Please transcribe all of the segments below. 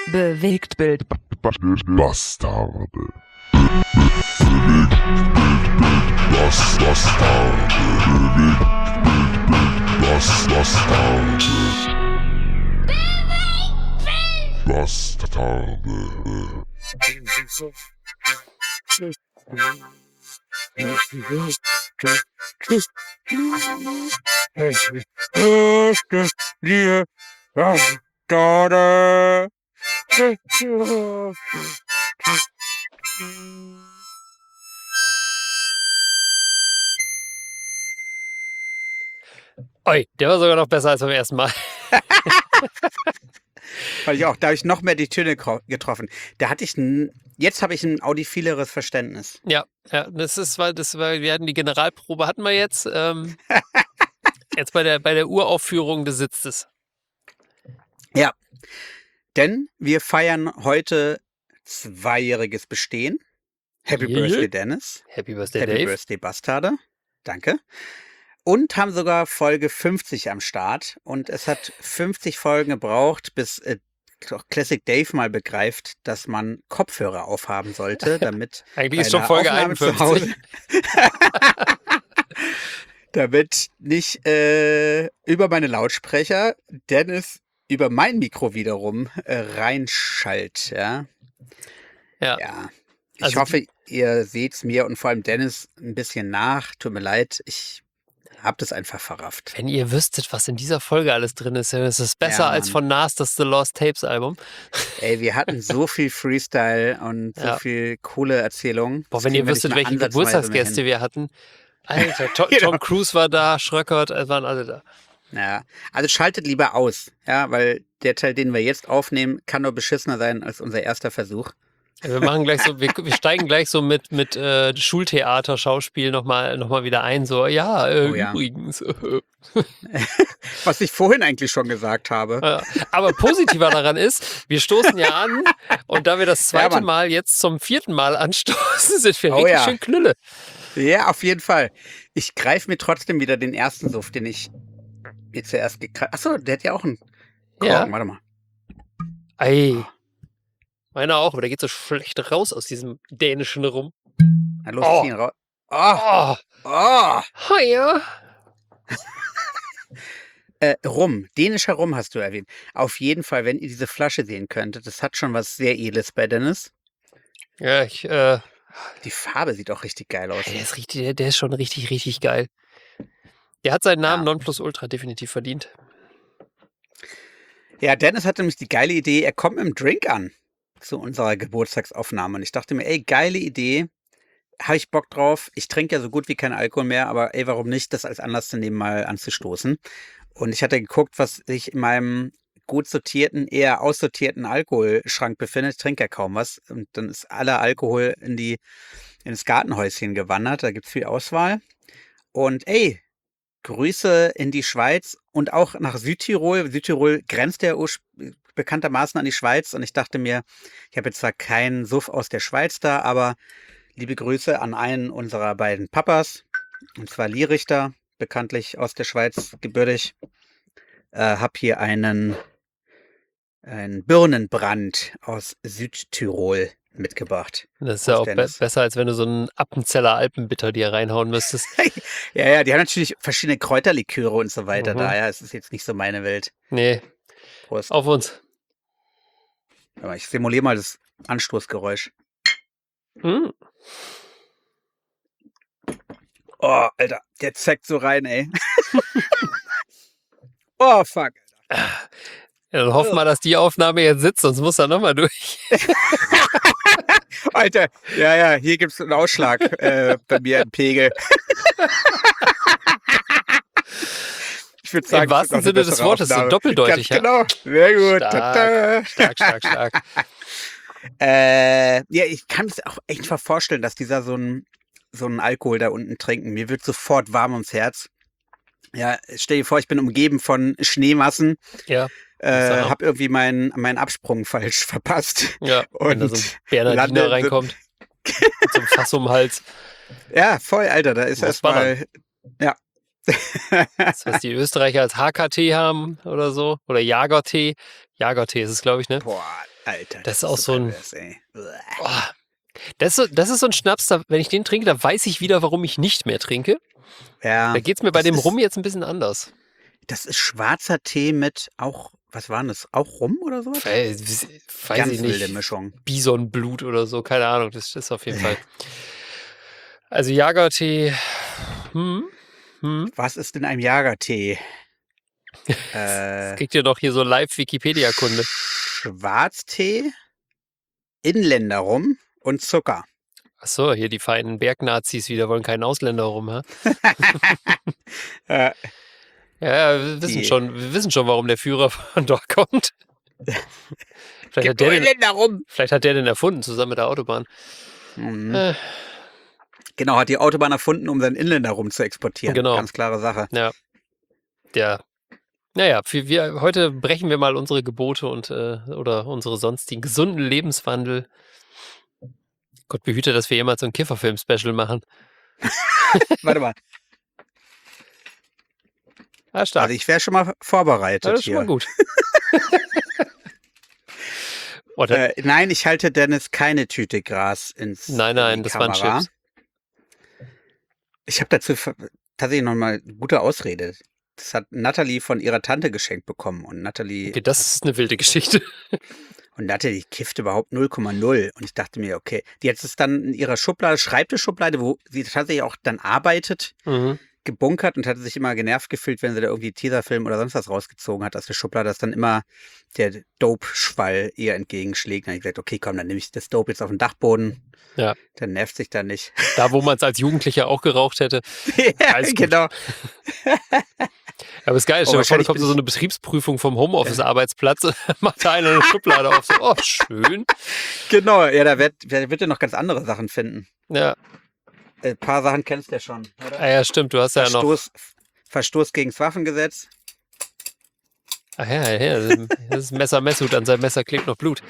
Bewegtbild. Bastarde. Oi, der war sogar noch besser als beim ersten Mal. Weil ich auch, da habe ich noch mehr die Töne getroffen. Jetzt habe ich ein audiphileres Verständnis. Ja, wir hatten die Generalprobe, hatten wir jetzt. Jetzt bei der Uraufführung des Sitzes. Ja, denn wir feiern heute 2-jähriges Bestehen. Happy Birthday, Dennis. Happy Birthday, Happy Dave. Birthday, Bastarde. Danke. Und haben sogar Folge 50 am Start. Und es hat 50 Folgen gebraucht, bis Classic Dave mal begreift, dass man Kopfhörer aufhaben sollte, damit Eigentlich ist bei schon einer Folge Aufnahme zu 51. damit nicht über meine Lautsprecher Dennis über mein Mikro wiederum reinschallt. Ja. Ich Also hoffe, ihr seht's mir und vor allem Dennis ein bisschen nach. Tut mir leid, ich habe das einfach verrafft. Wenn ihr wüsstet, was in dieser Folge alles drin ist, dann ist es besser Ja, als Mann. von Nas das The Lost Tapes Album. Ey, wir hatten so viel Freestyle und so Ja. viel coole Erzählungen. Boah, Das wenn ihr kriegen wir nicht wüsstet, mal welche ansatzweise mehr Geburtstagsgäste hin. wir hatten. Alter, Tom Genau. Cruise war da, Schröckert, es waren alle da. Ja, also schaltet lieber aus, ja, weil der Teil, den wir jetzt aufnehmen, kann nur beschissener sein als unser erster Versuch. Wir machen gleich so, wir steigen gleich so mit Schultheater, Schauspiel nochmal wieder ein. So, ja, Oh ja. übrigens. Was ich vorhin eigentlich schon gesagt habe. Aber positiver daran ist, wir stoßen ja an und da wir das zweite Mann. Mal jetzt zum 4. Mal anstoßen, sind wir Oh richtig ja. schön Knülle. Ja, auf jeden Fall. Ich greife mir trotzdem wieder den ersten Suff, den ich mir zuerst gekriegt. Achso, der hat ja auch einen Korken. Ja. Warte mal. Ei. Meiner auch, aber der geht so schlecht raus aus diesem dänischen Rum. Na los, Oh. zieh ihn raus. Oh, Oh, oh. ja. Rum, dänischer Rum hast du erwähnt. Auf jeden Fall, wenn ihr diese Flasche sehen könntet, das hat schon was sehr Edles bei Dennis. Ja, Die Farbe sieht auch richtig geil aus. der ist schon richtig, richtig geil. Der hat seinen Namen Ja. Nonplusultra definitiv verdient. Ja, Dennis hatte nämlich die geile Idee, er kommt mit dem Drink an zu unserer Geburtstagsaufnahme. Und ich dachte mir, ey, geile Idee, habe ich Bock drauf. Ich trinke ja so gut wie keinen Alkohol mehr, aber ey, warum nicht, das als Anlass zu nehmen, mal anzustoßen. Und ich hatte geguckt, was sich in meinem gut sortierten, eher aussortierten Alkoholschrank befindet. Ich trinke ja kaum was. Und dann ist aller Alkohol ins Gartenhäuschen gewandert. Da gibt's viel Auswahl. Und ey, Grüße in die Schweiz und auch nach Südtirol. Südtirol grenzt ja bekanntermaßen an die Schweiz. Und ich dachte mir, ich habe jetzt zwar keinen Suff aus der Schweiz da, aber liebe Grüße an einen unserer beiden Papas. Und zwar Lee Richter, bekanntlich aus der Schweiz gebürtig. Hab hier einen Birnenbrand aus Südtirol mitgebracht. Das ist ja auch Dennis. besser, als wenn du so einen Appenzeller Alpenbitter dir reinhauen müsstest. Ja, die haben natürlich verschiedene Kräuterliköre und so weiter Mhm. da. Ja, es ist jetzt nicht so meine Welt. Nee, Prost. auf uns. Aber ich simuliere mal das Anstoßgeräusch. Hm. Oh, Alter, der zackt so rein, ey. Oh, fuck. Ja, dann hoffen wir, dass die Aufnahme jetzt sitzt, sonst muss er nochmal durch. Alter, ja, hier gibt's einen Ausschlag bei mir im Pegel. Ich würde sagen, Im wahrsten das ist noch Sinne eine des bessere Wortes, so Aufnahme. doppeldeutig. Ganz Ja? genau, sehr gut. Stark. Ja, ich kann mir auch echt mal vorstellen, dass dieser so einen Alkohol da unten trinken. Mir wird sofort warm ums Herz. Ja, stell dir vor, ich bin umgeben von Schneemassen. Ja, Hab irgendwie meinen Absprung falsch verpasst. ja. Wenn da so ein Und Bernardiner lande- reinkommt. Mit so einem Fass um den Hals. Ja, voll, Alter, da ist Muss erstmal, ja, Das, was die Österreicher als HKT haben oder so. Oder Jagertee. Jagertee ist es, glaube ich, ne? Boah, Alter. Das ist auch so ein- pervers, ey. Oh, das ist so ein Schnaps, wenn ich den trinke, da weiß ich wieder, warum ich nicht mehr trinke. Ja, Da geht's mir bei das dem ist- Rum jetzt ein bisschen anders. das ist schwarzer Tee mit auch, was war denn das? Auch Rum oder sowas? Weiß Ganz ich wilde nicht. Mischung. Bisonblut oder so, keine Ahnung. Das ist auf jeden Fall. Also Jagertee. Was ist in einem Jagertee? Das kriegt ihr doch hier so Live-Wikipedia-Kunde. Schwarztee, Inländerrum und Zucker. Achso, hier die feinen Bergnazis wieder wollen keinen Ausländer rum, ha? Äh, Ja, wir wissen schon, warum der Führer von dort kommt. Vielleicht hat der den erfunden, zusammen mit der Autobahn. Mhm. Äh, Genau, hat die Autobahn erfunden, um seinen Inländerrum zu exportieren. Genau. Ganz klare Sache. ja. Naja, heute brechen wir mal unsere Gebote und oder unsere sonstigen gesunden Lebenswandel. Gott behüte, dass wir jemals so ein Kifferfilm-Special machen. Warte mal. Ah, stark. Also ich wäre schon mal vorbereitet das ist schon hier. mal gut. Oder, Nein, ich halte Dennis keine Tüte Gras in nein, die das waren Kamera. Chips. Ich habe dazu tatsächlich nochmal eine gute Ausrede. Das hat Natalie von ihrer Tante geschenkt bekommen. Und Natalie, Okay, das ist eine wilde Geschichte. Natalie kifft überhaupt 0,0. Und ich dachte mir, okay, die hat es dann in ihrer Schublade, Schreibtischschublade, wo sie tatsächlich auch dann arbeitet, Mhm. gebunkert und hatte sich immer genervt gefühlt, wenn sie da irgendwie Teaserfilm oder sonst was rausgezogen hat aus der Schublade, dass dann immer der Dope-Schwall ihr entgegenschlägt. Dann habe ich gesagt, okay, komm, dann nehme ich das Dope jetzt auf den Dachboden. Ja. Dann nervt sich da nicht. Da, wo man es als Jugendlicher auch geraucht hätte. Ja, Alles gut. genau. Aber es ist geil, stell dir vor, da wahrscheinlich kommt bin so eine Betriebsprüfung vom Homeoffice-Arbeitsplatz, macht da einer eine Schublade auf, so, oh, schön. Genau, ja, da wird er noch ganz andere Sachen finden. Ja, Ein paar Sachen kennst du ja schon, oder? ja, stimmt, du hast ja noch. Verstoß gegen das Waffengesetz. Ach ja, das ist Messer Messhut, an seinem Messer klebt noch Blut.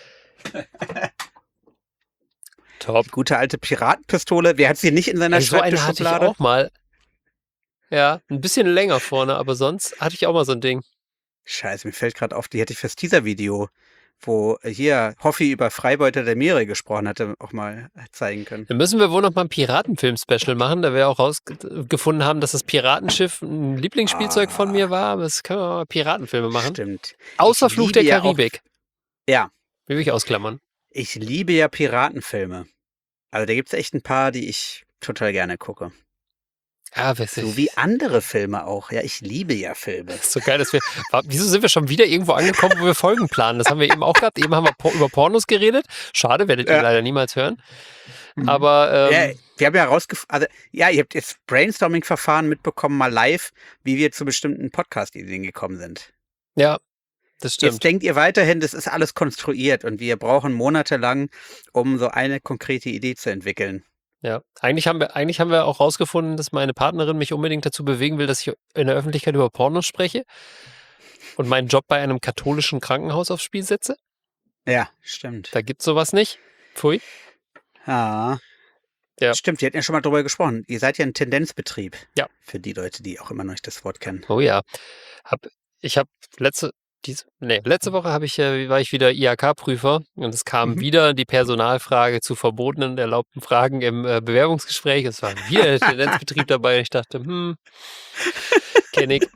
Top. Die gute alte Piratenpistole. Wer hat sie nicht in seiner Ey, so eine hatte ich Schreibtischschublade? auch mal. Ja, ein bisschen länger vorne, aber sonst hatte ich auch mal so ein Ding. Scheiße, mir fällt gerade auf, die hätte ich fürs Teaser-Video, wo hier Hoffi über Freibeuter der Meere gesprochen hatte, auch mal zeigen können. Dann müssen wir wohl noch mal ein Piratenfilm-Special machen, da wir auch rausgefunden haben, dass das Piratenschiff ein Lieblingsspielzeug von mir war, aber das können wir mal Piratenfilme machen. Stimmt. Außer Ich Fluch liebe der ja auch- Karibik. Ja, Will ich ausklammern. ich liebe ja Piratenfilme. Also da gibt es echt ein paar, die ich total gerne gucke. Ja, So wie andere Filme auch. Ja, ich liebe ja Filme. ist so geil, dass wir. Wieso sind wir schon wieder irgendwo angekommen, wo wir Folgen planen? Das haben wir eben auch gehabt. Eben haben wir über Pornos geredet. Schade, werdet ihr Ja. leider niemals hören. Mhm. Aber Ja, wir haben ja herausgefunden, also ja, ihr habt jetzt Brainstorming-Verfahren mitbekommen, mal live, wie wir zu bestimmten Podcast-Ideen gekommen sind. ja, das Jetzt stimmt. denkt ihr weiterhin, das ist alles konstruiert und wir brauchen monatelang, um so eine konkrete Idee zu entwickeln. Ja. Eigentlich haben wir auch rausgefunden, dass meine Partnerin mich unbedingt dazu bewegen will, dass ich in der Öffentlichkeit über Pornos spreche und meinen Job bei einem katholischen Krankenhaus aufs Spiel setze. Ja, stimmt. Da gibt's sowas nicht. Pfui. Ja. Ja. Stimmt, wir hatten ja schon mal drüber gesprochen. Ihr seid ja ein Tendenzbetrieb. Ja. Für die Leute, die auch immer noch nicht das Wort kennen. Oh ja. Ich habe letzte Woche war ich wieder IHK-Prüfer und es kam Mhm. wieder die Personalfrage zu verbotenen und erlaubten Fragen im Bewerbungsgespräch. Es war wieder der Tendenzbetrieb dabei. Ich dachte, kenn ich.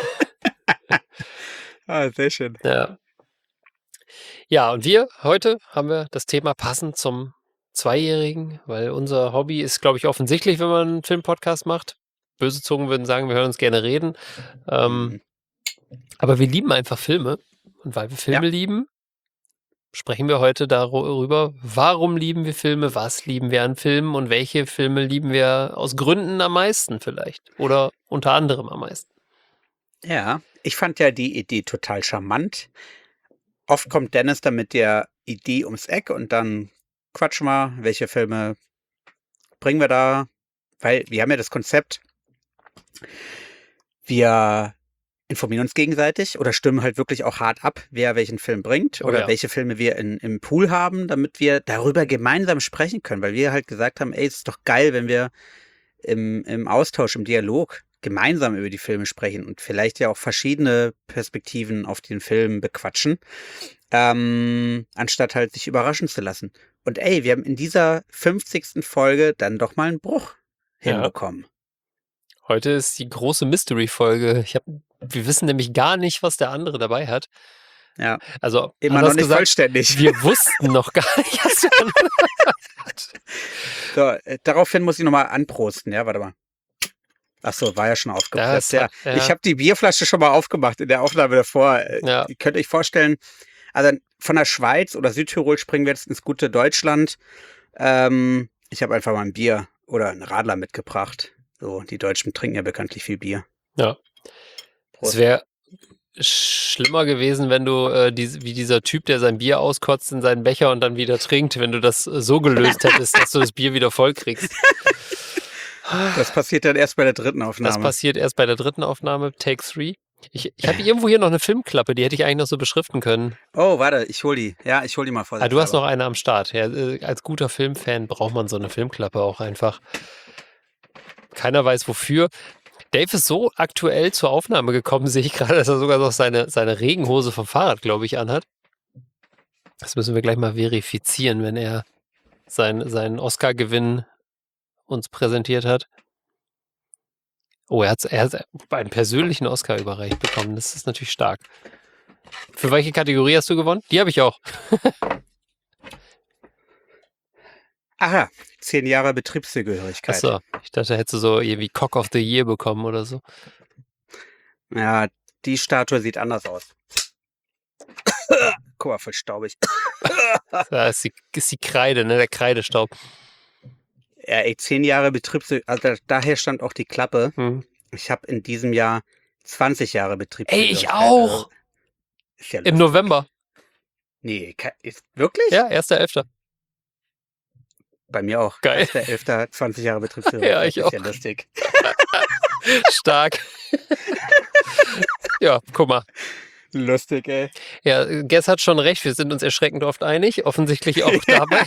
Ah, sehr schön. Ja. Ja, und heute haben wir das Thema passend zum Zweijährigen, weil unser Hobby ist, glaube ich, offensichtlich, wenn man einen Filmpodcast macht. Böse Zungen würden sagen, wir hören uns gerne reden. Mhm. Aber wir lieben einfach Filme. Und weil wir Filme lieben, sprechen wir heute darüber, warum lieben wir Filme, was lieben wir an Filmen und welche Filme lieben wir aus Gründen am meisten vielleicht. Oder unter anderem am meisten. Ja, ich fand ja die Idee total charmant. Oft kommt Dennis dann mit der Idee ums Eck und dann quatschen wir, welche Filme bringen wir da, weil wir haben ja das Konzept, wir informieren uns gegenseitig oder stimmen halt wirklich auch hart ab, wer welchen Film bringt Oh oder ja. welche Filme wir im Pool haben, damit wir darüber gemeinsam sprechen können, weil wir halt gesagt haben, ey, es ist doch geil, wenn wir im Austausch, im Dialog gemeinsam über die Filme sprechen und vielleicht ja auch verschiedene Perspektiven auf den Film bequatschen, anstatt halt sich überraschen zu lassen. Und ey, wir haben in dieser 50. Folge dann doch mal einen Bruch hinbekommen. Heute ist die große Mystery-Folge. Wir wissen nämlich gar nicht, was der andere dabei hat. Ja. Also Immer anders noch nicht gesagt, vollständig. wir wussten noch gar nicht, was der andere hat. So, daraufhin muss ich nochmal anprosten, ja, warte mal. Ach so, war ja schon aufgepresst. Ja. Ich habe die Bierflasche schon mal aufgemacht in der Aufnahme davor. Ja. Ihr könnt euch vorstellen, also von der Schweiz oder Südtirol springen wir jetzt ins gute Deutschland. Ich habe einfach mal ein Bier oder einen Radler mitgebracht. So, die Deutschen trinken ja bekanntlich viel Bier. Ja. Prost. Es wäre schlimmer gewesen, wenn du wie dieser Typ, der sein Bier auskotzt in seinen Becher und dann wieder trinkt, wenn du das so gelöst hättest, dass du das Bier wieder voll kriegst. Das passiert dann erst bei der dritten Aufnahme. Das passiert erst bei der dritten Aufnahme, Take 3. Ich habe irgendwo hier noch eine Filmklappe, die hätte ich eigentlich noch so beschriften können. Oh, warte, ich hol die. Ja, ich hol die mal vor. Du hast noch eine am Start. Ja, als guter Filmfan braucht man so eine Filmklappe auch einfach. Keiner weiß wofür. Dave ist so aktuell zur Aufnahme gekommen, sehe ich gerade, dass er sogar noch seine Regenhose vom Fahrrad, glaube ich, anhat. Das müssen wir gleich mal verifizieren, wenn er seinen Oscar-Gewinn uns präsentiert hat. Oh, er hat einen persönlichen Oscar überreicht bekommen. Das ist natürlich stark. Für welche Kategorie hast du gewonnen? Die habe ich auch. Aha, 10 Jahre Betriebszugehörigkeit. Achso, ich dachte, hättest du so irgendwie Cock of the Year bekommen oder so. Ja, die Statue sieht anders aus. Guck mal, voll staubig. Da ist die Kreide, ne? Der Kreidestaub. Ja, ey, 10 Jahre Betriebszugehörigkeit, also daher stand auch die Klappe. Hm. Ich habe in diesem Jahr 20 Jahre Betriebszugehörigkeit. Ey, ich auch! Ist ja Im lustig. November. Nee, ist wirklich? Ja, 1.11. Bei mir auch. Geil. 1.11. 20 Jahre Betriebszugehörigkeit. Ja, ich ist auch. ja lustig. Stark. Ja, guck mal. Lustig, ey. Ja, Guess hat schon recht, wir sind uns erschreckend oft einig. Offensichtlich auch dabei.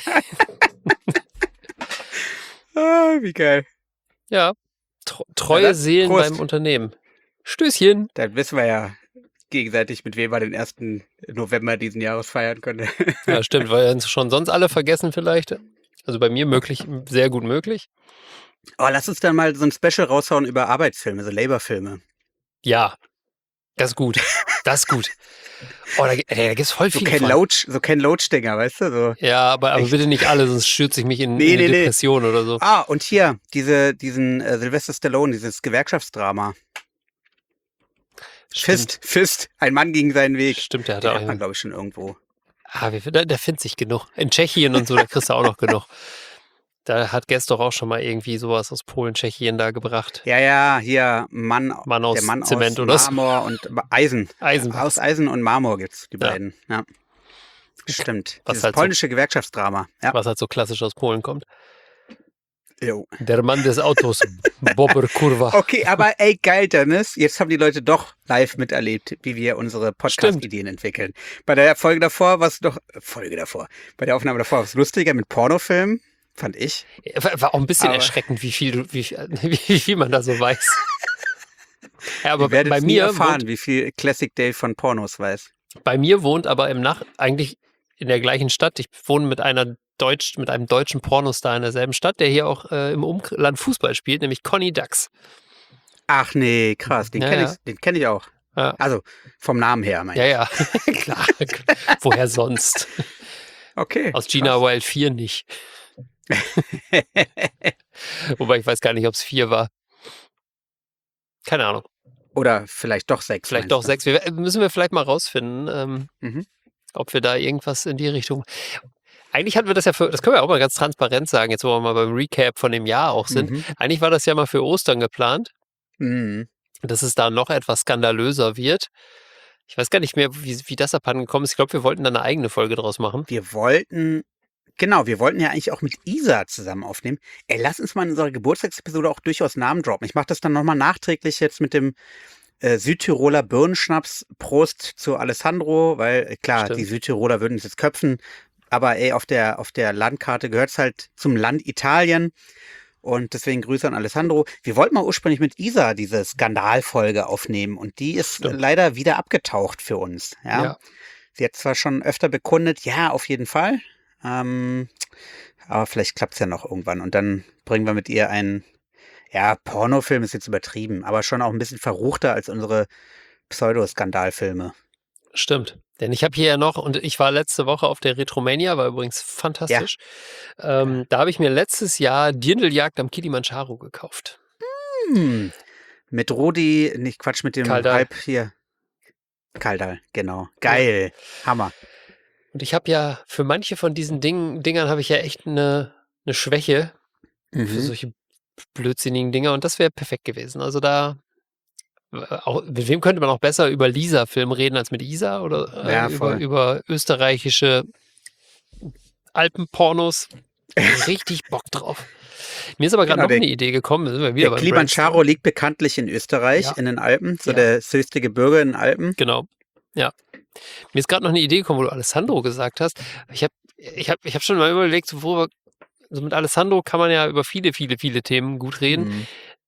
Ah, wie geil. Ja, treue dann, Seelen Prost. beim Unternehmen. Stößchen. Dann wissen wir ja gegenseitig, mit wem wir den 1. November diesen Jahres feiern können. Ja, stimmt, weil uns schon sonst alle vergessen vielleicht. Also bei mir möglich, sehr gut möglich. Oh, lass uns dann mal so ein Special raushauen über Arbeitsfilme, so Labour-Filme. Ja, das ist gut. Das ist gut. Oh, da gibt es voll So viel Ken von. Loach-Dinger, weißt du? So. Ja, aber Echt? bitte nicht alle, sonst stürze ich mich in Nee, eine nee. Depression oder so. Ah, und hier, diesen Sylvester Stallone, dieses Gewerkschaftsdrama. Fist, ein Mann gegen seinen Weg. Stimmt, der hat Den auch hat man, einen. glaube ich, schon irgendwo. Der findet sich genug. In Tschechien und so, da kriegst du auch noch genug. Da hat Guess doch auch schon mal irgendwie sowas aus Polen, Tschechien da gebracht. Ja, hier Mann aus der Mann Zement aus oder so. Marmor und Eisen. Eisen. Aus Eisen und Marmor gibt's die Ja. beiden. Ja. Stimmt. Was Dieses halt so- polnische Gewerkschaftsdrama. Ja. Was halt so klassisch aus Polen kommt. Jo. Der Mann des Autos, Bobber Kurva. Okay, aber ey, geil, Dennis. Jetzt haben die Leute doch live miterlebt, wie wir unsere Podcast-Ideen entwickeln. Bei der Folge davor war es doch, bei der Aufnahme davor war es lustiger mit Pornofilmen, fand ich. War auch ein bisschen Aber- erschreckend, wie viel man da so weiß. Ja, aber Ihr werdet bei nie mir, erfahren, wie viel Classic Dave von Pornos weiß. wohnt aber eigentlich in der gleichen Stadt. Ich wohne mit einem deutschen Pornostar in derselben Stadt, der hier auch im Umland Fußball spielt, nämlich Conny Dax. Ach nee, krass, den Ja, kenne ja. kenn ich auch. Ja. Also vom Namen her, mein Ja, ja, klar. Woher sonst? Okay. Aus Gina Wild 4 nicht. Wobei ich weiß gar nicht, ob es 4 war. Keine Ahnung. Oder vielleicht doch 6. Vielleicht doch 6. Müssen wir vielleicht mal rausfinden, Mhm. ob wir da irgendwas in die Richtung. Eigentlich hatten wir das ja das können wir auch mal ganz transparent sagen, jetzt wo wir mal beim Recap von dem Jahr auch sind. Mhm. Eigentlich war das ja mal für Ostern geplant, Mhm. dass es da noch etwas skandalöser wird. Ich weiß gar nicht mehr, wie das abhanden gekommen ist. Ich glaube, wir wollten da eine eigene Folge draus machen. Wir wollten ja eigentlich auch mit Isa zusammen aufnehmen. Ey, lass uns mal in unserer Geburtstagsepisode auch durchaus Namen droppen. Ich mache das dann nochmal nachträglich jetzt mit dem Südtiroler Birnenschnaps. Prost zu Alessandro, weil klar, Stimmt. die Südtiroler würden es jetzt köpfen, aber ey, auf der Landkarte gehört es halt zum Land Italien. Und deswegen Grüße an Alessandro. Wir wollten mal ursprünglich mit Isa diese Skandalfolge aufnehmen und die ist Stimmt. leider wieder abgetaucht für uns. Ja. Ja. Sie hat zwar schon öfter bekundet, ja, auf jeden Fall. Aber vielleicht klappt es ja noch irgendwann. Und dann bringen wir mit ihr einen, ja, Pornofilm ist jetzt übertrieben, aber schon auch ein bisschen verruchter als unsere Pseudo-Skandalfilme. Stimmt. Denn ich habe hier ja noch, und ich war letzte Woche auf der Retromania, war übrigens fantastisch. Da habe ich mir letztes Jahr Dirndljagd am Kilimanjaro gekauft. Mit Rudi, nicht Quatsch, mit dem Kaldal. Halb hier. Kaldal, genau. Geil. Hammer. Und ich habe ja für manche von diesen Dingern habe ich ja echt eine Schwäche für solche blödsinnigen Dinger und das wäre perfekt gewesen. Also da auch, mit wem könnte man auch besser über Lisa-Film reden als mit Isa oder Ja, voll. über österreichische Alpenpornos? Richtig Bock drauf. Mir ist aber gerade Genau, noch eine Idee gekommen. Da sind wir wieder Der beim Kilimanjaro liegt bekanntlich in Österreich, Ja. in den Alpen, so Ja. das höchste Gebirge in den Alpen. Genau. Ja. Mir ist gerade noch eine Idee gekommen, wo du Alessandro gesagt hast. Ich hab schon mal überlegt, so, also mit Alessandro kann man ja über viele Themen gut reden.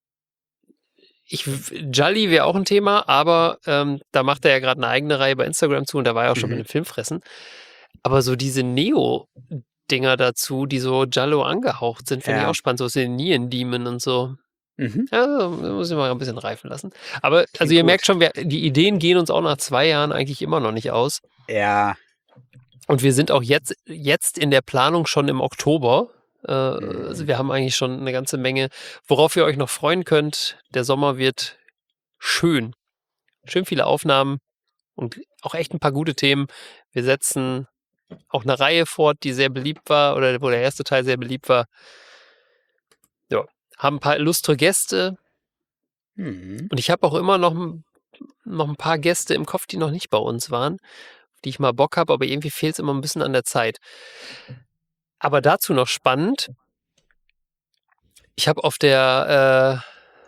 Gialli wäre auch ein Thema, aber da macht er ja gerade eine eigene Reihe bei Instagram zu und da war er auch schon mit dem Filmfressen. Aber so diese Neo-Dinger dazu, die so Giallo angehaucht sind, finde ich Ja. auch spannend. So aus den Neon Demon und so. Mhm. Ja, muss ich mal ein bisschen reifen lassen. Aber also Klingt ihr gut. merkt schon, die Ideen gehen uns auch nach 2 Jahren eigentlich immer noch nicht aus. Ja. Und wir sind auch jetzt in der Planung schon im Oktober. Also wir haben eigentlich schon eine ganze Menge, worauf ihr euch noch freuen könnt. Der Sommer wird schön. Schön viele Aufnahmen und auch echt ein paar gute Themen. Wir setzen auch eine Reihe fort, die sehr beliebt war oder wo der erste Teil sehr beliebt war. Ja, haben ein paar illustre Gäste und ich habe auch immer noch ein paar Gäste im Kopf, die noch nicht bei uns waren, auf die ich mal Bock habe, aber irgendwie fehlt es immer ein bisschen an der Zeit. Aber dazu noch spannend. Ich habe auf der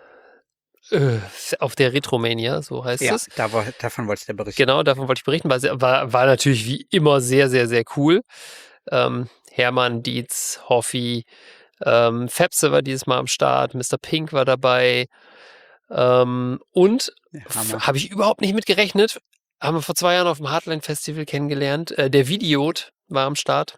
Retromania, so heißt Ja, es. davon wolltest du ja berichten. Genau, davon wollte ich berichten. War natürlich wie immer sehr, sehr, sehr cool. Hermann, Dietz, Hoffi, Fepse war dieses Mal am Start, Mr. Pink war dabei. Und Hammer. habe ich überhaupt nicht mit gerechnet. Haben wir vor 2 Jahren auf dem Hardline Festival kennengelernt. Der Videot war am Start.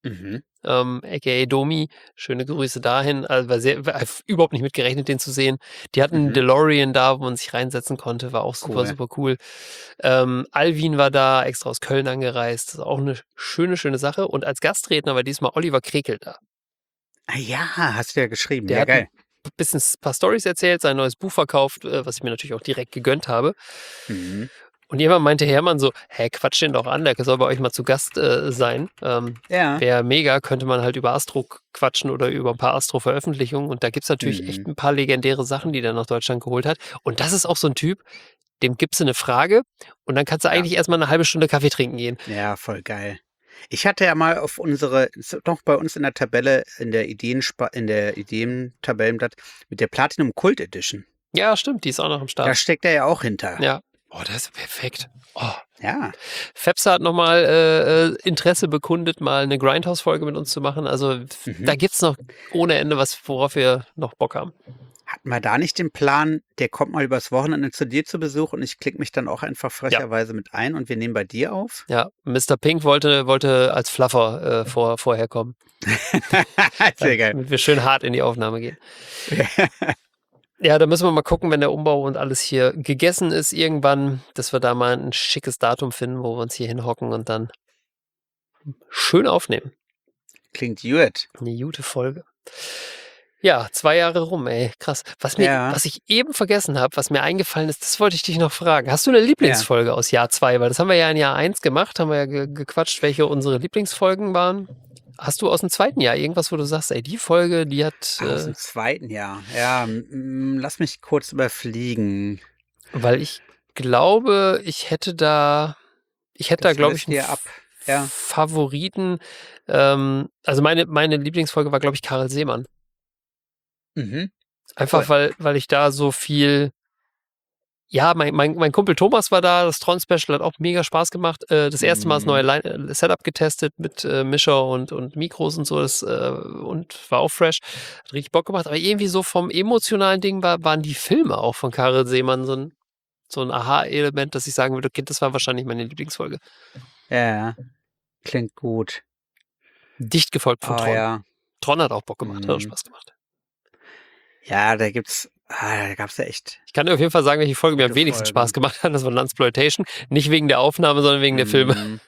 A.k.a. Domi, schöne Grüße dahin. Also war überhaupt nicht mit gerechnet, den zu sehen. Die hatten einen DeLorean da, wo man sich reinsetzen konnte, war auch super, Cool. super cool. Alvin war da, extra aus Köln angereist. Das ist auch eine schöne, schöne Sache. Und als Gastredner war diesmal Oliver Krekel da. Ah ja, hast du ja geschrieben. Der Ja, hat geil. ein paar Storys erzählt, sein neues Buch verkauft, was ich mir natürlich auch direkt gegönnt habe. Und jemand meinte Hermann so, quatsch den doch an, der soll bei euch mal zu Gast sein. Ja. Wäre mega, könnte man halt über Astro quatschen oder über ein paar Astro-Veröffentlichungen. Und da gibt es natürlich echt ein paar legendäre Sachen, die der nach Deutschland geholt hat. Und das ist auch so ein Typ, dem gibst du eine Frage und dann kannst du eigentlich erstmal eine halbe Stunde Kaffee trinken gehen. Ja, voll geil. Ich hatte ja mal auf doch bei uns in der Tabelle, in der Ideen-Tabellenblatt mit der Platinum Cult Edition. Ja, stimmt, die ist auch noch am Da Start. steckt er ja auch hinter. Ja. Oh, das ist perfekt. Oh. Ja. Fepse hat nochmal Interesse bekundet, mal eine Grindhouse-Folge mit uns zu machen. Also da gibt es noch ohne Ende was, worauf wir noch Bock haben. Hatten wir da nicht den Plan, der kommt mal übers Wochenende zu dir zu Besuch und ich klicke mich dann auch einfach frecherweise mit ein und wir nehmen bei dir auf? Ja, Mr. Pink wollte als Fluffer vorher kommen. Sehr geil. Damit wir schön hart in die Aufnahme gehen. Ja, da müssen wir mal gucken, wenn der Umbau und alles hier gegessen ist irgendwann, dass wir da mal ein schickes Datum finden, wo wir uns hier hinhocken und dann schön aufnehmen. Klingt gut. Eine gute Folge. Ja, 2 Jahre rum, ey, krass. Was ich eben vergessen habe, was mir eingefallen ist, das wollte ich dich noch fragen. Hast du eine Lieblingsfolge aus Jahr 2? Weil das haben wir ja in Jahr 1 gemacht, haben wir ja gequatscht, welche unsere Lieblingsfolgen waren. Hast du aus dem 2. Jahr irgendwas, wo du sagst, ey, die Folge, die hat... Aus dem 2. Jahr. Ja, lass mich kurz überfliegen. Weil ich glaube, ich hätte da, glaube ich, einen Favoriten. Also meine Lieblingsfolge war, glaube ich, Karel Seemann. Einfach, weil ich da so viel Ja, mein Kumpel Thomas war da, das Tron-Special hat auch mega Spaß gemacht. Das erste Mal das neue Setup getestet mit Mischer und Mikros und so, und war auch fresh. Hat richtig Bock gemacht. Aber irgendwie so vom emotionalen Ding waren die Filme auch von Karel Seemann so ein Aha-Element, dass ich sagen würde, okay, das war wahrscheinlich meine Lieblingsfolge. Ja, klingt gut. Dicht gefolgt von Tron. Ja. Tron hat auch Bock gemacht, hat auch Spaß gemacht. Ja, da gab's ja echt. Ich kann dir auf jeden Fall sagen, welche Folge mir am wenigsten Spaß gemacht hat. Das war Nunsploitation. Nicht wegen der Aufnahme, sondern wegen der Filme.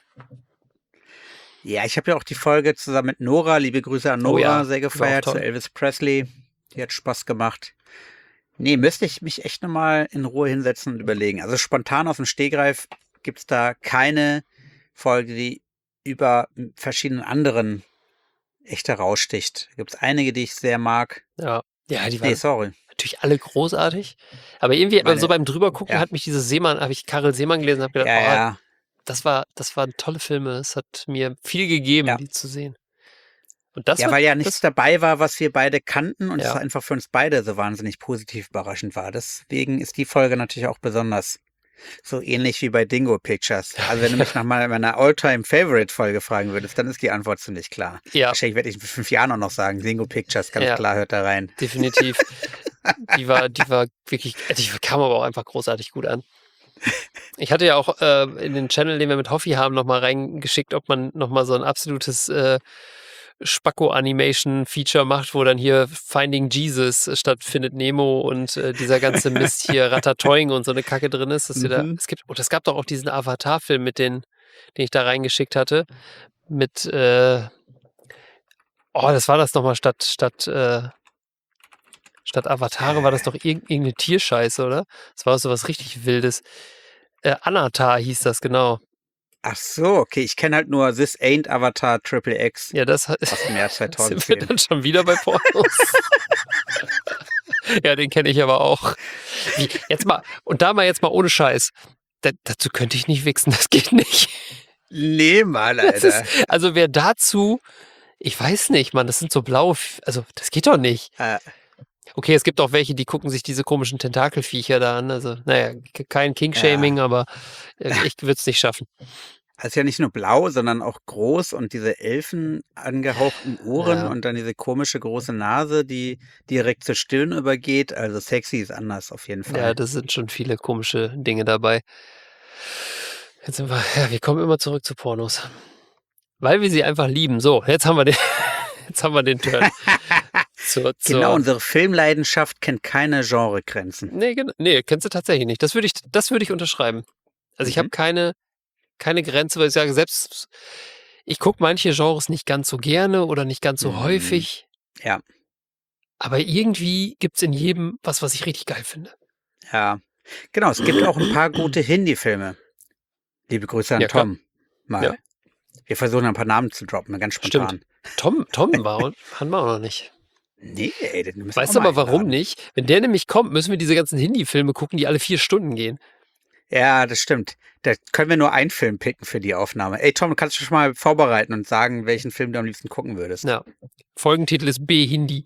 Ja, ich habe ja auch die Folge zusammen mit Nora, liebe Grüße an Nora, sehr gefeiert, zu Elvis Presley. Die hat Spaß gemacht. Nee, müsste ich mich echt nochmal in Ruhe hinsetzen und überlegen. Also spontan auf dem Stegreif gibt's da keine Folge, die über verschiedenen anderen echt heraussticht. Da gibt's einige, die ich sehr mag. Ja, die waren natürlich alle großartig. Aber irgendwie, so beim Drübergucken hat mich habe ich Karel Seemann gelesen und habe gedacht, das waren tolle Filme. Es hat mir viel gegeben, die zu sehen. Und weil ja nichts dabei war, was wir beide kannten und es einfach für uns beide so wahnsinnig positiv überraschend war. Deswegen ist die Folge natürlich auch besonders. So ähnlich wie bei Dingo Pictures. Also wenn du mich nach meiner All-Time-Favorite-Folge fragen würdest, dann ist die Antwort ziemlich klar. Ja. Wahrscheinlich werde ich in 5 Jahren auch noch sagen, Dingo Pictures, ganz klar, hört da rein. Definitiv. Die war wirklich, die kam aber auch einfach großartig gut an. Ich hatte ja auch in den Channel, den wir mit Hoffi haben, nochmal reingeschickt, ob man nochmal so ein absolutes Spacko-Animation-Feature macht, wo dann hier Finding Jesus statt Findet Nemo und dieser ganze Mist hier Ratatouille und so eine Kacke drin ist. Es gab doch auch diesen Avatar-Film den ich da reingeschickt hatte, mit das war das nochmal statt Avatare war das doch irgendeine Tierscheiße, oder? Das war so was richtig Wildes. Anatar hieß das, genau. Ach so, okay. Ich kenne halt nur This Ain't Avatar XXX. Ja, das hat. Aus dem Jahr 2010. Sind wir dann schon wieder bei Pornos? Ja, den kenne ich aber auch. Jetzt mal ohne Scheiß. Dazu könnte ich nicht wichsen, das geht nicht. Nee, Mann, Alter. Also wer dazu, ich weiß nicht, Mann, das sind so blaue, also das geht doch nicht. Okay, es gibt auch welche, die gucken sich diese komischen Tentakelviecher da an. Also, naja, kein King-Shaming, aber ich würde es nicht schaffen. Also ja nicht nur blau, sondern auch groß und diese Elfen angehauchten Ohren und dann diese komische große Nase, die direkt zur Stirn übergeht. Also sexy ist anders auf jeden Fall. Ja, das sind schon viele komische Dinge dabei. Jetzt sind wir kommen immer zurück zu Pornos. Weil wir sie einfach lieben. So, jetzt haben wir den Turn. Genau, unsere Filmleidenschaft kennt keine Genregrenzen. Nee, kennst du tatsächlich nicht. Das würde ich unterschreiben. Also ich habe keine Grenze, weil ich sage, selbst ich gucke manche Genres nicht ganz so gerne oder nicht ganz so häufig. Ja. Aber irgendwie gibt es in jedem was ich richtig geil finde. Ja, genau. Es gibt auch ein paar gute Hindi-Filme. Liebe Grüße an Tom. Mal. Ja. Wir versuchen ein paar Namen zu droppen, ganz spontan. Stimmt. Tom hatten wir auch noch nicht. Nee, den müssen wir Weißt du aber, warum nicht? Wenn der nämlich kommt, müssen wir diese ganzen Hindi-Filme gucken, die alle 4 Stunden gehen. Ja, das stimmt. Da können wir nur einen Film picken für die Aufnahme. Ey, Tom, kannst du schon mal vorbereiten und sagen, welchen Film du am liebsten gucken würdest? Ja. Folgentitel ist B-Hindi.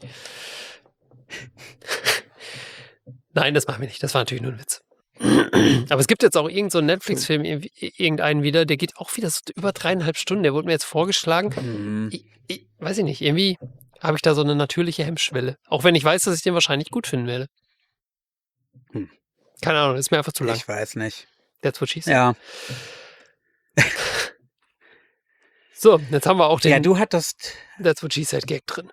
Nein, das machen wir nicht. Das war natürlich nur ein Witz. Aber es gibt jetzt auch irgendeinen so Netflix-Film, irgendeinen wieder, der geht auch wieder so über 3,5 Stunden. Der wurde mir jetzt vorgeschlagen. Ich weiß ich nicht, irgendwie habe ich da so eine natürliche Hemmschwelle. Auch wenn ich weiß, dass ich den wahrscheinlich gut finden werde. Keine Ahnung, ist mir einfach zu lang. Ich weiß nicht. That's what she said. Ja. So, jetzt haben wir auch den Ja, du hattest That's what she said Gag drin.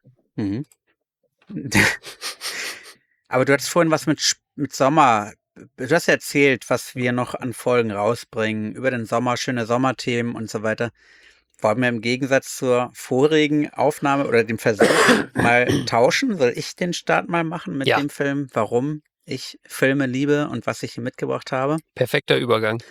Aber du hattest vorhin was mit Sommer. Du hast erzählt, was wir noch an Folgen rausbringen, über den Sommer, schöne Sommerthemen und so weiter. Wollen wir im Gegensatz zur vorigen Aufnahme oder dem Versuch mal tauschen? Soll ich den Start mal machen mit dem Film, warum ich Filme liebe und was ich hier mitgebracht habe? Perfekter Übergang.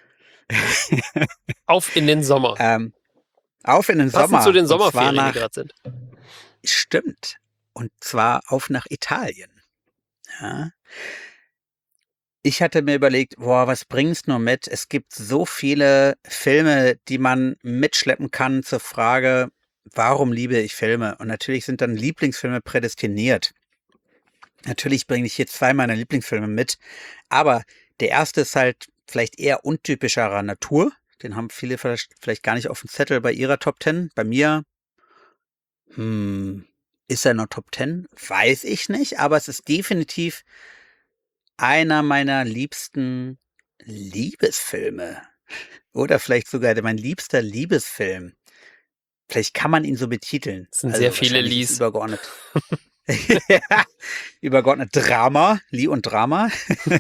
Auf in den Sommer. Auf in den Sommer. Passend zu den Sommerferien, die gerade sind. Stimmt. Und zwar auf nach Italien. Ja. Ich hatte mir überlegt, was bringst du nur mit? Es gibt so viele Filme, die man mitschleppen kann zur Frage, warum liebe ich Filme? Und natürlich sind dann Lieblingsfilme prädestiniert. Natürlich bringe ich hier 2 meiner Lieblingsfilme mit, aber Der erste ist halt vielleicht eher untypischerer Natur. Den haben viele vielleicht gar nicht auf dem Zettel bei ihrer Top 10. Bei mir, ist er noch Top 10? Weiß ich nicht, aber es ist definitiv einer meiner liebsten Liebesfilme. Oder vielleicht sogar mein liebster Liebesfilm. Vielleicht kann man ihn so betiteln. Es sind sehr viele wahrscheinlich ist Lies. übergeordnet. Ja, übergeordnet Drama, Lee und Drama.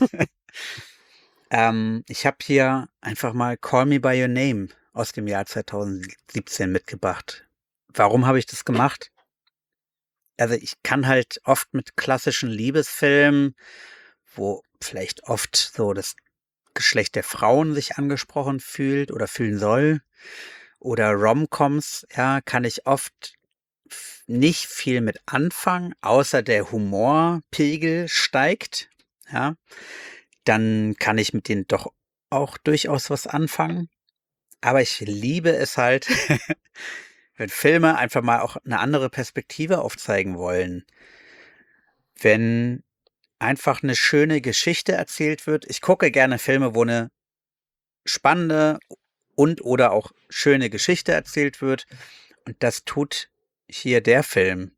Ich habe hier einfach mal Call Me by Your Name aus dem Jahr 2017 mitgebracht. Warum habe ich das gemacht? Also ich kann halt oft mit klassischen Liebesfilmen, wo vielleicht oft so das Geschlecht der Frauen sich angesprochen fühlt oder fühlen soll, oder Rom-Coms, ja, kann ich oft nicht viel mit anfangen, außer der Humorpegel steigt, ja. Dann kann ich mit denen doch auch durchaus was anfangen. Aber ich liebe es halt, wenn Filme einfach mal auch eine andere Perspektive aufzeigen wollen. Wenn einfach eine schöne Geschichte erzählt wird. Ich gucke gerne Filme, wo eine spannende und oder auch schöne Geschichte erzählt wird. Und das tut hier der Film.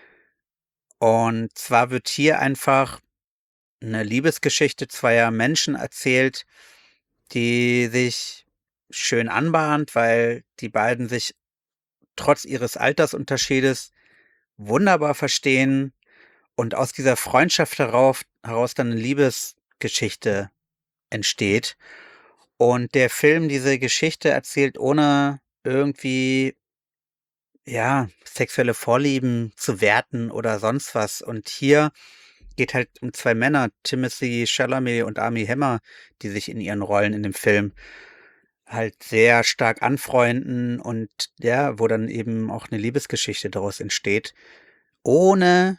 Und zwar wird hier einfach eine Liebesgeschichte zweier Menschen erzählt, die sich schön anbahnt, weil die beiden sich trotz ihres Altersunterschiedes wunderbar verstehen und aus dieser Freundschaft heraus dann eine Liebesgeschichte entsteht. Und der Film diese Geschichte erzählt, ohne irgendwie, ja, sexuelle Vorlieben zu werten oder sonst was. Und hier geht halt um zwei Männer, Timothée Chalamet und Armie Hammer, die sich in ihren Rollen in dem Film halt sehr stark anfreunden und ja, wo dann eben auch eine Liebesgeschichte daraus entsteht, ohne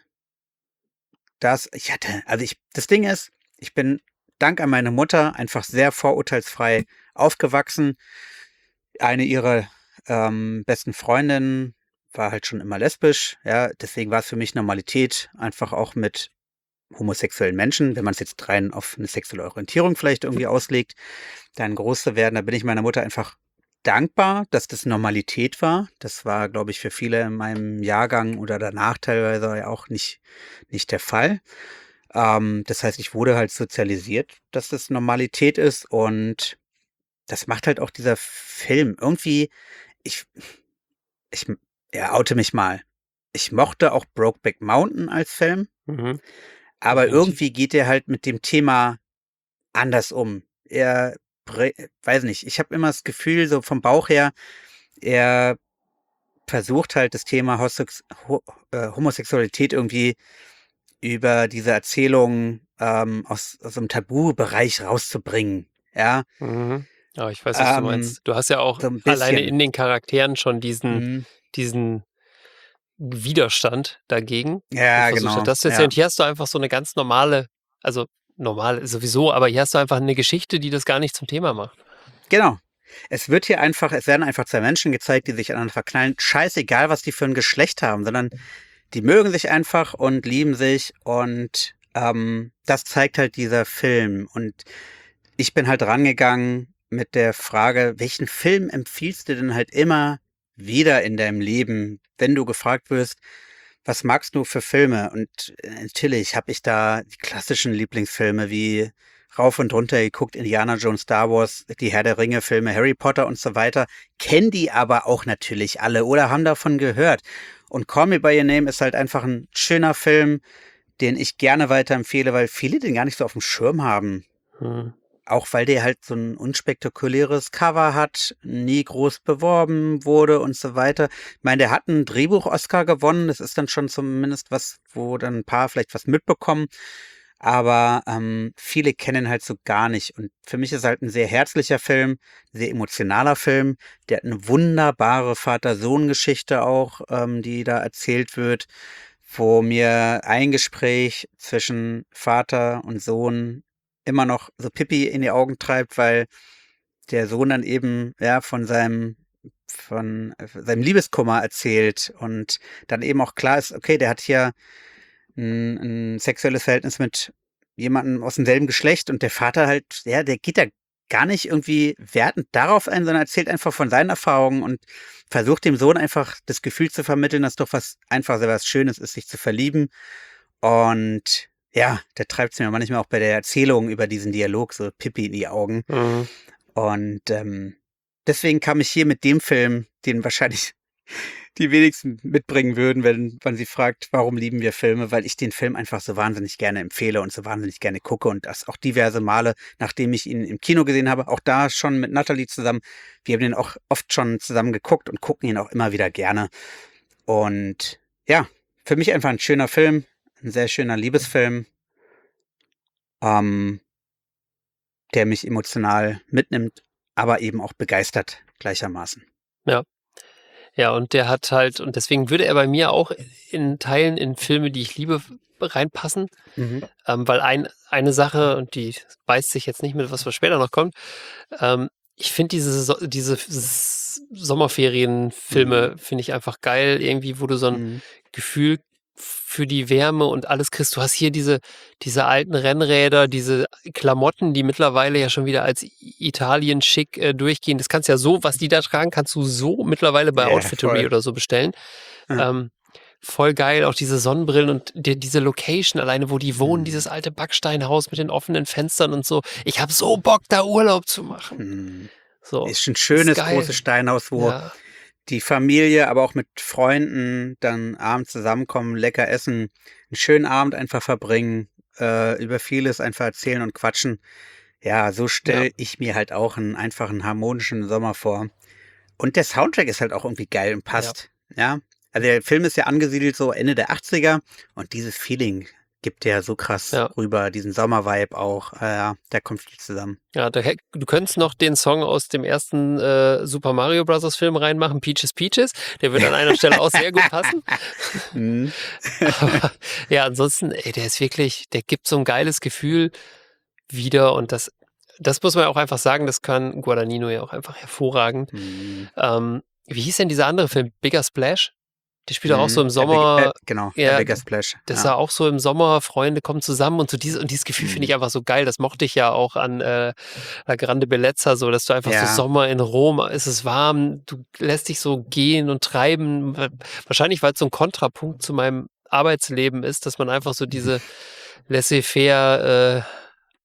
dass das Ding ist, ich bin dank an meine Mutter einfach sehr vorurteilsfrei aufgewachsen. Eine ihrer besten Freundinnen war halt schon immer lesbisch, ja, deswegen war es für mich Normalität, einfach auch mit homosexuellen Menschen, wenn man es jetzt rein auf eine sexuelle Orientierung vielleicht irgendwie auslegt, dann groß zu werden, da bin ich meiner Mutter einfach dankbar, dass das Normalität war. Das war, glaube ich, für viele in meinem Jahrgang oder danach teilweise ja auch nicht der Fall. Das heißt, ich wurde halt sozialisiert, dass das Normalität ist und das macht halt auch dieser Film irgendwie, ich ich oute mich mal. Ich mochte auch Brokeback Mountain als Film, Mhm. aber Definitiv. irgendwie geht er halt mit dem Thema anders um. Weiß nicht, ich habe immer das Gefühl, so vom Bauch her, er versucht halt das Thema Homosexualität irgendwie über diese Erzählung aus einem Tabubereich rauszubringen. Ja, Mhm. Ja, ich weiß, was du meinst. Du hast ja auch so ein alleine bisschen. in den Charakteren schon Mhm. diesen Widerstand dagegen, Ja, versucht hat, genau. das zu erzählen. Ja. Und hier hast du einfach so eine ganz normale, also normal sowieso, aber hier hast du einfach eine Geschichte, die das gar nicht zum Thema macht. Genau. Es werden einfach zwei Menschen gezeigt, die sich aneinander verknallen. Scheißegal, was die für ein Geschlecht haben, sondern die mögen sich einfach und lieben sich und das zeigt halt dieser Film. Und ich bin halt rangegangen mit der Frage, welchen Film empfiehlst du denn halt immer wieder in deinem Leben, wenn du gefragt wirst, was magst du für Filme? Und natürlich habe ich da die klassischen Lieblingsfilme wie rauf und runter geguckt, Indiana Jones, Star Wars, die Herr der Ringe Filme, Harry Potter und so weiter, kennen die aber auch natürlich alle oder haben davon gehört. Und Call Me By Your Name ist halt einfach ein schöner Film, den ich gerne weiterempfehle, weil viele den gar nicht so auf dem Schirm haben. Hm. Auch weil der halt so ein unspektakuläres Cover hat, nie groß beworben wurde und so weiter. Ich meine, der hat einen Drehbuch-Oscar gewonnen. Das ist dann schon zumindest was, wo dann ein paar vielleicht was mitbekommen. Aber viele kennen halt so gar nicht. Und für mich ist halt ein sehr herzlicher Film, sehr emotionaler Film. Der hat eine wunderbare Vater-Sohn-Geschichte auch, die da erzählt wird, wo mir ein Gespräch zwischen Vater und Sohn immer noch so Pipi in die Augen treibt, weil der Sohn dann eben ja von seinem Liebeskummer erzählt und dann eben auch klar ist, okay, der hat hier ein sexuelles Verhältnis mit jemanden aus demselben Geschlecht und der Vater halt, ja, der geht da gar nicht irgendwie wertend darauf ein, sondern erzählt einfach von seinen Erfahrungen und versucht dem Sohn einfach das Gefühl zu vermitteln, dass doch einfach sehr was Schönes ist, sich zu verlieben. Und ja, der treibt es mir manchmal auch bei der Erzählung über diesen Dialog so Pipi in die Augen. Mhm. Und deswegen kam ich hier mit dem Film, den wahrscheinlich die wenigsten mitbringen würden, wenn man sie fragt, warum lieben wir Filme, weil ich den Film einfach so wahnsinnig gerne empfehle und so wahnsinnig gerne gucke und das auch diverse Male, nachdem ich ihn im Kino gesehen habe, auch da schon mit Natalie zusammen. Wir haben den auch oft schon zusammen geguckt und gucken ihn auch immer wieder gerne. Und ja, für mich einfach ein schöner Film, ein sehr schöner Liebesfilm, der mich emotional mitnimmt, aber eben auch begeistert gleichermaßen. Ja, und der hat halt, und deswegen würde er bei mir auch in Teilen in Filme, die ich liebe, reinpassen, weil eine Sache, und die beißt sich jetzt nicht mit, was später noch kommt, ich finde diese Sommerferienfilme finde ich einfach geil, irgendwie, wo du so ein Gefühl für die Wärme und alles kriegst. Du hast hier diese alten Rennräder, diese Klamotten, die mittlerweile ja schon wieder als Italien-schick durchgehen. Das kannst ja so, was die da tragen, kannst du so mittlerweile bei Ja, Outfittery voll. oder so bestellen. Ja. Voll geil, auch diese Sonnenbrillen und diese Location alleine, wo die wohnen, dieses alte Backsteinhaus mit den offenen Fenstern und so. Ich habe so Bock, da Urlaub zu machen. So. Ist ein schönes, geil. großes Steinhaus, wo Ja, die Familie, aber auch mit Freunden dann abends zusammenkommen, lecker essen, einen schönen Abend einfach verbringen, über vieles einfach erzählen und quatschen. Ja, so stelle ich mir halt auch einen einfachen, harmonischen Sommer vor. Und der Soundtrack ist halt auch irgendwie geil und passt. Ja. Also der Film ist ja angesiedelt so Ende der 80er und dieses Feeling gibt der so krass rüber, diesen Sommer-Vibe auch. Ja, der kommt viel zusammen. Ja, du könntest noch den Song aus dem ersten Super Mario Bros. Film reinmachen, Peaches Peaches. Der würde an einer Stelle auch sehr gut passen. Aber, ja, ansonsten, der ist wirklich, der gibt so ein geiles Gefühl wieder und das muss man auch einfach sagen, das kann Guadagnino ja auch einfach hervorragend. Wie hieß denn dieser andere Film? Bigger Splash? Der spielt auch so im Sommer. Der Bigger Splash. Das ist ja auch so im Sommer, Freunde kommen zusammen und so dieses Gefühl finde ich einfach so geil. Das mochte ich ja auch an La Grande Bellezza, so, dass du einfach so Sommer in Rom, es ist warm, du lässt dich so gehen und treiben. Wahrscheinlich, weil es so ein Kontrapunkt zu meinem Arbeitsleben ist, dass man einfach so diese laissez-faire,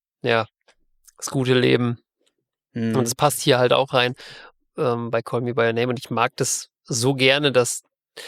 das gute Leben. Und es passt hier halt auch rein bei Call Me By Your Name und ich mag das so gerne, dass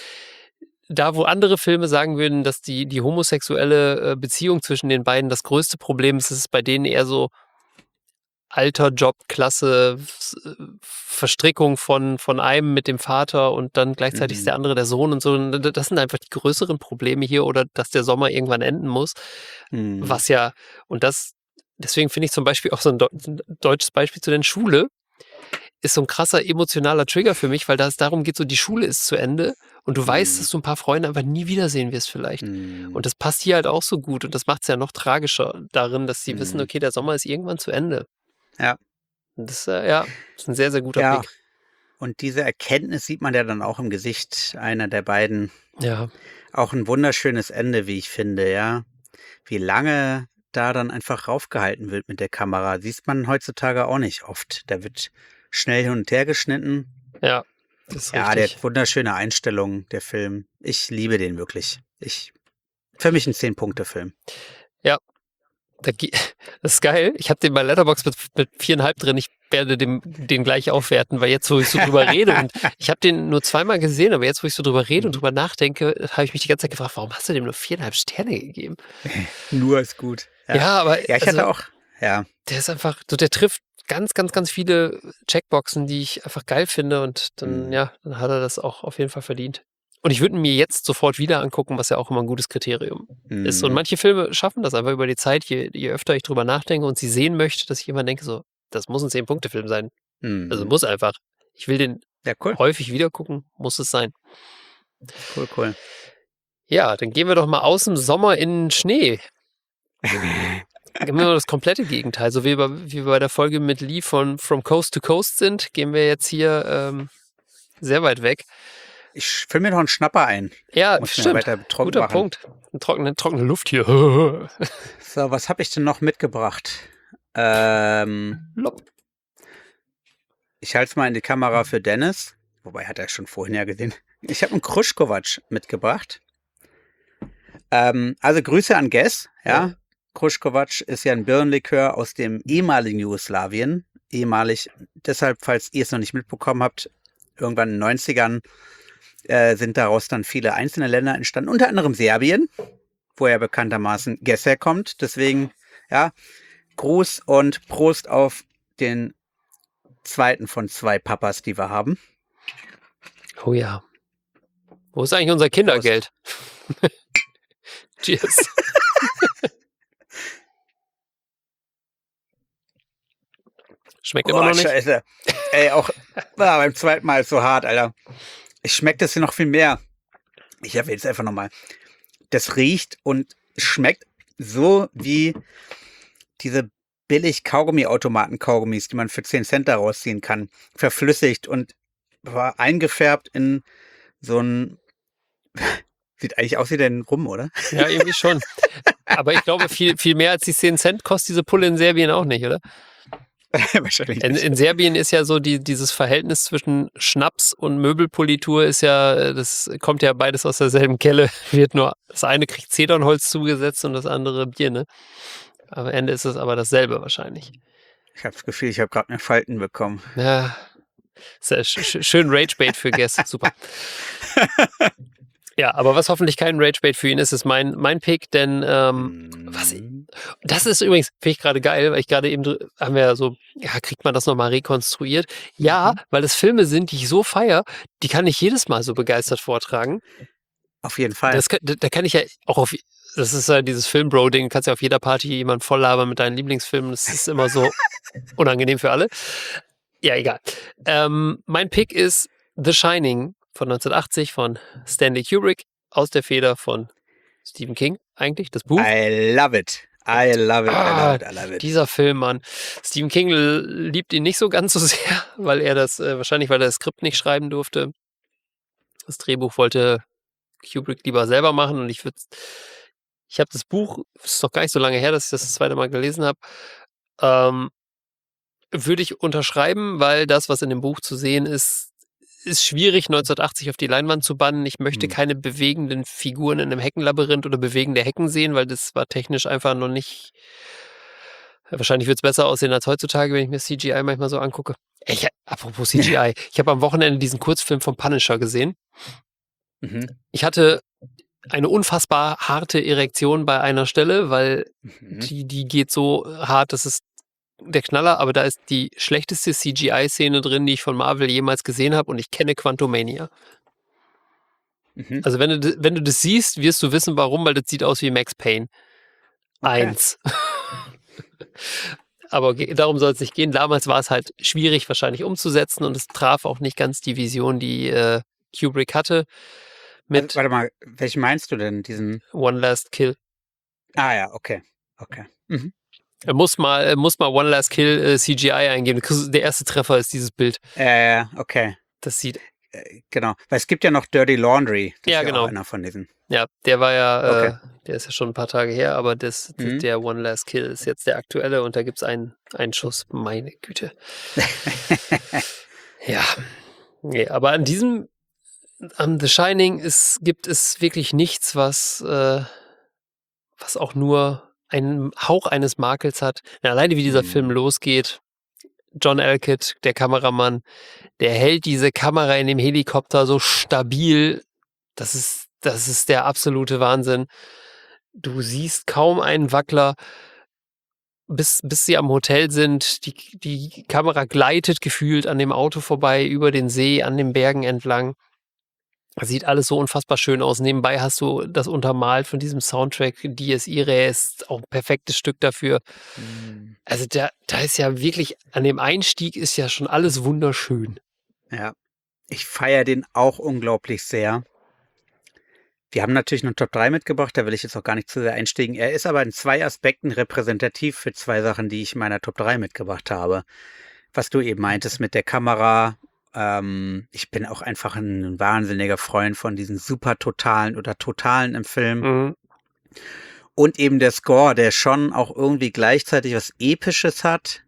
da, wo andere Filme sagen würden, dass die homosexuelle Beziehung zwischen den beiden das größte Problem ist, ist es bei denen eher so Alter, Job, Klasse, Verstrickung von einem mit dem Vater und dann gleichzeitig ist der andere der Sohn und so. Das sind einfach die größeren Probleme hier oder dass der Sommer irgendwann enden muss. Was ja, und deswegen finde ich zum Beispiel auch so ein deutsches Beispiel zu der Schule, ist so ein krasser emotionaler Trigger für mich, weil da es darum geht, so die Schule ist zu Ende und du weißt, dass du ein paar Freunde einfach nie wiedersehen wirst vielleicht. Und das passt hier halt auch so gut und das macht es ja noch tragischer darin, dass sie wissen, okay, der Sommer ist irgendwann zu Ende. Ja. Und das ist ein sehr, sehr guter Blick. Und diese Erkenntnis sieht man ja dann auch im Gesicht einer der beiden. Ja. Auch ein wunderschönes Ende, wie ich finde, ja. Wie lange da dann einfach raufgehalten wird mit der Kamera, sieht man heutzutage auch nicht oft. Da wird schnell hin und her geschnitten. Ja, das ist richtig. Der hat wunderschöne Einstellungen, der Film. Ich liebe den wirklich. Für mich ein 10-Punkte-Film. Ja, das ist geil. Ich habe den bei Letterboxd mit 4,5 drin. Ich werde den gleich aufwerten, weil jetzt, wo ich so drüber rede und ich habe den nur zweimal gesehen, aber jetzt, wo ich so drüber rede und drüber nachdenke, habe ich mich die ganze Zeit gefragt, warum hast du dem nur 4,5 Sterne gegeben? Nur ist gut. Ja, aber ich hatte auch, der ist einfach, so der trifft ganz, ganz, ganz viele Checkboxen, die ich einfach geil finde und dann, dann hat er das auch auf jeden Fall verdient. Und ich würde mir jetzt sofort wieder angucken, was ja auch immer ein gutes Kriterium ist. Und manche Filme schaffen das einfach über die Zeit, je öfter ich drüber nachdenke und sie sehen möchte, dass ich immer denke, so, das muss ein 10-Punkte-Film sein. Also muss einfach. Ich will den häufig wieder gucken, muss es sein. Cool. Ja, dann gehen wir doch mal aus dem Sommer in den Schnee. Gehen wir das komplette Gegenteil. So wie wir bei der Folge mit Lee von From Coast to Coast sind, gehen wir jetzt hier sehr weit weg. Ich fülle mir noch einen Schnapper ein. Ja, Muss mir stimmt. weiter trocken Guter machen. Punkt. Trockene Luft hier. So, was habe ich denn noch mitgebracht? Lopp. Ich halte es mal in die Kamera für Dennis. Wobei, hat er schon vorhin ja gesehen. Ich habe einen Kruschkowatsch mitgebracht. Also Grüße an Guess. Ja. Kruschkowatsch ist ja ein Birnenlikör aus dem ehemaligen Jugoslawien. Ehemalig, deshalb, falls ihr es noch nicht mitbekommen habt, irgendwann in den 90ern sind daraus dann viele einzelne Länder entstanden, unter anderem Serbien, wo ja bekanntermaßen Guess herkommt. Deswegen, ja, Gruß und Prost auf den zweiten von 2 Papas, die wir haben. Oh ja. Wo ist eigentlich unser Kindergeld? Cheers. Schmeckt immer noch nicht. Scheiße. Ey, auch beim zweiten Mal ist so hart, Alter. Ich schmecke das hier noch viel mehr. Ich erwähne es einfach nochmal. Das riecht und schmeckt so wie diese billig Kaugummi-Automaten-Kaugummis, die man für 10 Cent da rausziehen kann. Verflüssigt und war eingefärbt in so ein... Sieht eigentlich aus wie ein Rum, oder? Ja, irgendwie schon. Aber ich glaube, viel mehr als die 10 Cent kostet diese Pulle in Serbien auch nicht, oder? Wahrscheinlich nicht. In Serbien ist ja so dieses Verhältnis zwischen Schnaps und Möbelpolitur ist ja, das kommt ja beides aus derselben Kelle. Wird nur, das eine kriegt Zedernholz zugesetzt und das andere Bier, ne? Am Ende ist es aber dasselbe wahrscheinlich. Ich habe das Gefühl, ich habe gerade eine Falten bekommen. Ja, ist ja schön Ragebait für Gäste, super. Ja, aber was hoffentlich kein Ragebait für ihn ist, ist mein Pick, denn das ist übrigens, finde ich gerade geil, weil ich gerade eben, haben wir ja so, ja, kriegt man das nochmal rekonstruiert? Ja, weil es Filme sind, die ich so feier, die kann ich jedes Mal so begeistert vortragen. Auf jeden Fall. Da kann ich ja auch das ist ja dieses Film-Bro-Ding, kannst ja auf jeder Party jemanden voll labern mit deinen Lieblingsfilmen, das ist immer so unangenehm für alle. Ja, egal. Mein Pick ist The Shining von 1980 von Stanley Kubrick aus der Feder von Stephen King, eigentlich, das Buch. I love it. I love it, I love it, I love it. Dieser Film, Mann. Stephen King liebt ihn nicht so ganz so sehr, weil er wahrscheinlich, weil er das Skript nicht schreiben durfte. Das Drehbuch wollte Kubrick lieber selber machen und ich habe das Buch, es ist noch gar nicht so lange her, dass ich das zweite Mal gelesen habe, würde ich unterschreiben, weil das, was in dem Buch zu sehen ist schwierig, 1980 auf die Leinwand zu bannen. Ich möchte keine bewegenden Figuren in einem Heckenlabyrinth oder bewegende Hecken sehen, weil das war technisch einfach noch nicht... Wahrscheinlich wird es besser aussehen als heutzutage, wenn ich mir CGI manchmal so angucke. Apropos CGI, ich habe am Wochenende diesen Kurzfilm vom Punisher gesehen. Ich hatte eine unfassbar harte Erektion bei einer Stelle, weil die geht so hart, dass es der Knaller, aber da ist die schlechteste CGI-Szene drin, die ich von Marvel jemals gesehen habe und ich kenne Quantumania. Also wenn du das siehst, wirst du wissen, warum, weil das sieht aus wie Max Payne. Okay. 1. Aber darum soll es nicht gehen. Damals war es halt schwierig wahrscheinlich umzusetzen und es traf auch nicht ganz die Vision, die Kubrick hatte. Mit Warte mal, welchen meinst du denn? Diesen One Last Kill. Ah ja, okay. Er muss mal One Last Kill CGI eingeben. Der erste Treffer ist dieses Bild. Okay. Das sieht... Genau. Weil es gibt ja noch Dirty Laundry. Das Ja, ist genau. auch einer von diesen. Ja, der war ja, Okay. der ist ja schon ein paar Tage her, aber der One Last Kill ist jetzt der aktuelle und da gibt es einen Schuss. Meine Güte. Ja. Nee, aber an The Shining gibt es wirklich nichts, was auch nur einen Hauch eines Makels hat. Ja, alleine wie dieser Film losgeht, John Elkett, der Kameramann, der hält diese Kamera in dem Helikopter so stabil. Das ist der absolute Wahnsinn. Du siehst kaum einen Wackler, bis sie am Hotel sind. Die Kamera gleitet gefühlt an dem Auto vorbei, über den See, an den Bergen entlang. Das sieht alles so unfassbar schön aus. Nebenbei hast du das untermalt von diesem Soundtrack. Dies Irae ist auch ein perfektes Stück dafür. Also da ist ja wirklich, an dem Einstieg ist ja schon alles wunderschön. Ja. Ich feiere den auch unglaublich sehr. Wir haben natürlich noch Top 3 mitgebracht, da will ich jetzt auch gar nicht zu sehr einsteigen. Er ist aber in 2 Aspekten repräsentativ für 2 Sachen, die ich in meiner Top 3 mitgebracht habe. Was du eben meintest mit der Kamera Ich bin auch einfach ein wahnsinniger Freund von diesen super totalen oder totalen im Film. Mhm. Und eben der Score, der schon auch irgendwie gleichzeitig was Episches hat.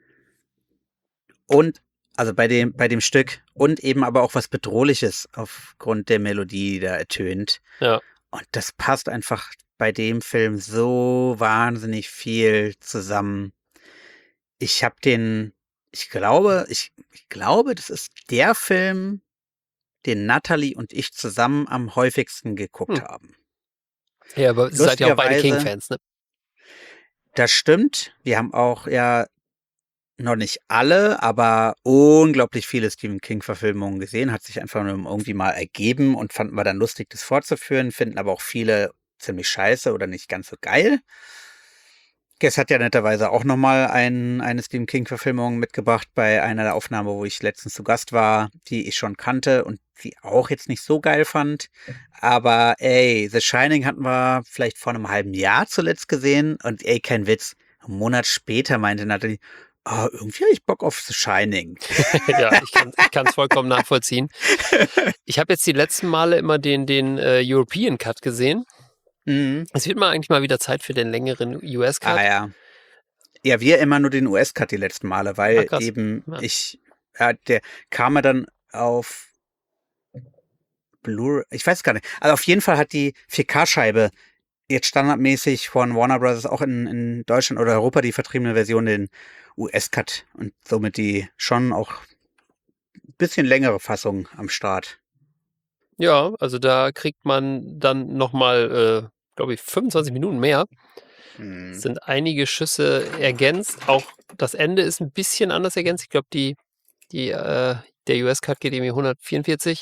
Und, also bei dem Stück, und eben aber auch was Bedrohliches aufgrund der Melodie, die da ertönt. Ja. Und das passt einfach bei dem Film so wahnsinnig viel zusammen. Ich glaube, das ist der Film, den Natalie und ich zusammen am häufigsten geguckt haben. Ja, aber ihr seid ja auch beide Lustigerweise- King-Fans, ne? Das stimmt. Wir haben auch ja noch nicht alle, aber unglaublich viele Stephen King-Verfilmungen gesehen. Hat sich einfach nur irgendwie mal ergeben und fanden wir dann lustig, das fortzuführen. Finden aber auch viele ziemlich scheiße oder nicht ganz so geil. Guess hat ja netterweise auch nochmal eine Stephen King-Verfilmung mitgebracht bei einer der Aufnahmen, wo ich letztens zu Gast war, die ich schon kannte und die auch jetzt nicht so geil fand. Aber ey, The Shining hatten wir vielleicht vor einem halben Jahr zuletzt gesehen und ey, kein Witz. Einen Monat später meinte Natalie, irgendwie habe ich Bock auf The Shining. Ja, ich kann es vollkommen nachvollziehen. Ich habe jetzt die letzten Male immer den European Cut gesehen. Mhm. Es wird mal eigentlich mal wieder Zeit für den längeren US-Cut. Ja. Ja, wir immer nur den US-Cut die letzten Male, weil krass. eben Ja. der kam ja dann auf Blu-ray, ich weiß gar nicht. Also auf jeden Fall hat die 4K-Scheibe jetzt standardmäßig von Warner Bros. Auch in Deutschland oder Europa die vertriebene Version den US-Cut und somit die schon auch ein bisschen längere Fassung am Start. Ja, also da kriegt man dann nochmal, glaube ich, 25 Minuten mehr. Es sind einige Schüsse ergänzt. Auch das Ende ist ein bisschen anders ergänzt. Ich glaube, der US-Cut geht irgendwie 144.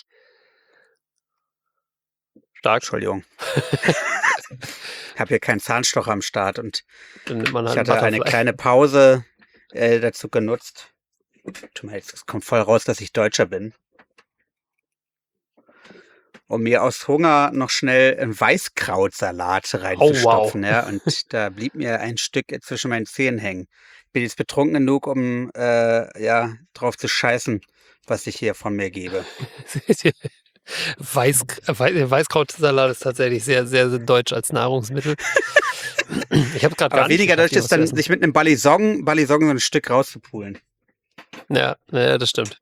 Stark. Entschuldigung. Ich habe hier keinen Zahnstocher am Start und Dann nimmt man ich halt hatte eine kleine Pause dazu genutzt. Tut mir leid, es kommt voll raus, dass ich Deutscher bin. Um mir aus Hunger noch schnell einen Weißkrautsalat reinzustopfen. wow. Ja, und da blieb mir ein Stück zwischen meinen Zähnen hängen. Bin jetzt betrunken genug, um drauf zu scheißen, was ich hier von mir gebe. Weißkrautsalat ist tatsächlich sehr, sehr, sehr deutsch als Nahrungsmittel. Ich habe gerade gar Aber weniger nicht durch das dann, sich mit einem Balisong so ein Stück rauszupulen. Ja, das stimmt.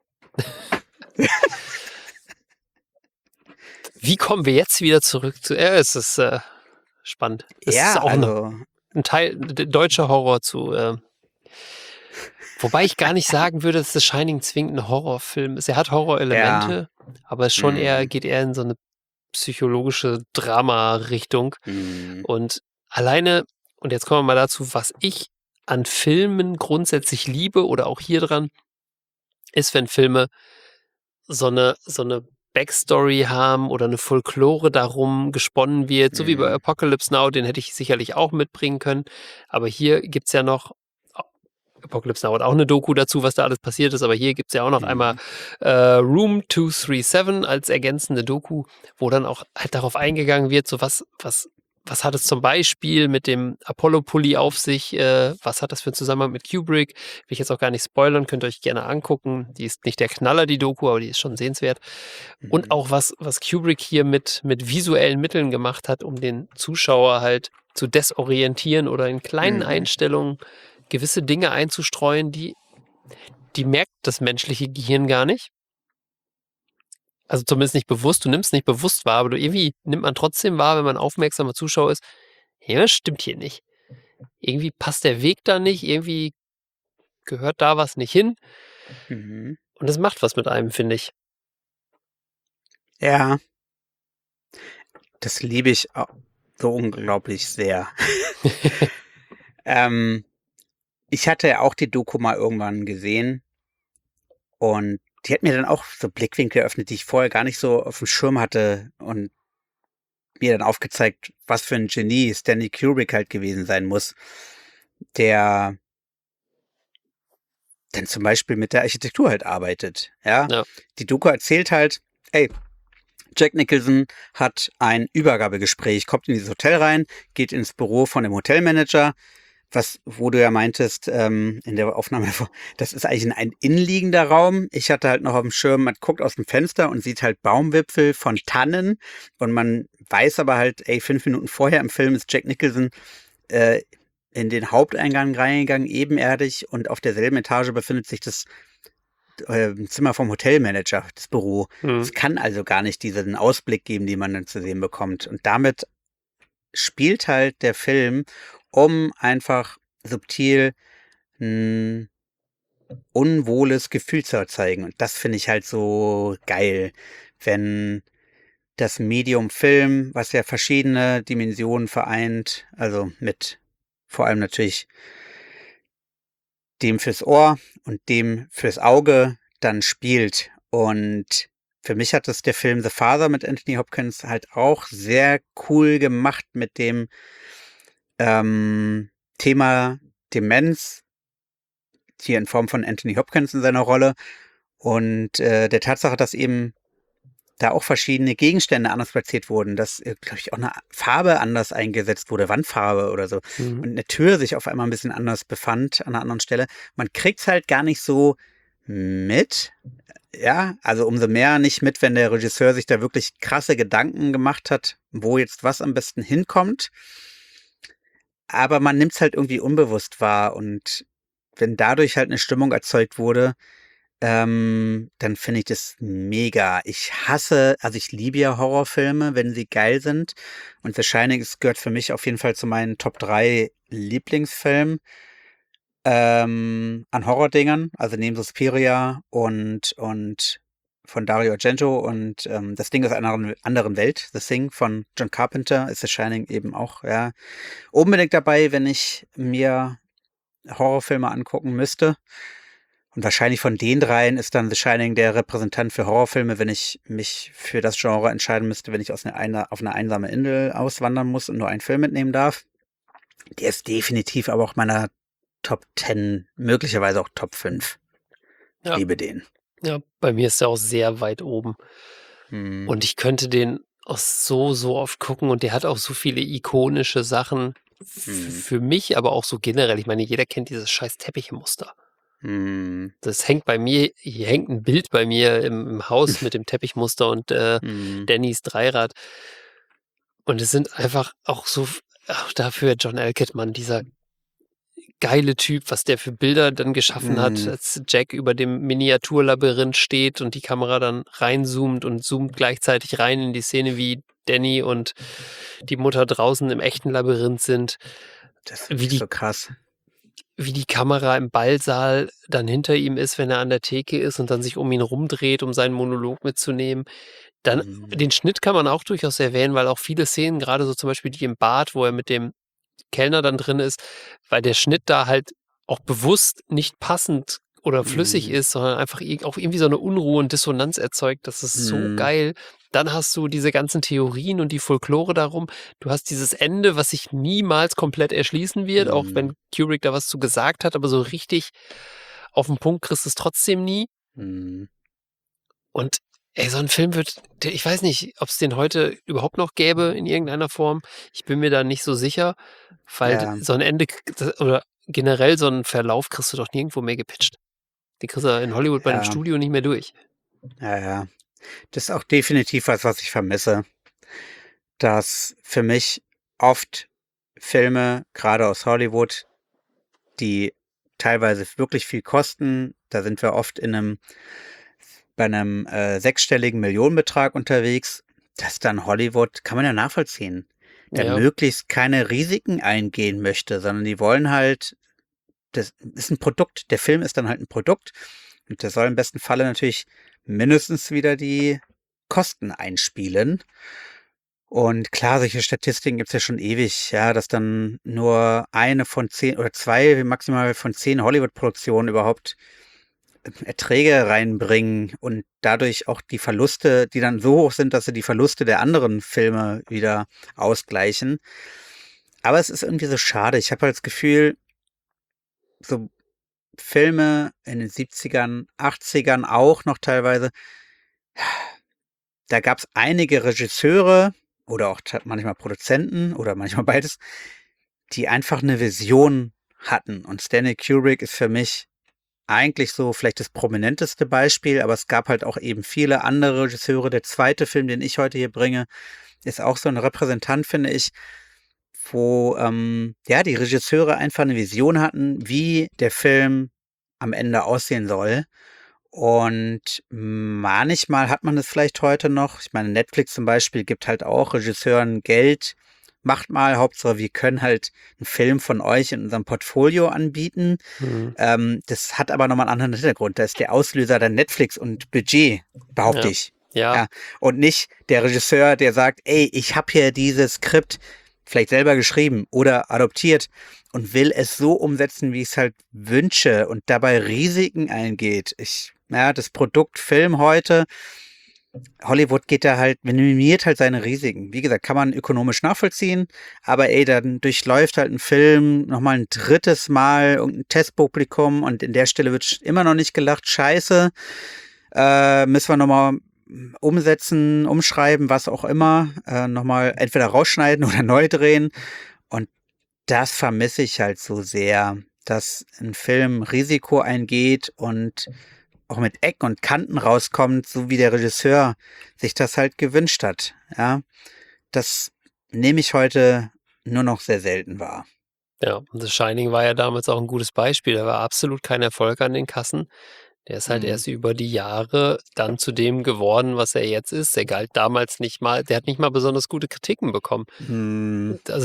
Wie kommen wir jetzt wieder zurück zu... es ist spannend. Es ist auch ein Teil deutscher Horror zu... wobei ich gar nicht sagen würde, dass The Shining zwingend ein Horrorfilm ist. Er hat Horrorelemente, aber es schon geht eher in so eine psychologische Drama-Richtung. Und alleine, und jetzt kommen wir mal dazu, was ich an Filmen grundsätzlich liebe oder auch hier dran, ist, wenn Filme so eine Backstory haben oder eine Folklore darum gesponnen wird, so wie bei Apocalypse Now, den hätte ich sicherlich auch mitbringen können. Aber hier gibt's ja noch, Apocalypse Now hat auch eine Doku dazu, was da alles passiert ist, aber hier gibt's ja auch noch einmal Room 237 als ergänzende Doku, wo dann auch halt darauf eingegangen wird, so was hat es zum Beispiel mit dem Apollo-Pulli auf sich? Was hat das für einen Zusammenhang mit Kubrick? Will ich jetzt auch gar nicht spoilern, könnt ihr euch gerne angucken. Die ist nicht der Knaller, die Doku, aber die ist schon sehenswert. Und auch was Kubrick hier mit visuellen Mitteln gemacht hat, um den Zuschauer halt zu desorientieren oder in kleinen Einstellungen gewisse Dinge einzustreuen, die merkt das menschliche Gehirn gar nicht. Also zumindest nicht bewusst, du nimmst nicht bewusst wahr, aber irgendwie nimmt man trotzdem wahr, wenn man aufmerksamer Zuschauer ist, ja, stimmt hier nicht. Irgendwie passt der Weg da nicht, irgendwie gehört da was nicht hin. Und das macht was mit einem, finde ich. Ja. Das liebe ich so unglaublich sehr. Ich hatte ja auch die Doku mal irgendwann gesehen und die hat mir dann auch so Blickwinkel eröffnet, die ich vorher gar nicht so auf dem Schirm hatte und mir dann aufgezeigt, was für ein Genie Stanley Kubrick halt gewesen sein muss, der dann zum Beispiel mit der Architektur halt arbeitet. Ja. Die Doku erzählt halt, Jack Nicholson hat ein Übergabegespräch, kommt in dieses Hotel rein, geht ins Büro von dem Hotelmanager, wo du ja meintest, in der Aufnahme davor, das ist eigentlich ein innenliegender Raum. Ich hatte halt noch auf dem Schirm, man guckt aus dem Fenster und sieht halt Baumwipfel von Tannen und man weiß aber halt, 5 Minuten vorher im Film ist Jack Nicholson in den Haupteingang reingegangen, ebenerdig, und auf derselben Etage befindet sich das Zimmer vom Hotelmanager, das Büro. Es kann also gar nicht diesen Ausblick geben, den man dann zu sehen bekommt. Und damit spielt halt der Film, um einfach subtil ein unwohles Gefühl zu erzeugen. Und das finde ich halt so geil, wenn das Medium Film, was ja verschiedene Dimensionen vereint, also mit vor allem natürlich dem fürs Ohr und dem fürs Auge, dann spielt. Und für mich hat das der Film The Father mit Anthony Hopkins halt auch sehr cool gemacht mit dem Thema Demenz, hier in Form von Anthony Hopkins in seiner Rolle, und der Tatsache, dass eben da auch verschiedene Gegenstände anders platziert wurden, dass, glaube ich, auch eine Farbe anders eingesetzt wurde, Wandfarbe oder so, und eine Tür sich auf einmal ein bisschen anders befand an einer anderen Stelle. Man kriegt's halt gar nicht so mit, ja, also umso mehr nicht mit, wenn der Regisseur sich da wirklich krasse Gedanken gemacht hat, wo jetzt was am besten hinkommt. Aber man nimmt's halt irgendwie unbewusst wahr, und wenn dadurch halt eine Stimmung erzeugt wurde, dann finde ich das mega. Also ich liebe ja Horrorfilme, wenn sie geil sind. Und The Shining gehört für mich auf jeden Fall zu meinen Top 3 Lieblingsfilmen an Horrordingern. Also neben Suspiria und von Dario Argento und das Ding aus einer anderen Welt, The Thing von John Carpenter, ist The Shining eben auch, ja, unbedingt dabei, wenn ich mir Horrorfilme angucken müsste. Und wahrscheinlich von den dreien ist dann The Shining der Repräsentant für Horrorfilme, wenn ich mich für das Genre entscheiden müsste, wenn ich auf eine einsame Insel auswandern muss und nur einen Film mitnehmen darf. Der ist definitiv aber auch meiner Top 10, möglicherweise auch Top 5. Ich liebe den. Ja, bei mir ist er auch sehr weit oben. Und ich könnte den auch so oft gucken, und der hat auch so viele ikonische Sachen für mich, aber auch so generell. Ich meine, jeder kennt dieses scheiß Teppichmuster. Das hängt bei mir, hier hängt ein Bild bei mir im Haus mit dem Teppichmuster und Dannys Dreirad. Und es sind einfach auch so, auch dafür John Elkett-Mann, dieser geile Typ, was der für Bilder dann geschaffen hat, als Jack über dem Miniaturlabyrinth steht und die Kamera dann reinzoomt und zoomt gleichzeitig rein in die Szene, wie Danny und die Mutter draußen im echten Labyrinth sind. Das ist so krass. Wie die Kamera im Ballsaal dann hinter ihm ist, wenn er an der Theke ist und dann sich um ihn rumdreht, um seinen Monolog mitzunehmen. Dann den Schnitt kann man auch durchaus erwähnen, weil auch viele Szenen, gerade so zum Beispiel die im Bad, wo er mit dem Kellner dann drin ist, weil der Schnitt da halt auch bewusst nicht passend oder flüssig ist, sondern einfach auch irgendwie so eine Unruhe und Dissonanz erzeugt. Das ist so geil. Dann hast du diese ganzen Theorien und die Folklore darum. Du hast dieses Ende, was sich niemals komplett erschließen wird, auch wenn Kubrick da was zu gesagt hat, aber so richtig auf den Punkt kriegst du es trotzdem nie. Und so ein Film ich weiß nicht, ob es den heute überhaupt noch gäbe in irgendeiner Form. Ich bin mir da nicht so sicher, weil so ein Ende oder generell so einen Verlauf kriegst du doch nirgendwo mehr gepitcht. Den kriegst du in Hollywood bei dem Studio nicht mehr durch. Ja. Das ist auch definitiv was ich vermisse. Dass für mich oft Filme, gerade aus Hollywood, die teilweise wirklich viel kosten, da sind wir oft bei einem 6-stelligen Millionenbetrag unterwegs, dass dann Hollywood, kann man ja nachvollziehen, der möglichst keine Risiken eingehen möchte, sondern die wollen halt, das ist ein Produkt, der Film ist dann halt ein Produkt, und der soll im besten Falle natürlich mindestens wieder die Kosten einspielen. Und klar, solche Statistiken gibt's ja schon ewig, ja, dass dann nur eine von 10 oder 2 maximal von 10 Hollywood-Produktionen überhaupt Erträge reinbringen und dadurch auch die Verluste, die dann so hoch sind, dass sie die Verluste der anderen Filme wieder ausgleichen. Aber es ist irgendwie so schade. Ich habe halt das Gefühl, so Filme in den 70ern, 80ern auch noch teilweise, da gab es einige Regisseure oder auch manchmal Produzenten oder manchmal beides, die einfach eine Vision hatten. Und Stanley Kubrick ist für mich eigentlich so vielleicht das prominenteste Beispiel, aber es gab halt auch eben viele andere Regisseure. Der zweite Film, den ich heute hier bringe, ist auch so ein Repräsentant, finde ich, wo ja die Regisseure einfach eine Vision hatten, wie der Film am Ende aussehen soll. Und manchmal hat man das vielleicht heute noch. Ich meine, Netflix zum Beispiel gibt halt auch Regisseuren Geld. Macht mal, Hauptsache, wir können halt einen Film von euch in unserem Portfolio anbieten. Das hat aber nochmal einen anderen Hintergrund. Da ist der Auslöser dann Netflix und Budget, behaupte ich. Ja. Und nicht der Regisseur, der sagt, ey, ich habe hier dieses Skript vielleicht selber geschrieben oder adoptiert und will es so umsetzen, wie ich es halt wünsche und dabei Risiken eingeht. Das Produkt Film heute, Hollywood geht da halt, minimiert halt seine Risiken. Wie gesagt, kann man ökonomisch nachvollziehen, aber dann durchläuft halt ein Film nochmal ein drittes Mal irgendein Testpublikum und in der Stelle wird immer noch nicht gelacht, scheiße, müssen wir nochmal umsetzen, umschreiben, was auch immer, nochmal entweder rausschneiden oder neu drehen. Und das vermisse ich halt so sehr, dass ein Film Risiko eingeht und auch mit Ecken und Kanten rauskommt, so wie der Regisseur sich das halt gewünscht hat. Ja, das nehme ich heute nur noch sehr selten wahr. Ja, und The Shining war ja damals auch ein gutes Beispiel. Da war absolut kein Erfolg an den Kassen. Der ist halt erst über die Jahre dann zu dem geworden, was er jetzt ist. Der galt damals nicht mal, der hat nicht mal besonders gute Kritiken bekommen. Also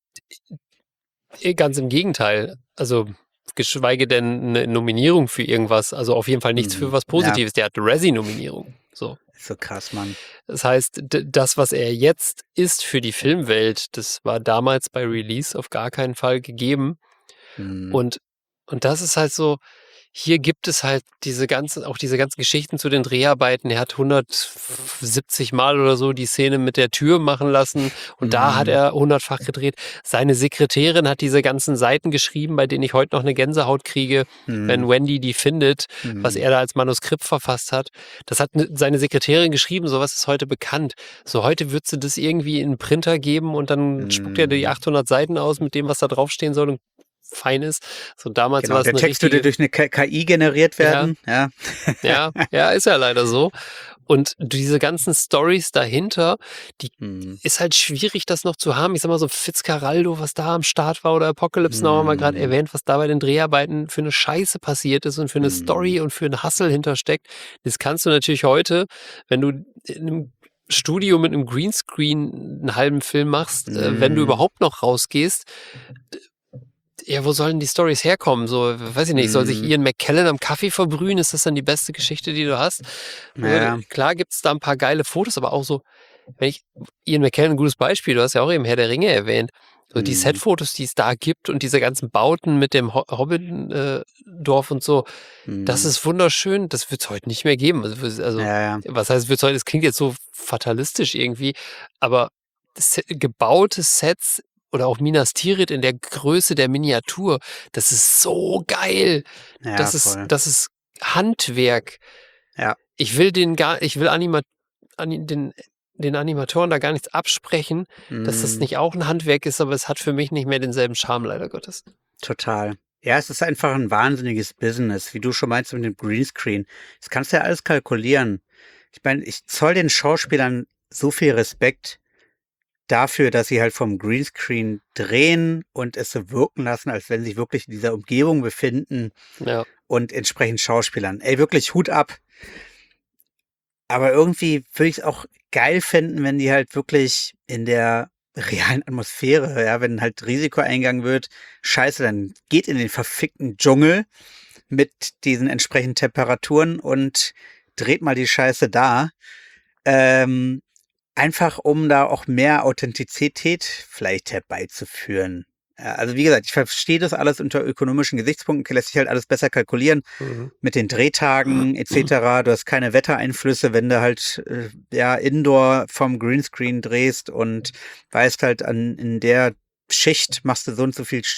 ganz im Gegenteil, also geschweige denn eine Nominierung für irgendwas, also auf jeden Fall nichts für was Positives. Der hat eine Razzie-Nominierung. So. So krass, Mann. Das heißt, das, was er jetzt ist für die Filmwelt, das war damals bei Release auf gar keinen Fall gegeben. Und das ist halt so, hier gibt es halt diese ganzen Geschichten zu den Dreharbeiten. Er hat 170 Mal oder so die Szene mit der Tür machen lassen und da hat er 100-fach gedreht. Seine Sekretärin hat diese ganzen Seiten geschrieben, bei denen ich heute noch eine Gänsehaut kriege, wenn Wendy die findet, was er da als Manuskript verfasst hat. Das hat seine Sekretärin geschrieben, sowas ist heute bekannt. So heute würdest du das irgendwie in einen Printer geben und dann spuckt er die 800 Seiten aus mit dem, was da draufstehen soll und fein ist. So damals war es der Text würde durch eine KI generiert werden. Ja, ist ja leider so. Und diese ganzen Stories dahinter, die ist halt schwierig, das noch zu haben. Ich sag mal so Fitzcarraldo, was da am Start war, oder Apocalypse Now haben wir gerade erwähnt, was da bei den Dreharbeiten für eine Scheiße passiert ist und für eine Story und für einen Hustle hintersteckt. Das kannst du natürlich heute, wenn du in einem Studio mit einem Greenscreen einen halben Film machst, wenn du überhaupt noch rausgehst, ja, wo sollen die Storys herkommen? So, weiß ich nicht, soll sich Ian McKellen am Kaffee verbrühen? Ist das dann die beste Geschichte, die du hast? Ja. Klar gibt's da ein paar geile Fotos, aber auch so, Ian McKellen, ein gutes Beispiel, du hast ja auch eben Herr der Ringe erwähnt, so die Setfotos, die es da gibt und diese ganzen Bauten mit dem Hobbit-Dorf und so, das ist wunderschön, das wird's heute nicht mehr geben. Also was heißt wird's heute? Das klingt jetzt so fatalistisch irgendwie, aber gebaute Sets oder auch Minas Tirith in der Größe der Miniatur, das ist so geil. Ja, das ist Handwerk. Ja. Ich will den Animatoren da gar nichts absprechen, dass das nicht auch ein Handwerk ist, aber es hat für mich nicht mehr denselben Charme, leider Gottes. Total. Ja, es ist einfach ein wahnsinniges Business, wie du schon meinst mit dem Greenscreen. Das kannst du ja alles kalkulieren. Ich meine, ich zoll den Schauspielern so viel Respekt dafür, dass sie halt vom Greenscreen drehen und es so wirken lassen, als wenn sie sich wirklich in dieser Umgebung befinden und entsprechend Schauspielern. Ey, wirklich Hut ab. Aber irgendwie würde ich es auch geil finden, wenn die halt wirklich in der realen Atmosphäre, ja, wenn halt Risiko eingegangen wird, scheiße, dann geht in den verfickten Dschungel mit diesen entsprechenden Temperaturen und dreht mal die Scheiße da. Einfach um da auch mehr Authentizität vielleicht herbeizuführen. Ja, also wie gesagt, ich verstehe das alles unter ökonomischen Gesichtspunkten, lässt sich halt alles besser kalkulieren mit den Drehtagen etc. Du hast keine Wettereinflüsse, wenn du halt Indoor vom Greenscreen drehst und weißt halt in der Schicht machst du so und so viel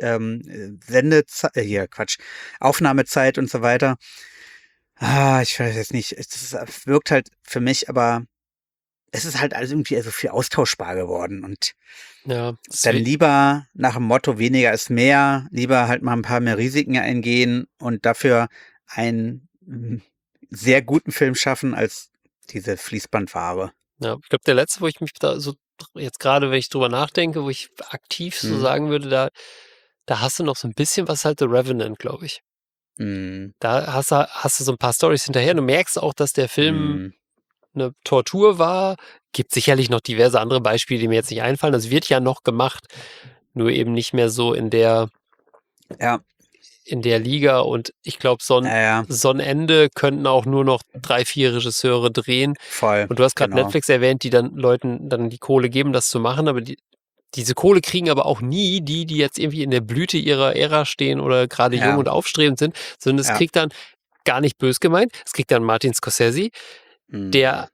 Aufnahmezeit und so weiter. Ich weiß jetzt nicht, es wirkt halt für mich aber es ist halt alles irgendwie so viel austauschbar geworden und Ja, dann lieber nach dem Motto weniger ist mehr, lieber halt mal ein paar mehr Risiken eingehen und dafür einen sehr guten Film schaffen als diese Fließbandware. ja, ich glaube, der letzte, wo ich mich da so jetzt gerade, wenn ich drüber nachdenke, wo ich aktiv so sagen würde, da hast du noch so ein bisschen was halt The Revenant, glaube ich. Da hast du so ein paar Storys hinterher. Du merkst auch, dass der Film eine Tortur war. Gibt sicherlich noch diverse andere Beispiele, die mir jetzt nicht einfallen. Das wird ja noch gemacht, nur eben nicht mehr so in der Ja, Liga. Und ich glaube, so ein Ende könnten auch nur noch 3, 4 Regisseure drehen. voll. Und du hast gerade genau. Netflix erwähnt, die dann Leuten dann die Kohle geben, das zu machen, aber diese Kohle kriegen aber auch nie die jetzt irgendwie in der Blüte ihrer Ära stehen oder gerade Ja. jung und aufstrebend sind, sondern es Ja. kriegt dann, gar nicht bös gemeint, es kriegt dann Martin Scorsese, der,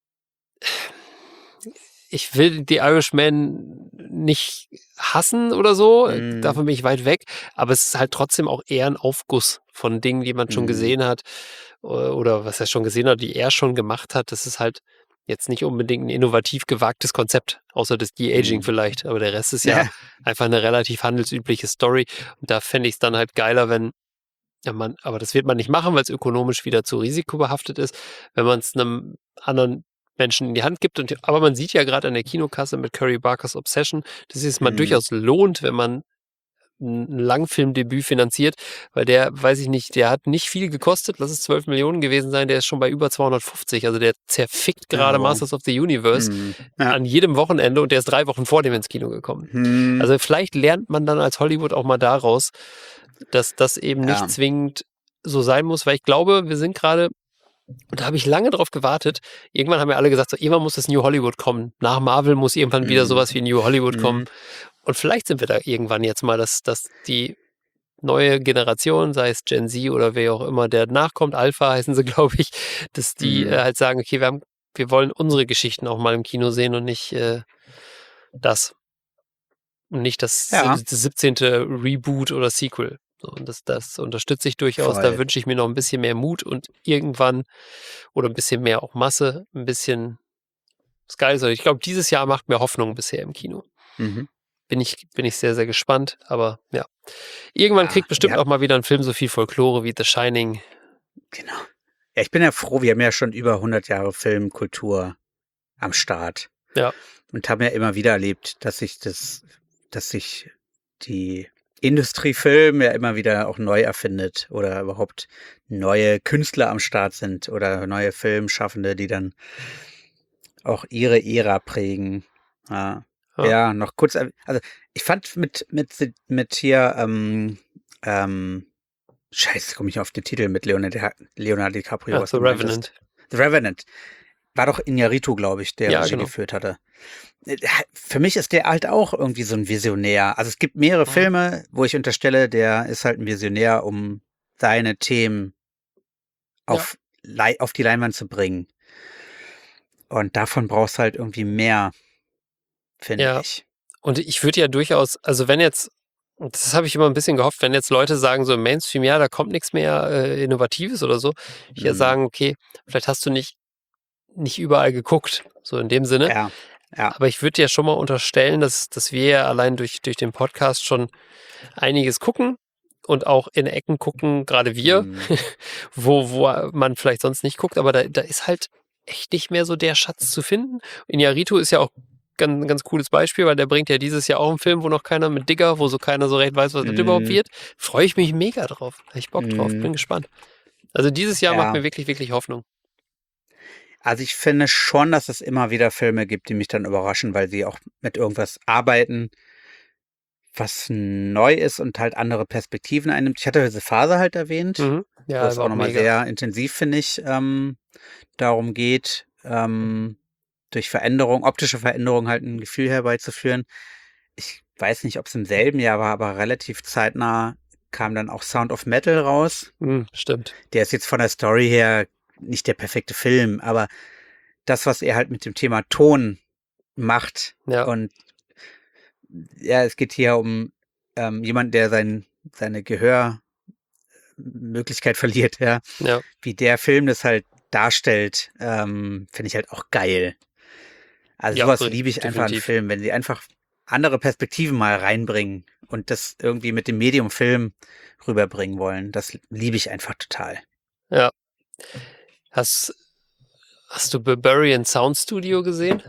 ich will The Irishman nicht hassen oder so, davon bin ich weit weg, aber es ist halt trotzdem auch eher ein Aufguss von Dingen, die man schon gesehen hat oder was er schon gesehen hat, die er schon gemacht hat. Das ist halt jetzt nicht unbedingt ein innovativ gewagtes Konzept, außer das De-Aging vielleicht, aber der Rest ist ja einfach eine relativ handelsübliche Story und da fände ich es dann halt geiler, wenn aber das wird man nicht machen, weil es ökonomisch wieder zu risikobehaftet ist, wenn man es einem anderen Menschen in die Hand gibt. Aber man sieht ja gerade an der Kinokasse mit Curry Barkers Obsession, dass es mal durchaus lohnt, wenn man ein Langfilmdebüt finanziert, weil der, weiß ich nicht, der hat nicht viel gekostet, lass es 12 Millionen gewesen sein, der ist schon bei über 250, also der zerfickt gerade Masters of the Universe an jedem Wochenende und der ist 3 Wochen vor dem ins Kino gekommen. Also vielleicht lernt man dann als Hollywood auch mal daraus, dass das eben nicht zwingend so sein muss, weil ich glaube, wir sind gerade, und da habe ich lange drauf gewartet, irgendwann haben ja alle gesagt, so, irgendwann muss das New Hollywood kommen. Nach Marvel muss irgendwann wieder sowas wie New Hollywood kommen. Und vielleicht sind wir da irgendwann jetzt mal, dass die neue Generation, sei es Gen Z oder wer auch immer, der nachkommt, Alpha heißen sie, glaube ich, dass die halt sagen, okay, wir wollen unsere Geschichten auch mal im Kino sehen und nicht das. Und nicht das 17. Reboot oder Sequel. So, und das unterstütze ich durchaus. Voll. Da wünsche ich mir noch ein bisschen mehr Mut und irgendwann oder ein bisschen mehr auch Masse, ein bisschen Sky. Ich glaube, dieses Jahr macht mir Hoffnung bisher im Kino. Bin ich sehr, sehr gespannt. Aber ja, irgendwann kriegt bestimmt auch mal wieder ein Film so viel Folklore wie The Shining. Genau. Ja, ich bin ja froh, wir haben ja schon über 100 Jahre Filmkultur am Start. Ja. Und haben ja immer wieder erlebt, dass sich die Industrie Film ja immer wieder auch neu erfindet oder überhaupt neue Künstler am Start sind oder neue Filmschaffende, die dann auch ihre Ära prägen. Ja, noch kurz, also ich fand mit hier, scheiße, komme ich auf den Titel mit Leonardo DiCaprio. The Revenant. The Revenant. War doch Iñárritu, glaube ich, der Regie geführt hatte. Für mich ist der halt auch irgendwie so ein Visionär. Also es gibt mehrere Filme, wo ich unterstelle, der ist halt ein Visionär, um seine Themen auf die Leinwand zu bringen. Und davon brauchst du halt irgendwie mehr, finde ich. Und ich würde ja durchaus, also wenn jetzt, das habe ich immer ein bisschen gehofft, wenn jetzt Leute sagen, so im Mainstream, ja, da kommt nichts mehr Innovatives oder so, ich ja sagen, okay, vielleicht hast du nicht überall geguckt, so in dem Sinne. Ja. Aber ich würde ja schon mal unterstellen, dass wir ja allein durch den Podcast schon einiges gucken und auch in Ecken gucken, gerade wir, wo man vielleicht sonst nicht guckt, aber da ist halt echt nicht mehr so der Schatz zu finden. Iñárritu ist ja auch ganz cooles Beispiel, weil der bringt ja dieses Jahr auch einen Film, wo noch keiner mit Digger, wo so keiner so recht weiß, was das überhaupt wird. Freue ich mich mega drauf. Habe ich Bock drauf, bin gespannt. Also dieses Jahr macht mir wirklich, wirklich Hoffnung. Also ich finde schon, dass es immer wieder Filme gibt, die mich dann überraschen, weil sie auch mit irgendwas arbeiten, was neu ist und halt andere Perspektiven einnimmt. Ich hatte diese Phase halt erwähnt, Ja, wo es auch nochmal sehr intensiv, finde ich, darum geht, durch optische Veränderung halt ein Gefühl herbeizuführen. Ich weiß nicht, ob es im selben Jahr war, aber relativ zeitnah kam dann auch Sound of Metal raus. Stimmt. Der ist jetzt von der Story her nicht der perfekte Film, aber das, was er halt mit dem Thema Ton macht und ja, es geht hier um jemanden, der seine Gehörmöglichkeit verliert, ja. Wie der Film das halt darstellt, finde ich halt auch geil. Also Ja, sowas liebe ich einfach an definitiv. Filmen, wenn sie einfach andere Perspektiven mal reinbringen und das irgendwie mit dem Medium Film rüberbringen wollen. Das liebe ich einfach total. Ja. Hast du Barbarian Sound Studio gesehen?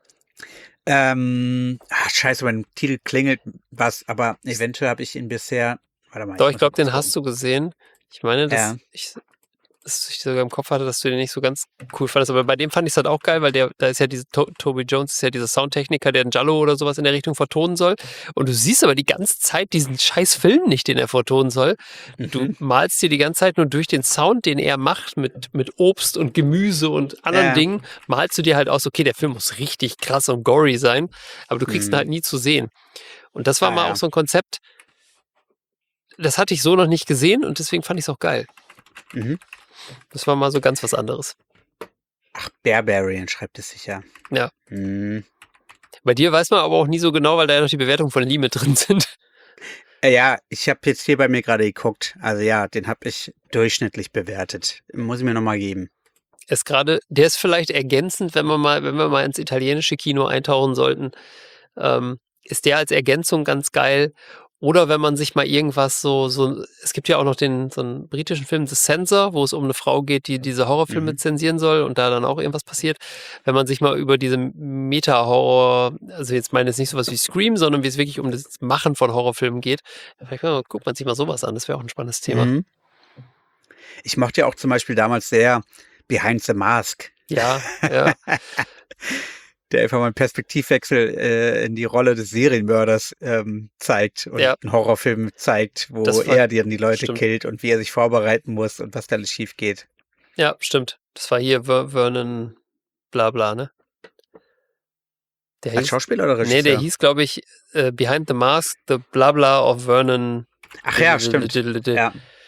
Scheiße, mein Titel klingelt was, aber eventuell habe ich ihn bisher. Warte mal, Doch, ich ich muss mal glaube, den kurz hast gucken. du gesehen. Ich meine, Ja. dass ich sogar im Kopf hatte, dass du den nicht so ganz cool fandest. Aber bei dem fand ich es halt auch geil, weil da ist ja Toby Jones ist ja dieser Soundtechniker, der einen Giallo oder sowas in der Richtung vertonen soll. Und du siehst aber die ganze Zeit diesen scheiß Film nicht, den er vertonen soll. Du Mhm. malst dir die ganze Zeit nur durch den Sound, den er macht, mit Obst und Gemüse und anderen Ja. Dingen, malst du dir halt aus, okay, der Film muss richtig krass und gory sein, aber du kriegst ihn Mhm. halt nie zu sehen. Und das war Ah, mal ja. auch so ein Konzept, das hatte ich so noch nicht gesehen und deswegen fand ich es auch geil. Mhm. Das war mal so ganz was anderes. Ach, Barbarian schreibt es sicher. Ja. Mhm. Bei dir weiß man aber auch nie so genau, weil da ja noch die Bewertungen von Lee mit drin sind. Ja, ich habe jetzt hier bei mir gerade geguckt. Also ja, den habe ich durchschnittlich bewertet. Muss ich mir nochmal geben. Der ist vielleicht ergänzend, wenn wir mal ins italienische Kino eintauchen sollten, ist der als Ergänzung ganz geil. Oder wenn man sich mal irgendwas es gibt ja auch noch so einen britischen Film, The Censor, wo es um eine Frau geht, die diese Horrorfilme zensieren soll und da dann auch irgendwas passiert. Wenn man sich mal über diese Meta-Horror, also jetzt meine jetzt nicht sowas wie Scream, sondern wie es wirklich um das Machen von Horrorfilmen geht, vielleicht guckt man sich mal sowas an, das wäre auch ein spannendes Thema. Mhm. Ich mochte ja auch zum Beispiel damals sehr Behind the Mask. Ja, ja. Der einfach mal einen Perspektivwechsel in die Rolle des Serienmörders zeigt und Ja. einen Horrorfilm zeigt, wo Das war- er dann die Leute stimmt. killt und wie er sich vorbereiten muss und was da alles schief geht. Ja, stimmt. Das war hier Vernon Blabla, ne? Der Als hieß, Schauspieler oder Regisseur? nee, der hieß, glaube ich, Behind the Mask, The Blabla of Vernon. Ach ja, stimmt. Ja.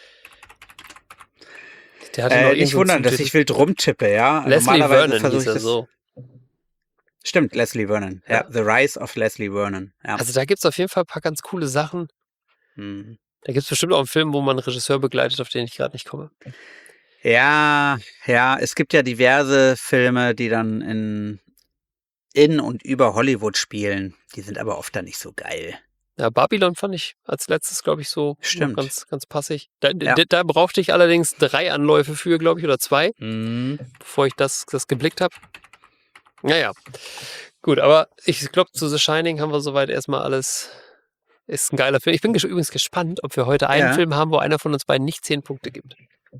Der hatte noch Nicht irgendeinen wundern, dass ich wild rumtippe, ja. Leslie Normalerweise Vernon versuche hieß ich er das. so. Stimmt, Leslie Vernon. Ja. Ja. The Rise of Leslie Vernon. Ja. Also da gibt es auf jeden Fall ein paar ganz coole Sachen. Mhm. Da gibt es bestimmt auch einen Film, wo man einen Regisseur begleitet, auf den ich gerade nicht komme. Ja, es gibt ja diverse Filme, die dann in und über Hollywood spielen. Die sind aber oft dann nicht so geil. Ja, Babylon fand ich als letztes, glaube ich, so noch Stimmt. ganz, ganz passig. Da Ja. brauchte ich allerdings 3 Anläufe für, glaube ich, oder 2. Mhm. Bevor ich das geblickt habe. Naja, gut, aber ich glaube, zu The Shining haben wir soweit erstmal alles. Ist ein geiler Film. Ich bin übrigens gespannt, ob wir heute einen Ja. Film haben, wo einer von uns beiden nicht 10 Punkte gibt.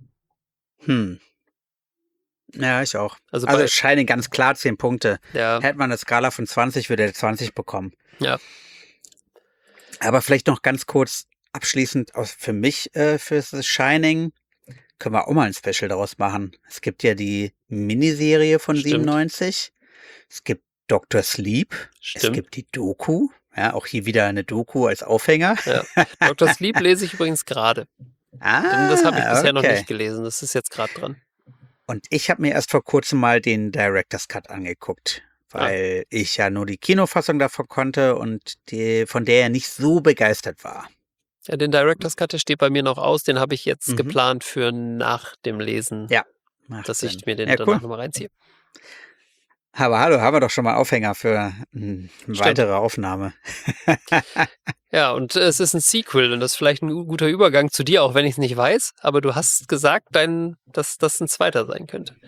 Ja, ich auch. Also Also bei, es scheinen ganz klar 10 Punkte. ja, Hätte man eine Skala von 20, würde er 20 bekommen. Ja. Aber vielleicht noch ganz kurz abschließend für mich für The Shining. Können wir auch mal ein Special daraus machen. Es gibt ja die Miniserie von Stimmt. 97. Es gibt Dr. Sleep. Es stimmt. gibt die Doku. Ja, auch hier wieder eine Doku als Aufhänger. Dr. Sleep lese ich übrigens gerade. Denn das habe ich bisher noch okay. nicht gelesen. Das ist jetzt gerade dran. Und ich habe mir erst vor kurzem mal den Director's Cut angeguckt, weil ich ja nur die Kinofassung davon konnte und von der er nicht so begeistert war. Ja, den Director's Cut, der steht bei mir noch aus. Den habe ich jetzt Mhm. geplant für nach dem Lesen, Ja. Macht dass ich Sinn. mir den Ja, danach cool. nochmal reinziehe. Aber hallo, haben wir doch schon mal Aufhänger für eine weitere Aufnahme. Ja, und es ist ein Sequel und das ist vielleicht ein guter Übergang zu dir, auch wenn ich es nicht weiß. Aber du hast gesagt, dass das ein zweiter sein könnte.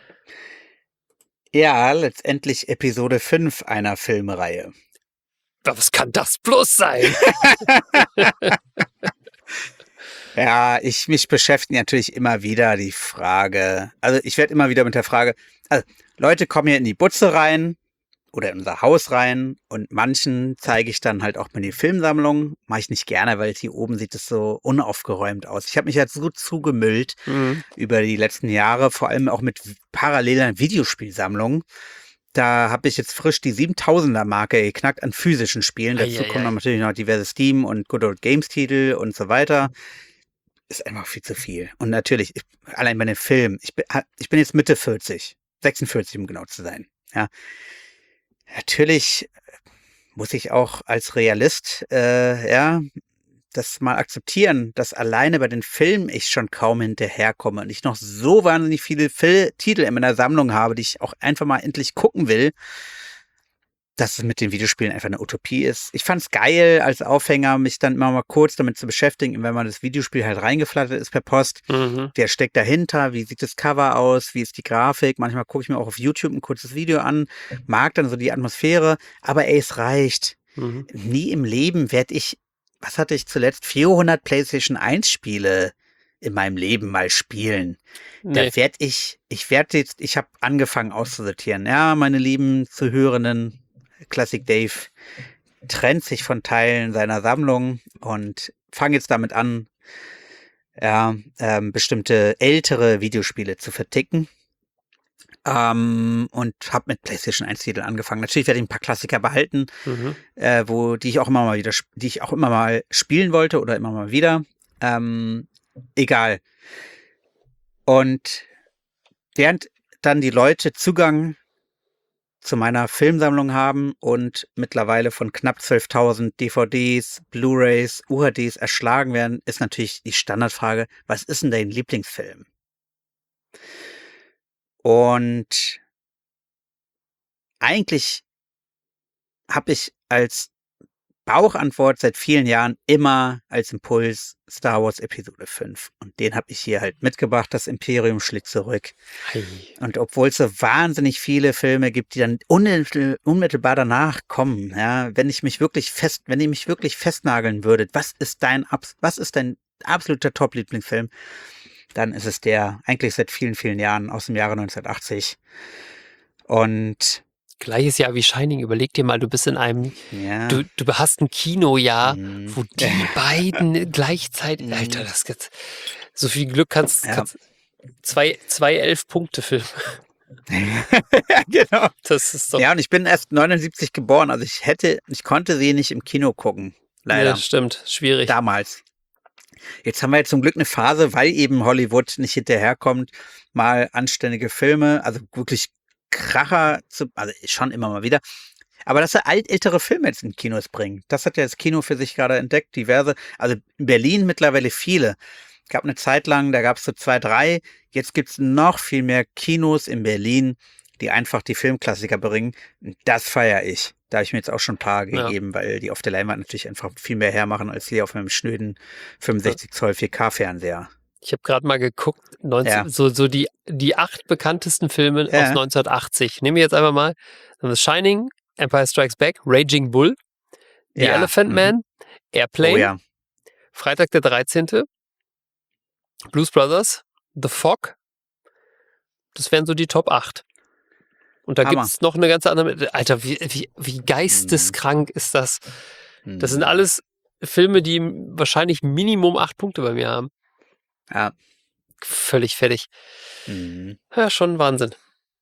Ja, letztendlich Episode 5 einer Filmreihe. Aber was kann das bloß sein? Ja, mich beschäftigt natürlich immer wieder die Frage, also ich werde immer wieder mit der Frage, also Leute kommen hier in die Butze rein oder in unser Haus rein und manchen zeige ich dann halt auch mal die Filmsammlung. Mache ich nicht gerne, weil hier oben sieht es so unaufgeräumt aus. Ich habe mich jetzt so zugemüllt über die letzten Jahre, vor allem auch mit paralleler Videospielsammlung. Da habe ich jetzt frisch die 7000er-Marke geknackt an physischen Spielen. Dazu kommen dann natürlich noch diverse Steam- und Good Old Games-Titel und so weiter. Ist einfach viel zu viel. Und natürlich, allein bei den Filmen, ich bin jetzt Mitte 40, 46, um genau zu sein. Ja. Natürlich muss ich auch als Realist, das mal akzeptieren, dass alleine bei den Filmen ich schon kaum hinterherkomme und ich noch so wahnsinnig viele Titel in meiner Sammlung habe, die ich auch einfach mal endlich gucken will. dass es mit den Videospielen einfach eine Utopie ist. Ich fand es geil als Aufhänger, mich dann immer mal kurz damit zu beschäftigen, wenn man das Videospiel halt reingeflattert ist per Post. Mhm. Wer steckt dahinter? Wie sieht das Cover aus? Wie ist die Grafik? Manchmal gucke ich mir auch auf YouTube ein kurzes Video an, mag dann so die Atmosphäre, aber ey, es reicht. Mhm. Nie im Leben werde ich, was hatte ich zuletzt, 400 PlayStation 1 Spiele in meinem Leben mal spielen. Da Nee. werde ich habe angefangen auszusortieren. Ja, meine lieben Zuhörenden, Classic Dave trennt sich von Teilen seiner Sammlung und fange jetzt damit an, ja, bestimmte ältere Videospiele zu verticken. Und habe mit PlayStation 1 Titel angefangen. Natürlich werde ich ein paar Klassiker behalten, Mhm. die ich auch immer mal spielen wollte oder immer mal wieder. Egal. Und während dann die Leute Zugang zu meiner Filmsammlung haben und mittlerweile von knapp 12.000 DVDs, Blu-rays, UHDs erschlagen werden, ist natürlich die Standardfrage, was ist denn dein Lieblingsfilm? Und eigentlich habe ich als Bauchantwort seit vielen Jahren immer als Impuls Star Wars Episode 5. Und den habe ich hier halt mitgebracht, das Imperium schlägt zurück. Ei. Und obwohl es so wahnsinnig viele Filme gibt, die dann unmittelbar danach kommen, ja, wenn ihr mich wirklich festnageln würdet, was ist dein absoluter Top-Lieblingsfilm, dann ist es der, eigentlich seit vielen, vielen Jahren aus dem Jahre 1980. Und Gleiches Jahr wie Shining. Überleg dir mal, du bist in einem, ja, du hast ein Kinojahr, Mhm. wo die beiden gleichzeitig, Alter, das geht, so viel Glück kannst Ja. zwei 11-Punkte-Filme. Genau. Das ist doch, Ja, und ich bin erst 79 geboren, also ich konnte sie nicht im Kino gucken. Leider. ja, stimmt, schwierig. Damals. Jetzt haben wir zum Glück eine Phase, weil eben Hollywood nicht hinterherkommt, mal anständige Filme, also wirklich Kracher also schon immer mal wieder. Aber dass sie ältere Filme jetzt in Kinos bringen, das hat ja das Kino für sich gerade entdeckt, diverse, also in Berlin mittlerweile viele. Gab eine Zeit lang, da gab es so 2, 3, jetzt gibt's noch viel mehr Kinos in Berlin, die einfach die Filmklassiker bringen. Das feiere ich. Da habe ich mir jetzt auch schon ein paar Ja. gegeben, weil die auf der Leinwand natürlich einfach viel mehr hermachen als hier auf meinem schnöden 65 Zoll 4K-Fernseher. Ich habe gerade mal geguckt, Ja. so die 8 bekanntesten Filme Ja. aus 1980. Nehmen wir jetzt einfach mal. Dann ist Shining, Empire Strikes Back, Raging Bull, The Ja, Elephant mhm. Man, Airplane, Oh ja. Freitag der 13., Blues Brothers, The Fog. Das wären so die Top 8. Und da Hammer. gibt es noch eine ganze andere. Alter, wie geisteskrank ist das? Das sind alles Filme, die wahrscheinlich Minimum 8 Punkte bei mir haben. Ja. Völlig fertig. Mhm. Ja, schon Wahnsinn.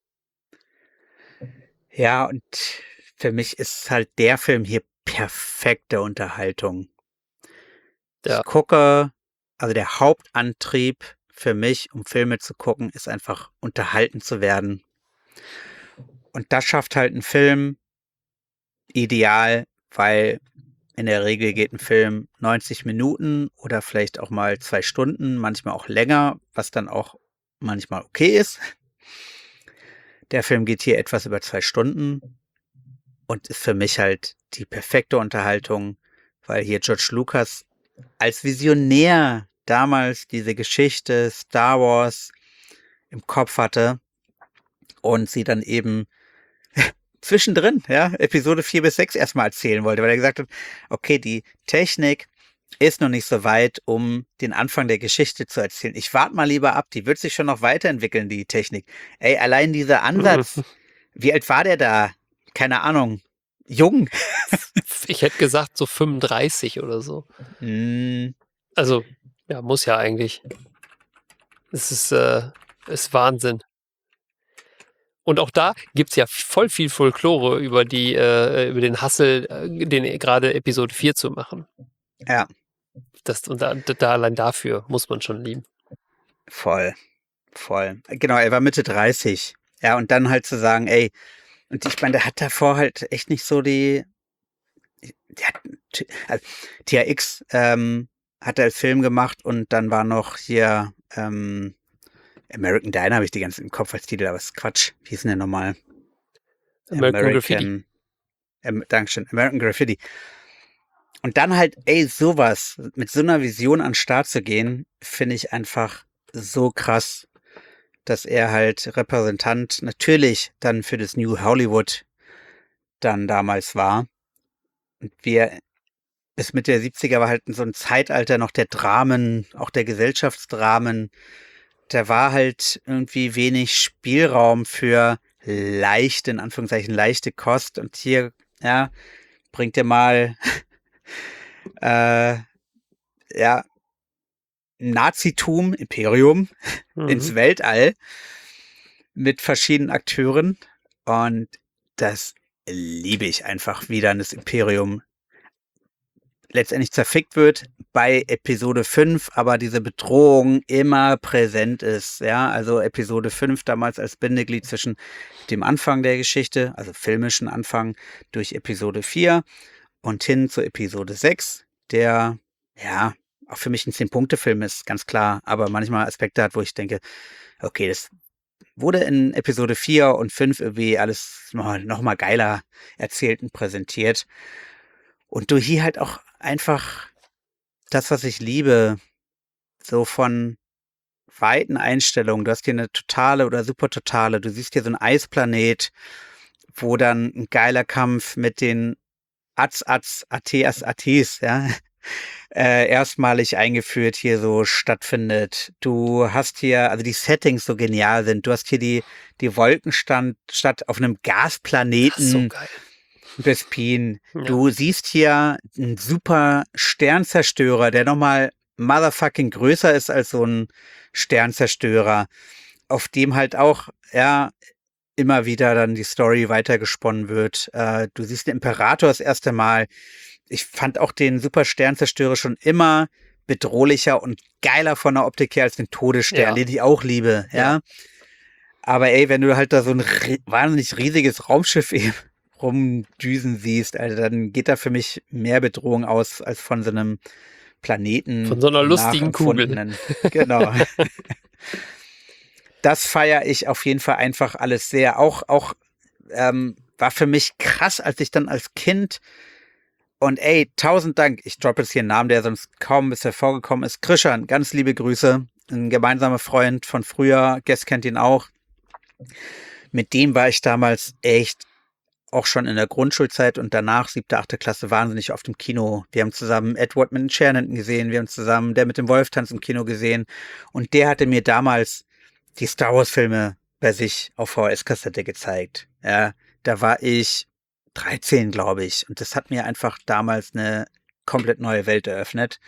Ja, und für mich ist halt der Film hier perfekte Unterhaltung. Ja. Ich gucke, also der Hauptantrieb für mich, um Filme zu gucken, ist einfach unterhalten zu werden. Und das schafft halt ein Film ideal, weil in der Regel geht ein Film 90 Minuten oder vielleicht auch mal 2 Stunden, manchmal auch länger, was dann auch manchmal okay ist. Der Film geht hier etwas über 2 Stunden und ist für mich halt die perfekte Unterhaltung, weil hier George Lucas als Visionär damals diese Geschichte Star Wars im Kopf hatte und sie dann eben zwischendrin, ja, Episode 4 bis 6 erstmal erzählen wollte, weil er gesagt hat, okay, die Technik ist noch nicht so weit, um den Anfang der Geschichte zu erzählen. Ich warte mal lieber ab, die wird sich schon noch weiterentwickeln, die Technik. Ey, allein dieser Ansatz, wie alt war der da? Keine Ahnung. Jung. Ich hätte gesagt so 35 oder so. Also, ja, muss ja eigentlich. Es ist Wahnsinn. Und auch da gibt es ja voll viel Folklore über über den Hassel, den gerade Episode 4 zu machen. Ja. Und da allein dafür muss man schon lieben. Voll. Genau, er war Mitte 30. Ja, und dann halt zu sagen, ey, und ich meine, der hat davor halt echt nicht so also, THX hat er als Film gemacht und dann war noch hier American Diner, habe ich die ganze im Kopf als Titel, aber ist Quatsch. Wie ist denn der nochmal? American Graffiti. Dankeschön, American Graffiti. Und dann halt, sowas, mit so einer Vision an den Start zu gehen, finde ich einfach so krass, dass er halt Repräsentant natürlich dann für das New Hollywood dann damals war. Und bis Mitte der 70er war halt so ein Zeitalter noch der Dramen, auch der Gesellschaftsdramen. Da war halt irgendwie wenig Spielraum für in Anführungszeichen, leichte Kost. Und hier, ja, bringt er mal Nazitum, Imperium ins Weltall mit verschiedenen Akteuren. Und das liebe ich einfach, wie dann das Imperium letztendlich zerfickt wird bei Episode 5, aber diese Bedrohung immer präsent ist. Ja, also Episode 5 damals als Bindeglied zwischen dem Anfang der Geschichte, also filmischen Anfang, durch Episode 4 und hin zu Episode 6, der, ja, auch für mich ein 10-Punkte-Film ist, ganz klar, aber manchmal Aspekte hat, wo ich denke, okay, das wurde in Episode 4 und 5 irgendwie alles noch mal geiler erzählt und präsentiert. Und du hier halt auch einfach das, was ich liebe, so von weiten Einstellungen. Du hast hier eine totale oder super totale. Du siehst hier so einen Eisplanet, wo dann ein geiler Kampf mit den ATs, ja, erstmalig eingeführt hier so stattfindet. Du hast hier, also die Settings so genial sind. Du hast hier die Wolkenstadt auf einem Gasplaneten. So geil. Bespin. Ja. Du siehst hier einen super Sternzerstörer, der nochmal motherfucking größer ist als so ein Sternzerstörer, auf dem halt auch, ja, immer wieder dann die Story weitergesponnen wird. Du siehst den Imperator das erste Mal. Ich fand auch den super Sternzerstörer schon immer bedrohlicher und geiler von der Optik her als den Todesstern, den ich auch liebe, ja. Aber wenn du halt da so ein wahnsinnig riesiges Raumschiff eben rumdüsen siehst, also dann geht da für mich mehr Bedrohung aus als von so einem Planeten. Von so einer lustigen Kugel. Genau. Das feiere ich auf jeden Fall einfach alles sehr. Auch war für mich krass, als ich dann als Kind und 1000 Dank, ich droppe jetzt hier einen Namen, der sonst kaum bisher vorgekommen ist. Krishan, ganz liebe Grüße. Ein gemeinsamer Freund von früher, Guest kennt ihn auch. Mit dem war ich damals echt auch schon in der Grundschulzeit und danach, 7., 8. Klasse, wahnsinnig oft im Kino. Wir haben zusammen Edward mit den Schernen gesehen, wir haben zusammen Der mit dem Wolftanz im Kino gesehen und der hatte mir damals die Star Wars Filme bei sich auf VHS-Kassette gezeigt. Ja, da war ich 13, glaube ich, und das hat mir einfach damals eine komplett neue Welt eröffnet.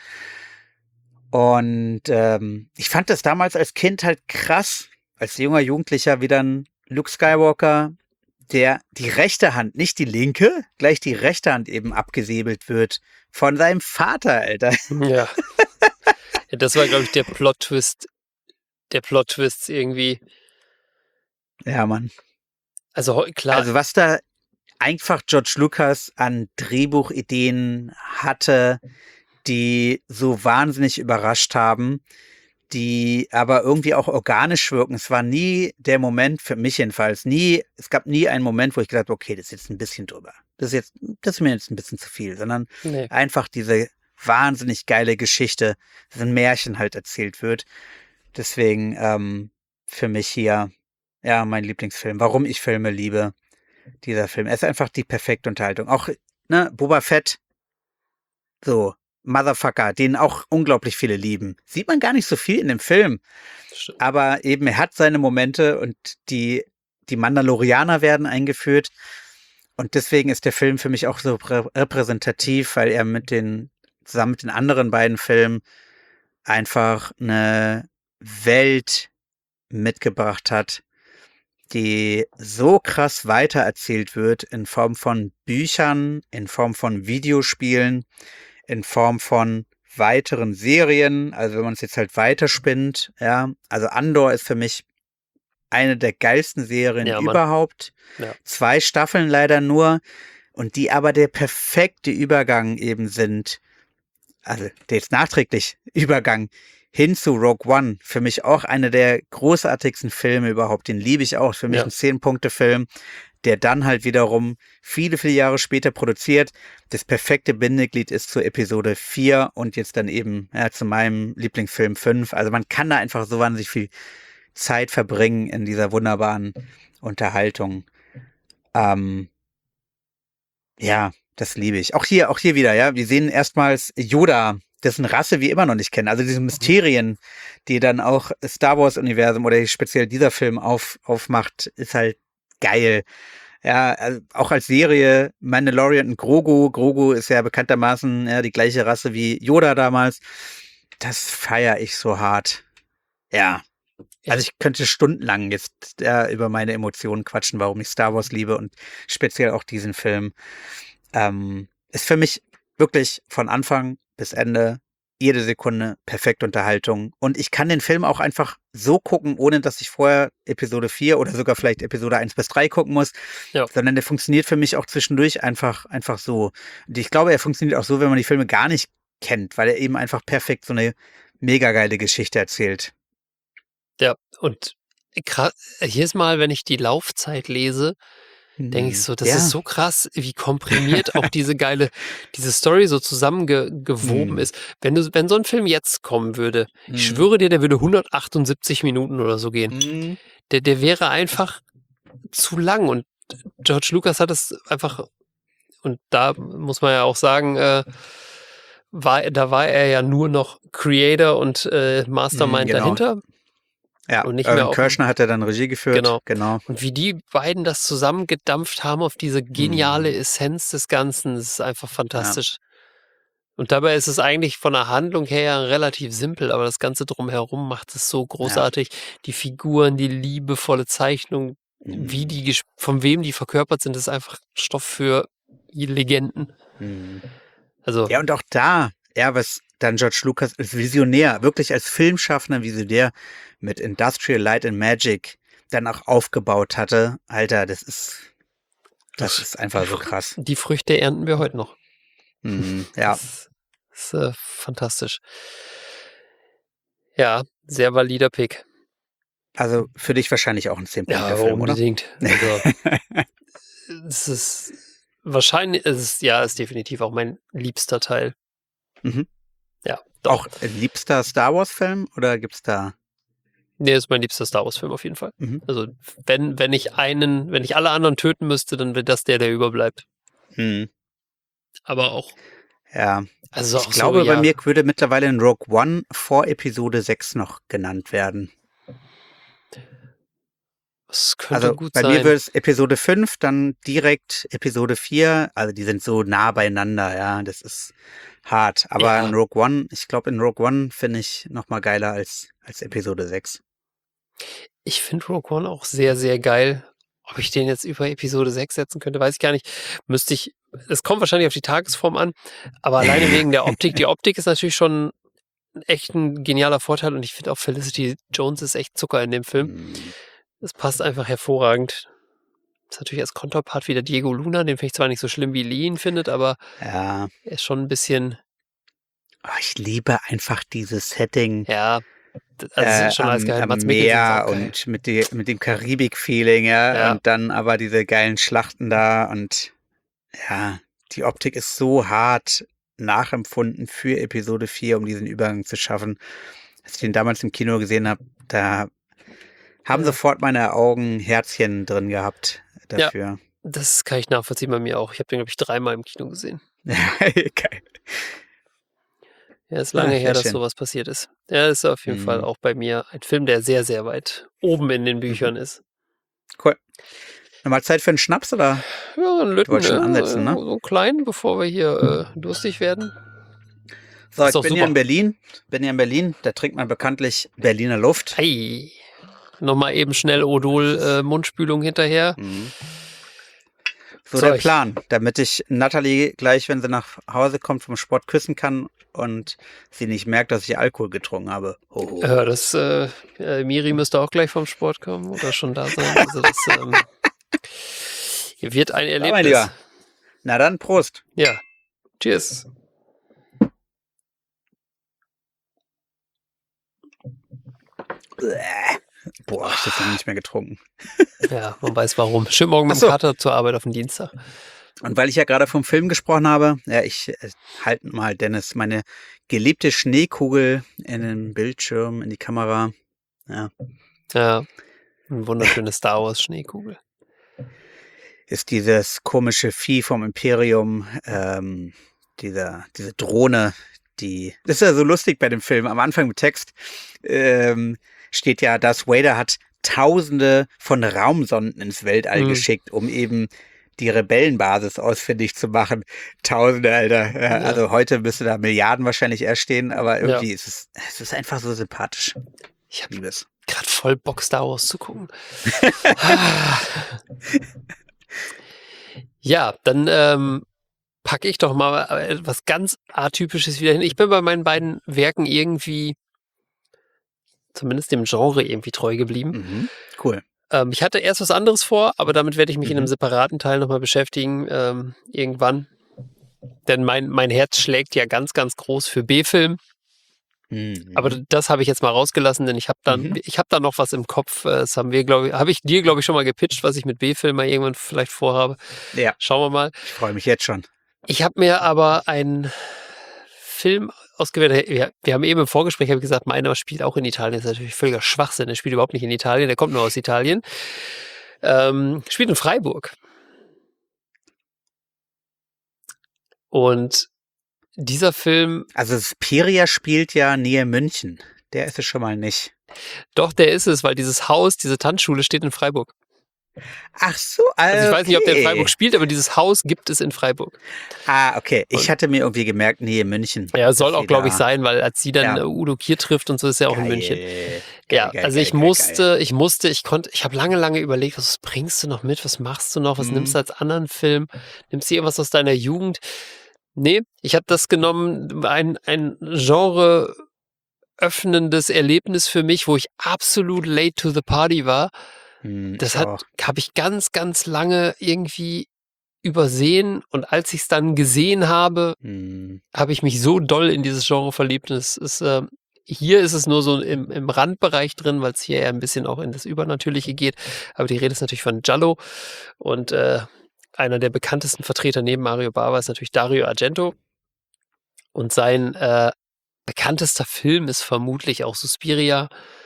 Und ich fand das damals als Kind halt krass, als junger Jugendlicher, wie dann Luke Skywalker, der die rechte Hand, nicht die linke, gleich die rechte Hand eben abgesäbelt wird von seinem Vater, Alter. Ja. Ja, das war, glaube ich, der Plot-Twist. Der Plot-Twist irgendwie. Ja, Mann. Also klar. Also was da einfach George Lucas an Drehbuchideen hatte, die so wahnsinnig überrascht haben, die aber irgendwie auch organisch wirken. Es war nie der Moment, für mich jedenfalls, es gab nie einen Moment, wo ich gesagt habe, okay, das ist jetzt ein bisschen drüber. Das ist mir jetzt ein bisschen zu viel, sondern einfach diese wahnsinnig geile Geschichte, so ein Märchen halt erzählt wird. Deswegen für mich hier, ja, mein Lieblingsfilm. Warum ich Filme liebe, dieser Film. Er ist einfach die perfekte Unterhaltung. Auch, Boba Fett, so, Motherfucker, den auch unglaublich viele lieben. Sieht man gar nicht so viel in dem Film. Aber eben, er hat seine Momente und die Mandalorianer werden eingeführt. Und deswegen ist der Film für mich auch so repräsentativ, weil er zusammen mit den anderen beiden Filmen einfach eine Welt mitgebracht hat, die so krass weitererzählt wird in Form von Büchern, in Form von Videospielen, in Form von weiteren Serien, also wenn man es jetzt halt weiterspinnt, ja, also Andor ist für mich eine der geilsten Serien überhaupt. Ja. 2 Staffeln leider nur und die aber der perfekte Übergang eben sind, also der jetzt nachträglich Übergang hin zu Rogue One, für mich auch einer der großartigsten Filme überhaupt, den liebe ich auch, für mich ein 10-Punkte-Film, der dann halt wiederum viele, viele Jahre später produziert, das perfekte Bindeglied ist zur Episode 4 und jetzt dann eben zu meinem Lieblingsfilm 5. Also man kann da einfach so wahnsinnig viel Zeit verbringen in dieser wunderbaren Unterhaltung. Ja, das liebe ich. Auch hier wieder, ja. Wir sehen erstmals Yoda, dessen Rasse wir immer noch nicht kennen. Also diese Mysterien, die dann auch Star Wars-Universum oder speziell dieser Film aufmacht, ist halt geil. Ja, also auch als Serie Mandalorian und Grogu. Grogu ist ja bekanntermaßen die gleiche Rasse wie Yoda damals. Das feiere ich so hart. Ja. Also ich könnte stundenlang jetzt über meine Emotionen quatschen, warum ich Star Wars liebe und speziell auch diesen Film. Ist für mich wirklich von Anfang bis Ende jede Sekunde perfekte Unterhaltung. Und ich kann den Film auch einfach so gucken, ohne dass ich vorher Episode 4 oder sogar vielleicht Episode 1 bis 3 gucken muss, sondern der funktioniert für mich auch zwischendurch einfach so. Und ich glaube, er funktioniert auch so, wenn man die Filme gar nicht kennt, weil er eben einfach perfekt so eine mega geile Geschichte erzählt. Ja, und jedes Mal, wenn ich die Laufzeit lese, denke ich so, das ist so krass, wie komprimiert auch diese Story so zusammengewoben ist. Wenn so ein Film jetzt kommen würde, ich schwöre dir, der würde 178 Minuten oder so gehen. Der wäre einfach zu lang und George Lucas hat es einfach, und da muss man ja auch sagen, da war er ja nur noch Creator und Mastermind dahinter. Ja, und nicht mehr Kirschner hat er dann Regie geführt. Genau. Und wie die beiden das zusammengedampft haben auf diese geniale Essenz des Ganzen, das ist einfach fantastisch. Ja. Und dabei ist es eigentlich von der Handlung her relativ simpel, aber das Ganze drumherum macht es so großartig. Ja. Die Figuren, die liebevolle Zeichnung, von wem die verkörpert sind, ist einfach Stoff für Legenden. Also, ja, und auch da, was dann George Lucas als Visionär, wirklich als filmschaffender Visionär mit Industrial Light and Magic dann auch aufgebaut hatte. Alter, das ist einfach so krass. Die Früchte ernten wir heute noch. Ja. Das ist fantastisch. Ja, sehr valider Pick. Also für dich wahrscheinlich auch ein 10-Punkte-Film, oder? Unbedingt. Also, es ist wahrscheinlich, ist definitiv auch mein liebster Teil. Ja, doch. Auch liebster Star Wars-Film oder gibt's da? Nee, ist mein liebster Star Wars-Film auf jeden Fall. Also wenn ich alle anderen töten müsste, dann wäre das der überbleibt. Aber auch. Ja. Also ich glaube, bei mir würde mittlerweile in Rogue One vor Episode 6 noch genannt werden. Das könnte gut bei sein. Mir würde es Episode 5, dann direkt Episode 4. Also die sind so nah beieinander, ja. Das ist hart. Aber in Rogue One, ich glaube, in Rogue One finde ich noch mal geiler als Episode 6. Ich finde Rogue One auch sehr, sehr geil. Ob ich den jetzt über Episode 6 setzen könnte, weiß ich gar nicht. Es kommt wahrscheinlich auf die Tagesform an, aber alleine wegen der Optik. Die Optik ist natürlich schon echt ein genialer Vorteil und ich finde auch Felicity Jones ist echt Zucker in dem Film. Das passt einfach hervorragend. Das ist natürlich als Konterpart wieder Diego Luna, den finde ich zwar nicht so schlimm, wie Lee ihn findet, aber er ist schon ein bisschen... ich liebe einfach dieses Setting. Ja, also schon als geil. Am Meer und mit dem Karibik-Feeling, ja, und dann aber diese geilen Schlachten da und die Optik ist so hart nachempfunden für Episode 4, um diesen Übergang zu schaffen. Als ich den damals im Kino gesehen habe, da haben sofort meine Augen Herzchen drin gehabt dafür. Ja, das kann ich nachvollziehen bei mir auch. Ich habe den, glaube ich, 3-mal im Kino gesehen. Geil. Ja, ist lange her, dass sowas passiert ist. Ja, ist auf jeden Fall auch bei mir ein Film, der sehr, sehr weit oben in den Büchern ist. Cool. Nochmal Zeit für einen Schnaps, oder? Ja, einen Lütten, schon ansetzen, ne? So einen kleinen, bevor wir hier durstig werden. So, ich bin hier in Berlin. Da trinkt man bekanntlich Berliner Luft. Hey. Nochmal eben schnell Odol Mundspülung hinterher. So der Plan, damit ich Natalie gleich, wenn sie nach Hause kommt, vom Sport küssen kann und sie nicht merkt, dass ich Alkohol getrunken habe. Miri müsste auch gleich vom Sport kommen oder schon da sein. Also das wird ein Erlebnis. Mein Lieber. Na dann, Prost. Ja, cheers. Boah, hab ich das lange nicht mehr getrunken. Ja, man weiß warum. Schön morgen mit Ach dem so. Kater zur Arbeit auf den Dienstag. Und weil ich ja gerade vom Film gesprochen habe, ja, ich halte mal, Dennis, meine geliebte Schneekugel in den Bildschirm, in die Kamera. Ja, Ja, eine wunderschöne Star Wars Schneekugel. ist dieses komische Vieh vom Imperium, diese Drohne, das ist ja so lustig bei dem Film. Am Anfang im Text steht ja, Darth Vader hat Tausende von Raumsonden ins Weltall geschickt, um eben die Rebellenbasis ausfindig zu machen. Tausende, Alter. Ja, Ja. also heute müsste da Milliarden wahrscheinlich erstehen, aber irgendwie Ja. es ist einfach so sympathisch. Ich habe Liebe es. gerade voll Bock, Star Wars zu gucken. Ja, dann packe ich doch mal etwas ganz Atypisches wieder hin. Ich bin bei meinen beiden Werken irgendwie, zumindest dem Genre, irgendwie treu geblieben. Mhm. Cool. Ich hatte erst was anderes vor, aber damit werde ich mich in einem Mhm. separaten Teil nochmal beschäftigen, irgendwann. Denn mein Herz schlägt ja ganz, ganz groß für B-Film. Mhm. Aber das habe ich jetzt mal rausgelassen, denn ich habe da noch was im Kopf. Das habe ich dir, glaube ich, schon mal gepitcht, was ich mit B-Film mal irgendwann vielleicht vorhabe. Ja, Schauen wir mal. ich freue mich jetzt schon. Ich habe mir aber einen Film ausgewählt. Wir haben eben im Vorgespräch gesagt, meiner spielt auch in Italien. Das ist natürlich völliger Schwachsinn. Der spielt überhaupt nicht in Italien. Der kommt nur aus Italien. Spielt in Freiburg. Und dieser Film, Also Speria spielt ja Nähe München. Der ist es schon mal nicht. doch, der ist es, weil dieses Haus, diese Tanzschule steht in Freiburg. Ach so, Also ich weiß nicht, ob der in okay. Freiburg spielt, aber dieses Haus gibt es in Freiburg. Ah, okay. Ich Und- hatte mir irgendwie gemerkt, Nähe München. Ja, soll dass auch, sie glaube ich, da- sein, weil als sie dann Ja. Udo Kier trifft und so, ist er auch in München. Geil, Ja, geil, also geil, ich geil. habe lange überlegt, was bringst du noch mit, was machst du noch, was Mhm. nimmst du als anderen Film, nimmst du irgendwas aus deiner Jugend? Nee, ich habe das genommen, ein Genre öffnendes Erlebnis für mich, wo ich absolut late to the party war. Das ich auch. habe ich ganz, ganz lange irgendwie übersehen und als ich es dann gesehen habe, Hm. habe ich mich so doll in dieses Genre verliebt. Und es ist, hier ist es nur so im Randbereich drin, weil es hier eher ein bisschen auch in das Übernatürliche geht. Aber die Rede ist natürlich von Giallo. Und einer der bekanntesten Vertreter neben Mario Bava ist natürlich Dario Argento. Und sein bekanntester Film ist vermutlich auch Suspiria,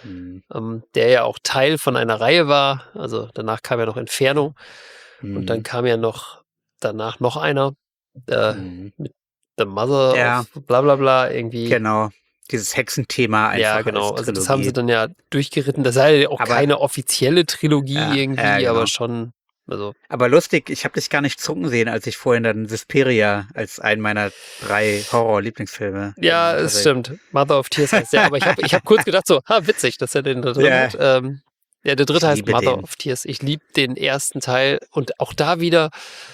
der ja auch Teil von einer Reihe war. Also danach kam ja noch Inferno. Und dann kam ja danach noch einer mit The Mother Ja. of bla bla bla irgendwie. Genau. Dieses Hexenthema einfach. Ja, genau. als Also das haben sie Trilogie. dann ja durchgeritten. Das sei ja auch Aber- keine offizielle Trilogie Ja, irgendwie, ja, genau. aber schon, also Aber lustig, ich habe dich gar nicht zucken sehen, als ich vorhin dann Suspiria als einen meiner 3 Horror-Lieblingsfilme. ja, es stimmt. Mother of Tears heißt der. Aber ich hab kurz gedacht so, witzig, dass er den da drin Ja. hat. Ja, der dritte Ich heißt liebe Mother den. of Tears. Ich liebe den ersten Teil und auch da wieder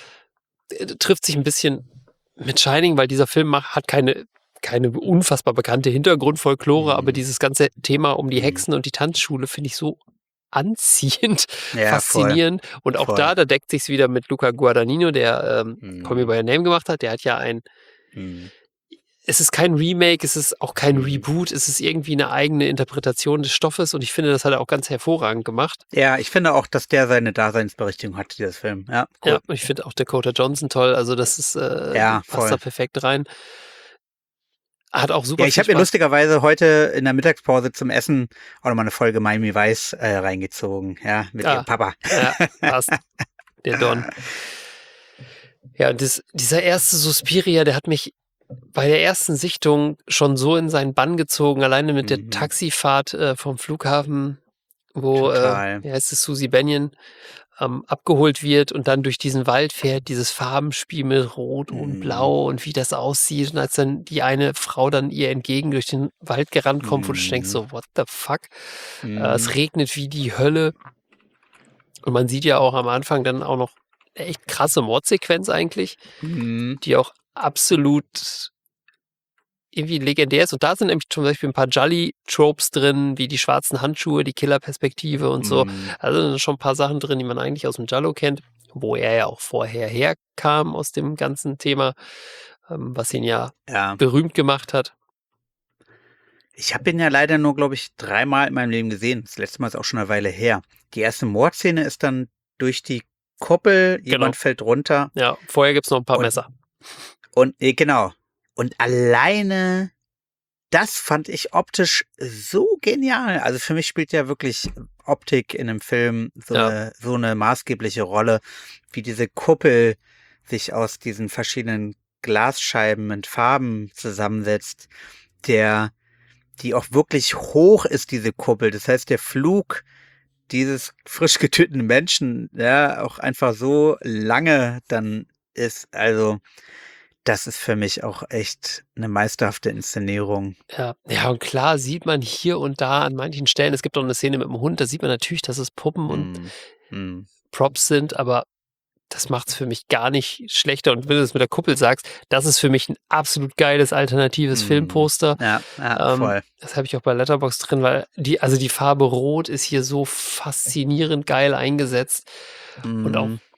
trifft sich ein bisschen mit Shining, weil dieser Film hat keine unfassbar bekannte Hintergrundfolklore, aber dieses ganze Thema um die Hexen und die Tanzschule finde ich so anziehend, Ja, faszinierend. Und auch Voll. da deckt sich's wieder mit Luca Guadagnino, der Mhm. Call Me By Your Name gemacht hat. Der hat ja Hm. es ist kein Remake, es ist auch kein Mhm. Reboot, es ist irgendwie eine eigene Interpretation des Stoffes und ich finde, das hat er auch ganz hervorragend gemacht. Ja, ich finde auch, dass der seine Daseinsberechtigung hat, dieses Film. Ja, cool. Ja, und ich finde auch Dakota Johnson toll, also das ist, Ja, passt voll. da perfekt rein. Hat auch super Ja, ich viel habe mir Spaß. lustigerweise heute in der Mittagspause zum Essen auch nochmal eine Folge Miami Vice reingezogen, ja, mit Ah. ihrem Papa. Ja, passt. Der Don. Ja, und dieser erste Suspiria, der hat mich bei der ersten Sichtung schon so in seinen Bann gezogen, alleine mit der Mhm. Taxifahrt vom Flughafen, wo, Total. wie heißt es, Susie Bennion, abgeholt wird und dann durch diesen Wald fährt, dieses Farbenspiel mit Rot und Mhm. Blau und wie das aussieht. Und als dann die eine Frau dann ihr entgegen durch den Wald gerannt kommt, wo du denkst so, what the fuck? Es regnet wie die Hölle. Und man sieht ja auch am Anfang dann auch noch eine echt krasse Mordsequenz eigentlich, Mhm. die auch absolut irgendwie legendär ist. Und da sind nämlich zum Beispiel ein paar Jolly-Tropes drin, wie die schwarzen Handschuhe, die Killerperspektive und so. Mhm. Also sind schon ein paar Sachen drin, die man eigentlich aus dem Giallo kennt, wo er ja auch vorher herkam aus dem ganzen Thema, was ihn ja Ja. berühmt gemacht hat. Ich habe ihn ja leider nur, glaube ich, 3-mal in meinem Leben gesehen. Das letzte Mal ist auch schon eine Weile her. Die erste Mordszene ist dann durch die Kuppel, jemand fällt runter Ja, vorher gibt's noch ein paar Und- Messer. und genau. Und alleine das fand ich optisch so genial. Also für mich spielt ja wirklich Optik in einem Film Ja. so eine maßgebliche Rolle, wie diese Kuppel sich aus diesen verschiedenen Glasscheiben mit Farben zusammensetzt, die auch wirklich hoch ist, diese Kuppel. Das heißt, der Flug dieses frisch getöteten Menschen, ja, auch einfach so lange dann ist. Also, das ist für mich auch echt eine meisterhafte Inszenierung. Ja. Ja, und klar sieht man hier und da an manchen Stellen, es gibt auch eine Szene mit dem Hund, da sieht man natürlich, dass es Puppen und Mm, mm, Props sind, aber das macht's für mich gar nicht schlechter. Und wenn du das mit der Kuppel sagst, das ist für mich ein absolut geiles alternatives mm. Filmposter. Ja, voll. Das habe ich auch bei Letterboxd drin, weil die Farbe Rot ist hier so faszinierend geil eingesetzt. Und auch Mm,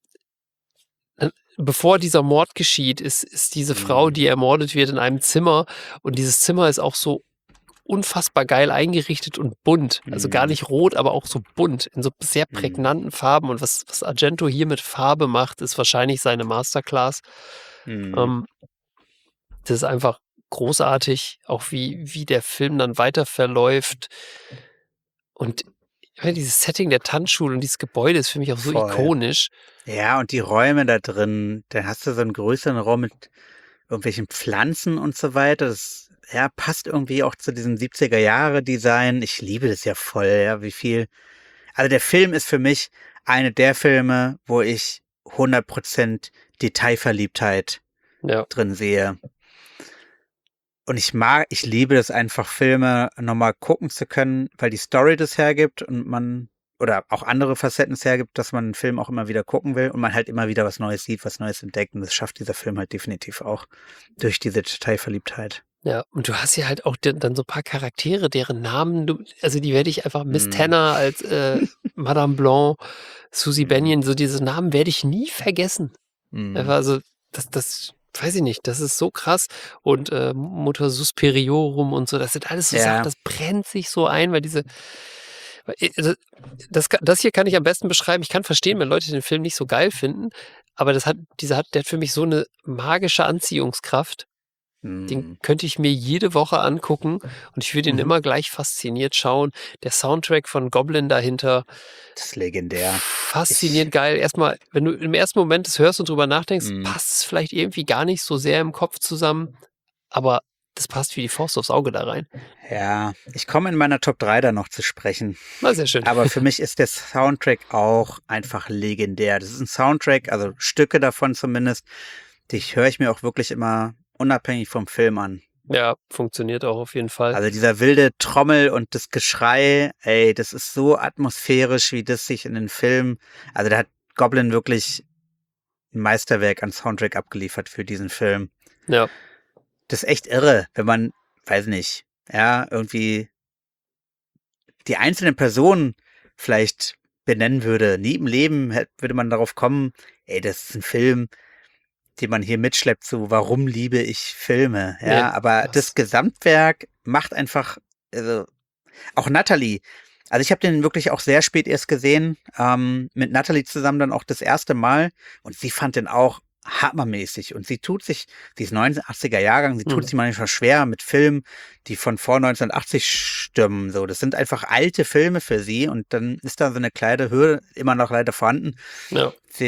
bevor dieser Mord geschieht, ist diese Frau, die ermordet wird, in einem Zimmer. Und dieses Zimmer ist auch so unfassbar geil eingerichtet und bunt. Also gar nicht rot, aber auch so bunt, in so sehr prägnanten Farben. Und was Argento hier mit Farbe macht, ist wahrscheinlich seine Masterclass. mm. Das ist einfach großartig, auch wie der Film dann weiter verläuft. Und ja, dieses Setting der Tanzschule und dieses Gebäude ist für mich auch so Voll. ikonisch. Ja, und die Räume da drin, dann hast du so einen größeren Raum mit irgendwelchen Pflanzen und so weiter. Das ja, passt irgendwie auch zu diesem 70er-Jahre-Design. Ich liebe das ja voll, ja, wie viel. Also der Film ist für mich eine der Filme, wo ich 100% Detailverliebtheit Ja, drin sehe. Und ich liebe es einfach, Filme nochmal gucken zu können, weil die Story das hergibt und man, oder auch andere Facetten es hergibt, dass man einen Film auch immer wieder gucken will und man halt immer wieder was Neues sieht, was Neues entdeckt. Und das schafft dieser Film halt definitiv auch durch diese Detailverliebtheit. ja. Und du hast ja halt auch dann so ein paar Charaktere, deren Namen also die werde ich einfach Miss Mm. Tanner als Madame Blanc, Susie Mm. Bennion, so diese Namen werde ich nie vergessen. Mm. Einfach, also das weiß ich nicht, das ist so krass. Und Mutter Suspiriorum und so, das sind alles so Ja. Sachen, das brennt sich so ein, weil das hier kann ich am besten beschreiben. Ich kann verstehen, wenn Leute den Film nicht so geil finden, aber der hat für mich so eine magische Anziehungskraft. Den könnte ich mir jede Woche angucken und ich würde ihn immer gleich fasziniert schauen. Der Soundtrack von Goblin dahinter, Das ist legendär. faszinierend geil. Erstmal, wenn du im ersten Moment das hörst und drüber nachdenkst, Mhm. passt es vielleicht irgendwie gar nicht so sehr im Kopf zusammen, aber das passt wie die Faust aufs Auge da rein. Ja, ich komme in meiner Top 3 da noch zu sprechen. Na, sehr schön. Aber für mich ist der Soundtrack auch einfach legendär. Das ist ein Soundtrack, also Stücke davon zumindest, die höre ich mir auch wirklich immer unabhängig vom Film an. Ja, funktioniert auch auf jeden Fall. Also dieser wilde Trommel und das Geschrei, ey, das ist so atmosphärisch, wie das sich in den Filmen, also da hat Goblin wirklich ein Meisterwerk an Soundtrack abgeliefert für diesen Film. Ja. Das ist echt irre, wenn man, weiß nicht, ja, irgendwie die einzelnen Personen vielleicht benennen würde. Nie im Leben würde man darauf kommen, ey, das ist ein Film, den man hier mitschleppt, so, warum liebe ich Filme? Ja, Nee, aber das Gesamtwerk macht einfach, also, auch Natalie. Also ich habe den wirklich auch sehr spät erst gesehen, mit Natalie zusammen dann auch das erste Mal und sie fand den auch hammermäßig und sie ist 1980er Jahrgang, sie tut sich manchmal schwer mit Filmen, die von vor 1980 stimmen, so. Das sind einfach alte Filme für sie und dann ist da so eine kleine Hürde immer noch leider vorhanden, Ja.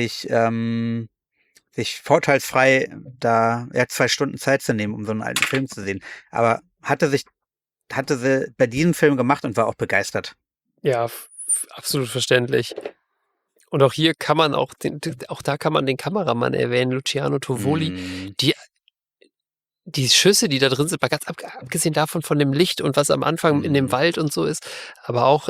sich vorteilsfrei da 2 Stunden Zeit zu nehmen, um so einen alten Film zu sehen. Aber hatte sie bei diesem Film gemacht und war auch begeistert. Ja, absolut verständlich. Und auch hier kann man auch da kann man den Kameramann erwähnen, Luciano Tovoli. Mm. Die Schüsse, die da drin sind, mal ganz abgesehen davon von dem Licht und was am Anfang in dem Wald und so ist, aber auch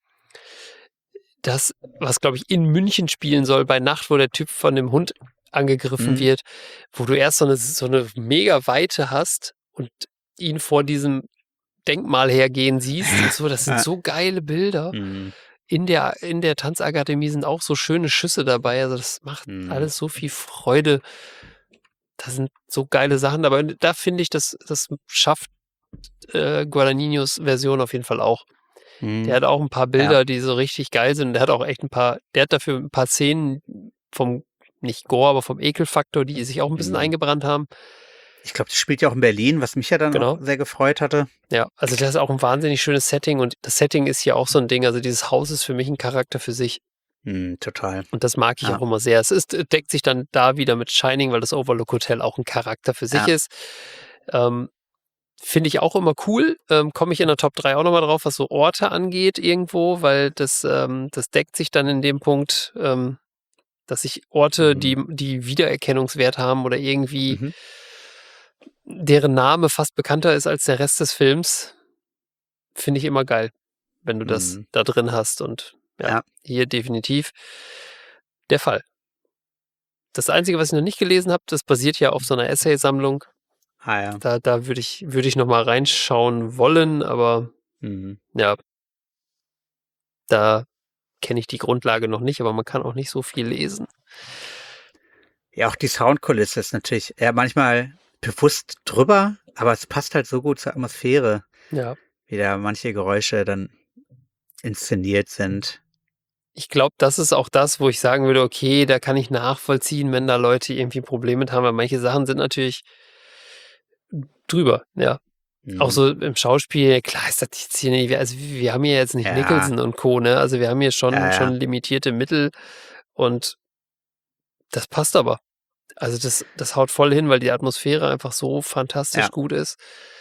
das, was glaube ich in München spielen soll bei Nacht, wo der Typ von dem Hund angegriffen wird, wo du erst so eine mega Weite hast und ihn vor diesem Denkmal hergehen siehst und so, das sind so geile Bilder. In der Tanzakademie sind auch so schöne Schüsse dabei, also das macht alles so viel Freude. Da sind so geile Sachen, aber da finde ich, das schafft Guadagninios Version auf jeden Fall auch. Der hat auch ein paar Bilder, die so richtig geil sind. Der hat auch echt der hat dafür ein paar Szenen vom, nicht Gore, aber vom Ekelfaktor, die sich auch ein bisschen eingebrannt haben. Ich glaube, das spielt ja auch in Berlin, was mich ja dann auch sehr gefreut hatte. Ja, also das ist auch ein wahnsinnig schönes Setting und das Setting ist hier auch so ein Ding. Also dieses Haus ist für mich ein Charakter für sich. Total. Und das mag ich auch immer sehr. Es deckt sich dann da wieder mit Shining, weil das Overlook Hotel auch ein Charakter für sich ist. Finde ich auch immer cool. Komme ich in der Top 3 auch nochmal drauf, was so Orte angeht irgendwo, weil das deckt sich dann in dem Punkt, dass sich Orte, die Wiedererkennungswert haben oder irgendwie deren Name fast bekannter ist als der Rest des Films, finde ich immer geil, wenn du das da drin hast. Und hier definitiv der Fall. Das Einzige, was ich noch nicht gelesen habe, das basiert ja auf so einer Essay-Sammlung. Da würde ich noch mal reinschauen wollen, aber ja, da kenne ich die Grundlage noch nicht, aber man kann auch nicht so viel lesen. Ja, auch die Soundkulisse ist natürlich manchmal bewusst drüber, aber es passt halt so gut zur Atmosphäre. Ja. Wie da manche Geräusche dann inszeniert sind. Ich glaube, das ist auch das, wo ich sagen würde, okay, da kann ich nachvollziehen, wenn da Leute irgendwie Probleme mit haben, weil manche Sachen sind natürlich drüber, ja. Auch so im Schauspiel, klar ist das jetzt hier nicht, also wir haben hier jetzt nicht Nicholson und Co., ne? Also wir haben hier schon limitierte Mittel und das passt aber. Also das haut voll hin, weil die Atmosphäre einfach so fantastisch gut ist.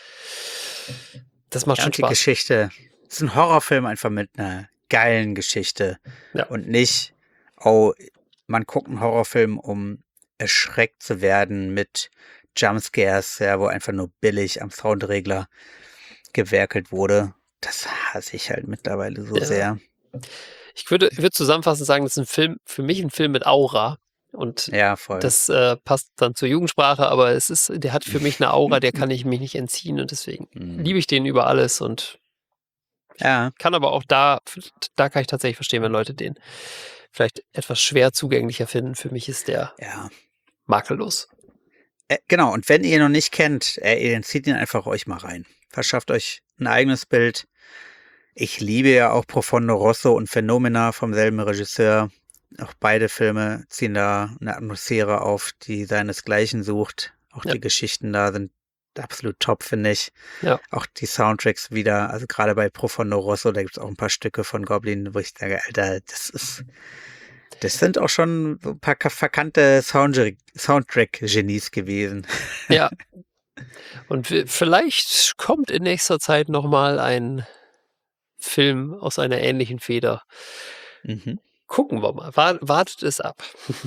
Das macht schon Spaß. Die Geschichte, es ist ein Horrorfilm einfach mit einer geilen Geschichte und nicht, man guckt einen Horrorfilm, um erschreckt zu werden mit Jumpscares, wo einfach nur billig am Soundregler gewerkelt wurde. Das hasse ich halt mittlerweile so sehr. Ich würde zusammenfassend sagen, das ist für mich ein Film mit Aura. Und das passt dann zur Jugendsprache, aber der hat für mich eine Aura, der kann ich mich nicht entziehen und deswegen liebe ich den über alles und kann aber auch da kann ich tatsächlich verstehen, wenn Leute den vielleicht etwas schwer zugänglicher finden. Für mich ist der makellos. Genau, und wenn ihr ihn noch nicht kennt, dann zieht ihn einfach euch mal rein. Verschafft euch ein eigenes Bild. Ich liebe ja auch Profondo Rosso und Phenomena vom selben Regisseur. Auch beide Filme ziehen da eine Atmosphäre auf, die seinesgleichen sucht. Auch die Geschichten da sind absolut top, finde ich. Ja. Auch die Soundtracks wieder, also gerade bei Profondo Rosso, da gibt es auch ein paar Stücke von Goblin, wo ich sage, Alter, das sind auch schon so ein paar verkannte Soundtrack-Genies gewesen. Ja. Und vielleicht kommt in nächster Zeit nochmal ein Film aus einer ähnlichen Feder. Gucken wir mal. Wartet es ab.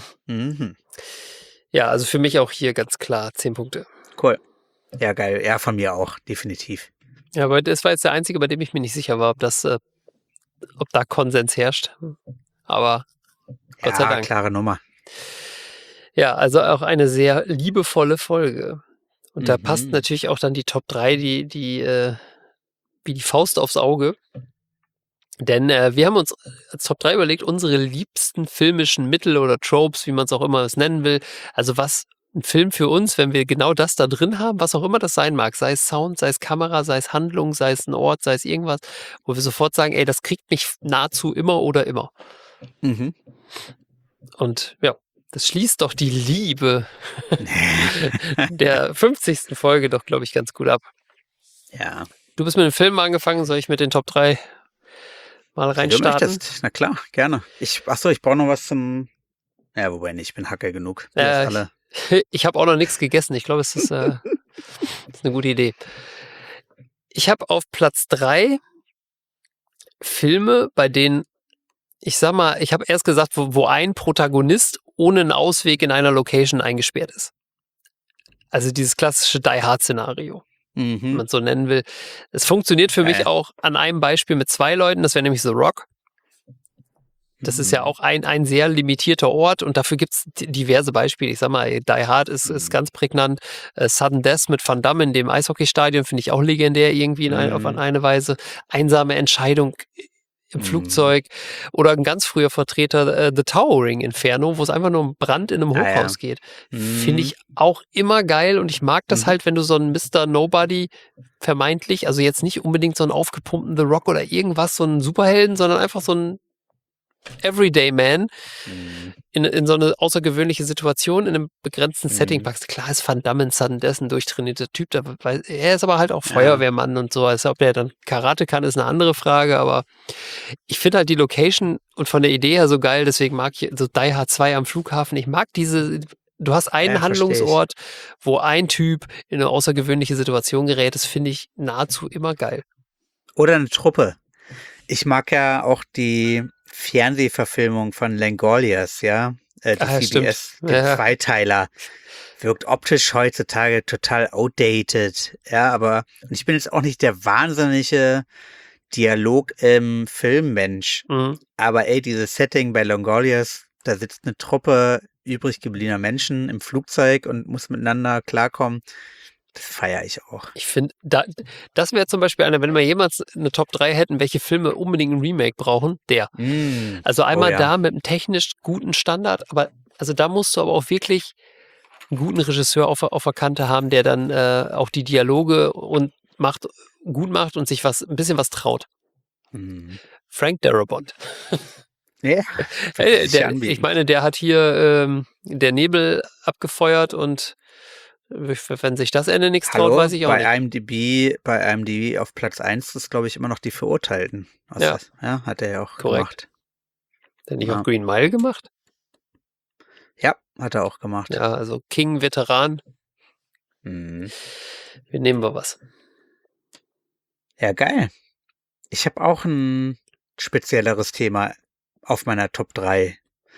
Ja, also für mich auch hier ganz klar 10 Punkte. Cool. Ja, geil. Ja, von mir auch. Definitiv. Ja, aber das war jetzt der einzige, bei dem ich mir nicht sicher war, ob da Konsens herrscht. Aber Gott sei Dank. Klare Nummer. Ja, also auch eine sehr liebevolle Folge. Und da passt natürlich auch dann die Top 3, wie die Faust aufs Auge. Denn wir haben uns als Top 3 überlegt, unsere liebsten filmischen Mittel oder Tropes, wie man es auch immer nennen will. Also was ein Film für uns, wenn wir genau das da drin haben, was auch immer das sein mag, sei es Sound, sei es Kamera, sei es Handlung, sei es ein Ort, sei es irgendwas, wo wir sofort sagen, ey, das kriegt mich nahezu immer oder immer. Und ja, das schließt doch die Liebe der 50. Folge doch, glaube ich, ganz gut ab. Ja. Du bist mit dem Film angefangen, soll ich mit den Top 3 mal reinstarten? Na klar, gerne. Ich brauche noch was zum... Ja, wobei nicht, ich bin Hacker genug. Ich habe auch noch nichts gegessen. Ich glaube, es ist eine gute Idee. Ich habe auf Platz 3 Filme, bei denen, ich sag mal, ich habe erst gesagt, wo ein Protagonist ohne einen Ausweg in einer Location eingesperrt ist. Also dieses klassische Die Hard-Szenario, wenn man es so nennen will. Es funktioniert für mich auch an einem Beispiel mit 2 Leuten, das wäre nämlich The Rock. Das ist ja auch ein sehr limitierter Ort und dafür gibt es diverse Beispiele. Ich sag mal, Die Hard ist ganz prägnant. Sudden Death mit Van Damme in dem Eishockeystadion finde ich auch legendär irgendwie auf eine Weise. Einsame Entscheidung im Flugzeug oder ein ganz früher Vertreter, The Towering Inferno, wo es einfach nur um Brand in einem Hochhaus geht. Finde ich auch immer geil und ich mag das halt, wenn du so einen Mr. Nobody vermeintlich, also jetzt nicht unbedingt so einen aufgepumpten The Rock oder irgendwas, so einen Superhelden, sondern einfach so einen Everyday Man in so eine außergewöhnliche Situation in einem begrenzten Setting packst. Klar ist Van Damme ein Sudden Death ein durchtrainierter Typ, er ist aber halt auch Feuerwehrmann und so. Also ob der dann Karate kann, ist eine andere Frage, aber ich finde halt die Location und von der Idee her so geil, deswegen mag ich so Die Hard 2 am Flughafen. Ich mag du hast einen Handlungsort, wo ein Typ in eine außergewöhnliche Situation gerät. Das finde ich nahezu immer geil. Oder eine Truppe. Ich mag ja auch die Fernsehverfilmung von Langoliers, ja. Die CBS, den Zweiteiler. Wirkt optisch heutzutage total outdated. Ja, aber ich bin jetzt auch nicht der wahnsinnige Dialog im Filmmensch. Aber dieses Setting bei Langoliers, da sitzt eine Truppe übrig gebliebener Menschen im Flugzeug und muss miteinander klarkommen. Das feiere ich auch. Ich finde, das wäre zum Beispiel einer, wenn wir jemals eine Top 3 hätten, welche Filme unbedingt ein Remake brauchen, der. Also einmal da mit einem technisch guten Standard, aber also da musst du aber auch wirklich einen guten Regisseur auf der Kante haben, der dann auch die Dialoge gut macht und sich ein bisschen was traut. Frank Darabont. Ja, ich meine, der hat hier der Nebel abgefeuert und wenn sich das Ende nichts traut, weiß ich auch nicht. Bei IMDb auf Platz 1 ist, glaube ich, immer noch die Verurteilten. Hat er ja auch gemacht. Hat er nicht auch Green Mile gemacht? Ja, hat er auch gemacht. Ja, also King, Veteran. Wir nehmen was. Ja, geil. Ich habe auch ein spezielleres Thema auf meiner Top 3.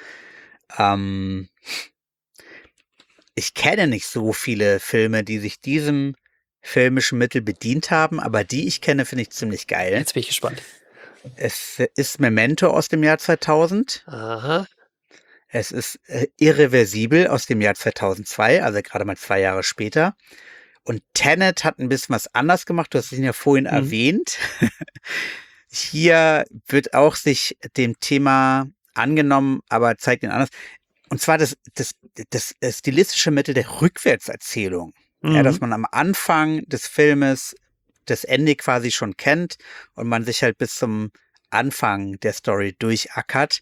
Ich kenne nicht so viele Filme, die sich diesem filmischen Mittel bedient haben, aber die ich kenne, finde ich ziemlich geil. Jetzt bin ich gespannt. Es ist Memento aus dem Jahr 2000. Aha. Es ist Irreversibel aus dem Jahr 2002, also gerade mal 2 Jahre später. Und Tenet hat ein bisschen was anders gemacht. Du hast ihn ja vorhin erwähnt. Hier wird auch sich dem Thema angenommen, aber zeigt ihn anders. Und zwar das stilistische Mittel der Rückwärtserzählung. Ja, dass man am Anfang des Filmes das Ende quasi schon kennt und man sich halt bis zum Anfang der Story durchackert.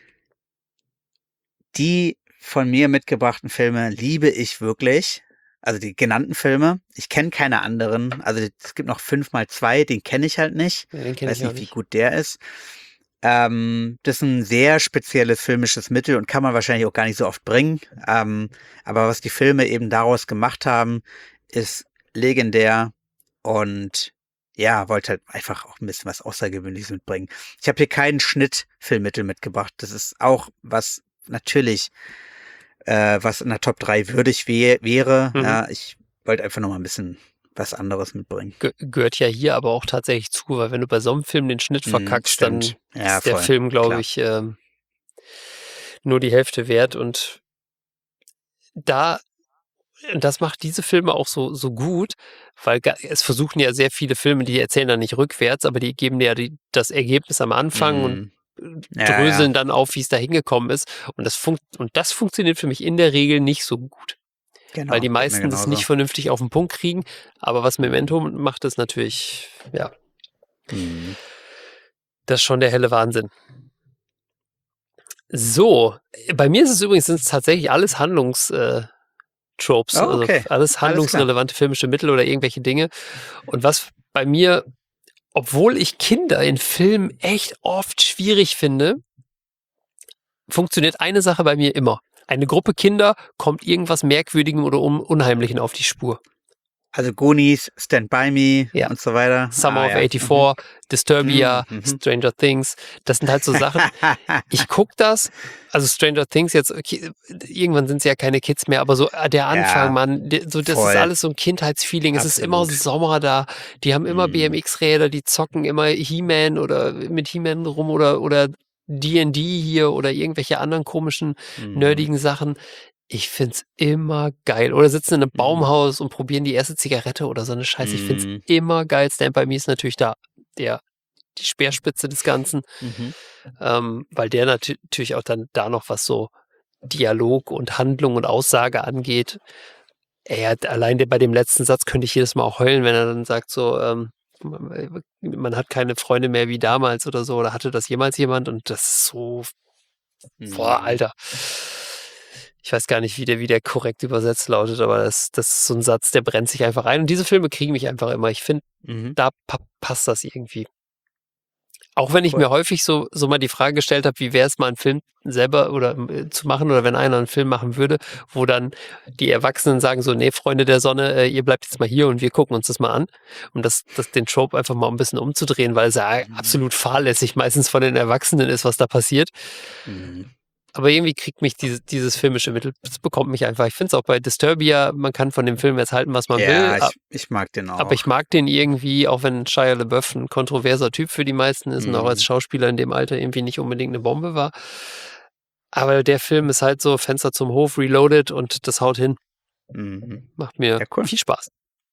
Die von mir mitgebrachten Filme liebe ich wirklich. Also die genannten Filme. Ich kenne keine anderen. Also es gibt noch 5x2, den kenne ich halt nicht. Ja, den weiß nicht, wie gut der ist. Das ist ein sehr spezielles filmisches Mittel und kann man wahrscheinlich auch gar nicht so oft bringen. Aber was die Filme eben daraus gemacht haben, ist legendär und ja, wollte halt einfach auch ein bisschen was Außergewöhnliches mitbringen. Ich habe hier kein Schnittfilmmittel mitgebracht. Das ist auch was natürlich, was in der Top 3 würdig wäre. Ja, ich wollte einfach noch mal ein bisschen was anderes mitbringen. Gehört ja hier aber auch tatsächlich zu, weil wenn du bei so einem Film den Schnitt verkackst, dann ist der voll, Film, glaube ich, nur die Hälfte wert und das macht diese Filme auch so gut, weil es versuchen ja sehr viele Filme, die erzählen dann nicht rückwärts, aber die geben ja das Ergebnis am Anfang und dröseln dann auf, wie es da hingekommen ist. Und das funktioniert für mich in der Regel nicht so gut. Genau, weil die meisten das nicht vernünftig auf den Punkt kriegen. Aber was Memento macht, ist natürlich, ja, das ist schon der helle Wahnsinn. So, bei mir sind es tatsächlich alles Handlungstropes, also alles handlungsrelevante filmische Mittel oder irgendwelche Dinge. Und was bei mir, obwohl ich Kinder in Filmen echt oft schwierig finde, funktioniert eine Sache bei mir immer. Eine Gruppe Kinder kommt irgendwas Merkwürdigem oder Unheimlichem auf die Spur. Also Goonies, Stand By Me und so weiter. Summer of 84, Disturbia, Stranger Things. Das sind halt so Sachen. Ich gucke das, also Stranger Things jetzt, okay, irgendwann sind es ja keine Kids mehr, aber so der Anfang, Mann, das ist alles so ein Kindheitsfeeling. Es ist immer Sommer da. Die haben immer BMX-Räder, die zocken immer He-Man oder mit He-Man rum oder D&D hier oder irgendwelche anderen komischen, nerdigen Sachen. Ich find's immer geil. Oder sitzen in einem Baumhaus und probieren die erste Zigarette oder so eine Scheiße. Ich find's immer geil. Stand By Me ist natürlich da der die Speerspitze des Ganzen, Mhm. weil der natürlich auch dann da noch was so Dialog und Handlung und Aussage angeht. Allein bei dem letzten Satz könnte ich jedes Mal auch heulen, wenn er dann sagt so, man hat keine Freunde mehr wie damals oder so, oder hatte das jemals jemand? Und das ist so, boah, Mhm. Alter. Ich weiß gar nicht, wie der korrekt übersetzt lautet, aber das ist so ein Satz, der brennt sich einfach ein. Und diese Filme kriegen mich einfach immer. Ich finde, Mhm. da passt das irgendwie. Auch wenn ich Cool. mir häufig so mal die Frage gestellt habe, wie wäre es mal einen Film selber oder zu machen, oder wenn einer einen Film machen würde, wo dann die Erwachsenen sagen so, nee, Freunde der Sonne, ihr bleibt jetzt mal hier und wir gucken uns das mal an. Und den Trope einfach mal ein bisschen umzudrehen, weil es ja Mhm. absolut fahrlässig meistens von den Erwachsenen ist, was da passiert. Mhm. Aber irgendwie kriegt mich dieses filmische Mittel, das bekommt mich einfach. Ich finde es auch bei Disturbia, man kann von dem Film jetzt halten, was man will, Ja, ich mag den aber ich auch. mag den irgendwie, auch wenn Shia LaBeouf ein kontroverser Typ für die meisten ist und auch als Mhm. Schauspieler in dem Alter irgendwie nicht unbedingt eine Bombe war. Aber der Film ist halt so Fenster zum Hof, Reloaded, und das haut hin. Mhm. Macht mir Ja, cool. viel Spaß.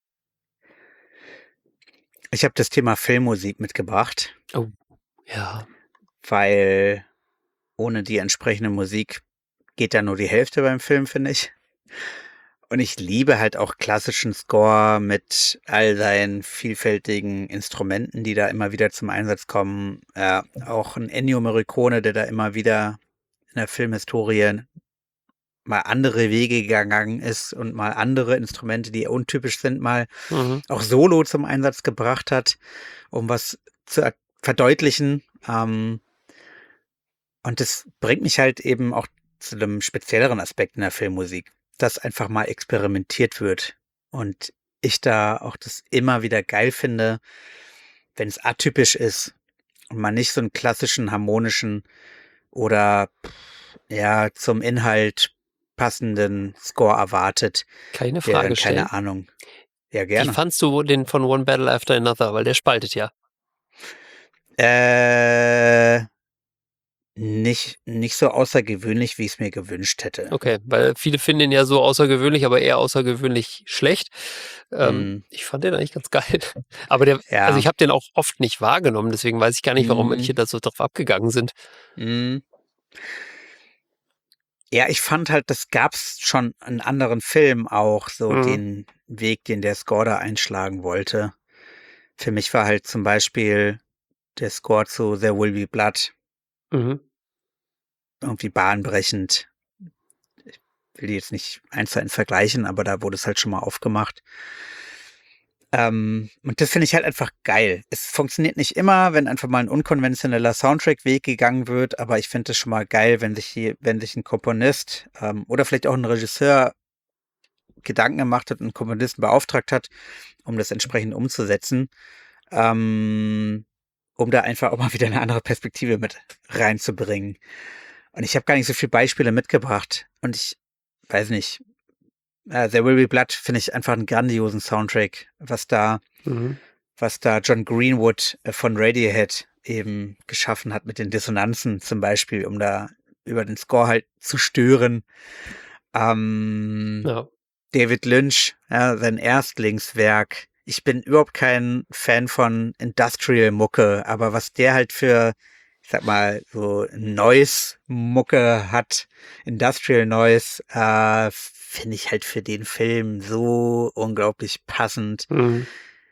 Ich habe das Thema Filmmusik mitgebracht, Oh, ja. weil ohne die entsprechende Musik geht da nur die Hälfte beim Film, finde ich. Und ich liebe halt auch klassischen Score mit all seinen vielfältigen Instrumenten, die da immer wieder zum Einsatz kommen. Auch ein Ennio Morricone, der da immer wieder in der Filmhistorie mal andere Wege gegangen ist und mal andere Instrumente, die untypisch sind, mal auch solo zum Einsatz gebracht hat, um was zu verdeutlichen. Und das bringt mich halt eben auch zu einem spezielleren Aspekt in der Filmmusik, dass einfach mal experimentiert wird. Und ich da auch das immer wieder geil finde, wenn es atypisch ist und man nicht so einen klassischen, harmonischen oder ja, zum Inhalt passenden Score erwartet, Keine der Frage dann stellen. keine Ahnung. Ja, Wie gerne. fandst du den von One Battle After Another? Weil der spaltet ja. Nicht so außergewöhnlich, wie ich es mir gewünscht hätte. Okay, weil viele finden ihn ja so außergewöhnlich, aber eher außergewöhnlich schlecht. Hm, Ich fand den eigentlich ganz geil. Aber also ja. ich habe den auch oft nicht wahrgenommen, deswegen weiß ich gar nicht, warum Hm, manche da so drauf abgegangen sind. hm. Ja, ich fand halt, das gab's schon in anderen Filmen auch, so Mhm. den Weg, den der Score da einschlagen wollte. Für mich war halt zum Beispiel der Score zu There Will Be Blood Mhm. irgendwie bahnbrechend. Ich will die jetzt nicht 1:1 vergleichen, aber da wurde es halt schon mal aufgemacht. Und das finde ich halt einfach geil. Es funktioniert nicht immer, wenn einfach mal ein unkonventioneller Soundtrack-Weg gegangen wird, aber ich finde es schon mal geil, wenn sich ein Komponist oder vielleicht auch ein Regisseur Gedanken gemacht hat und einen Komponisten beauftragt hat, um das entsprechend umzusetzen, um da einfach auch mal wieder eine andere Perspektive mit reinzubringen. Und ich habe gar nicht so viele Beispiele mitgebracht. Und ich weiß nicht, There Will Be Blood finde ich einfach einen grandiosen Soundtrack, Mhm. was da John Greenwood von Radiohead eben geschaffen hat mit den Dissonanzen zum Beispiel, um da über den Score halt zu stören. Ja. David Lynch, ja, sein Erstlingswerk. Ich bin überhaupt kein Fan von Industrial-Mucke, aber was der halt für, ich sag mal, so Noise-Mucke hat, Industrial Noise, finde ich halt für den Film so unglaublich passend. Mhm.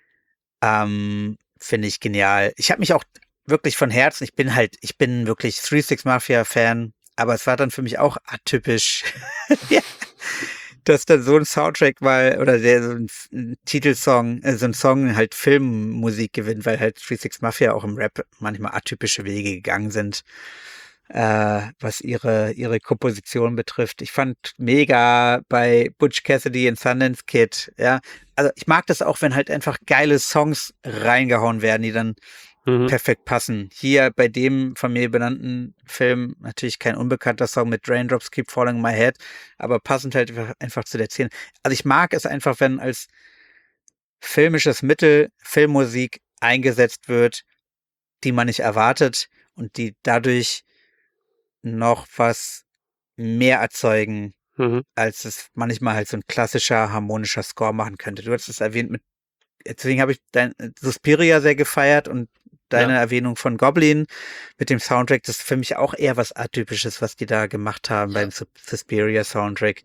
Finde ich genial. Ich habe mich auch wirklich von Herzen, ich bin wirklich Three Six Mafia Fan, aber es war dann für mich auch atypisch, ja, dass dann so ein Soundtrack mal oder so ein Titelsong, so ein Song halt Filmmusik gewinnt, weil halt Three Six Mafia auch im Rap manchmal atypische Wege gegangen sind, was ihre Komposition betrifft. Ich fand mega bei Butch Cassidy und Sundance Kid, ja. Also ich mag das auch, wenn halt einfach geile Songs reingehauen werden, die dann perfekt passen. Hier bei dem von mir benannten Film natürlich kein unbekannter Song mit Raindrops Keep Falling in My Head, aber passend halt einfach zu der Szene. Also ich mag es einfach, wenn als filmisches Mittel Filmmusik eingesetzt wird, die man nicht erwartet und die dadurch noch was mehr erzeugen, Mhm. als es manchmal halt so ein klassischer harmonischer Score machen könnte. Du hast es erwähnt deswegen habe ich Suspiria sehr gefeiert und deine Erwähnung von Goblin mit dem Soundtrack, das ist für mich auch eher was Atypisches, was die da gemacht haben beim Suspiria Soundtrack.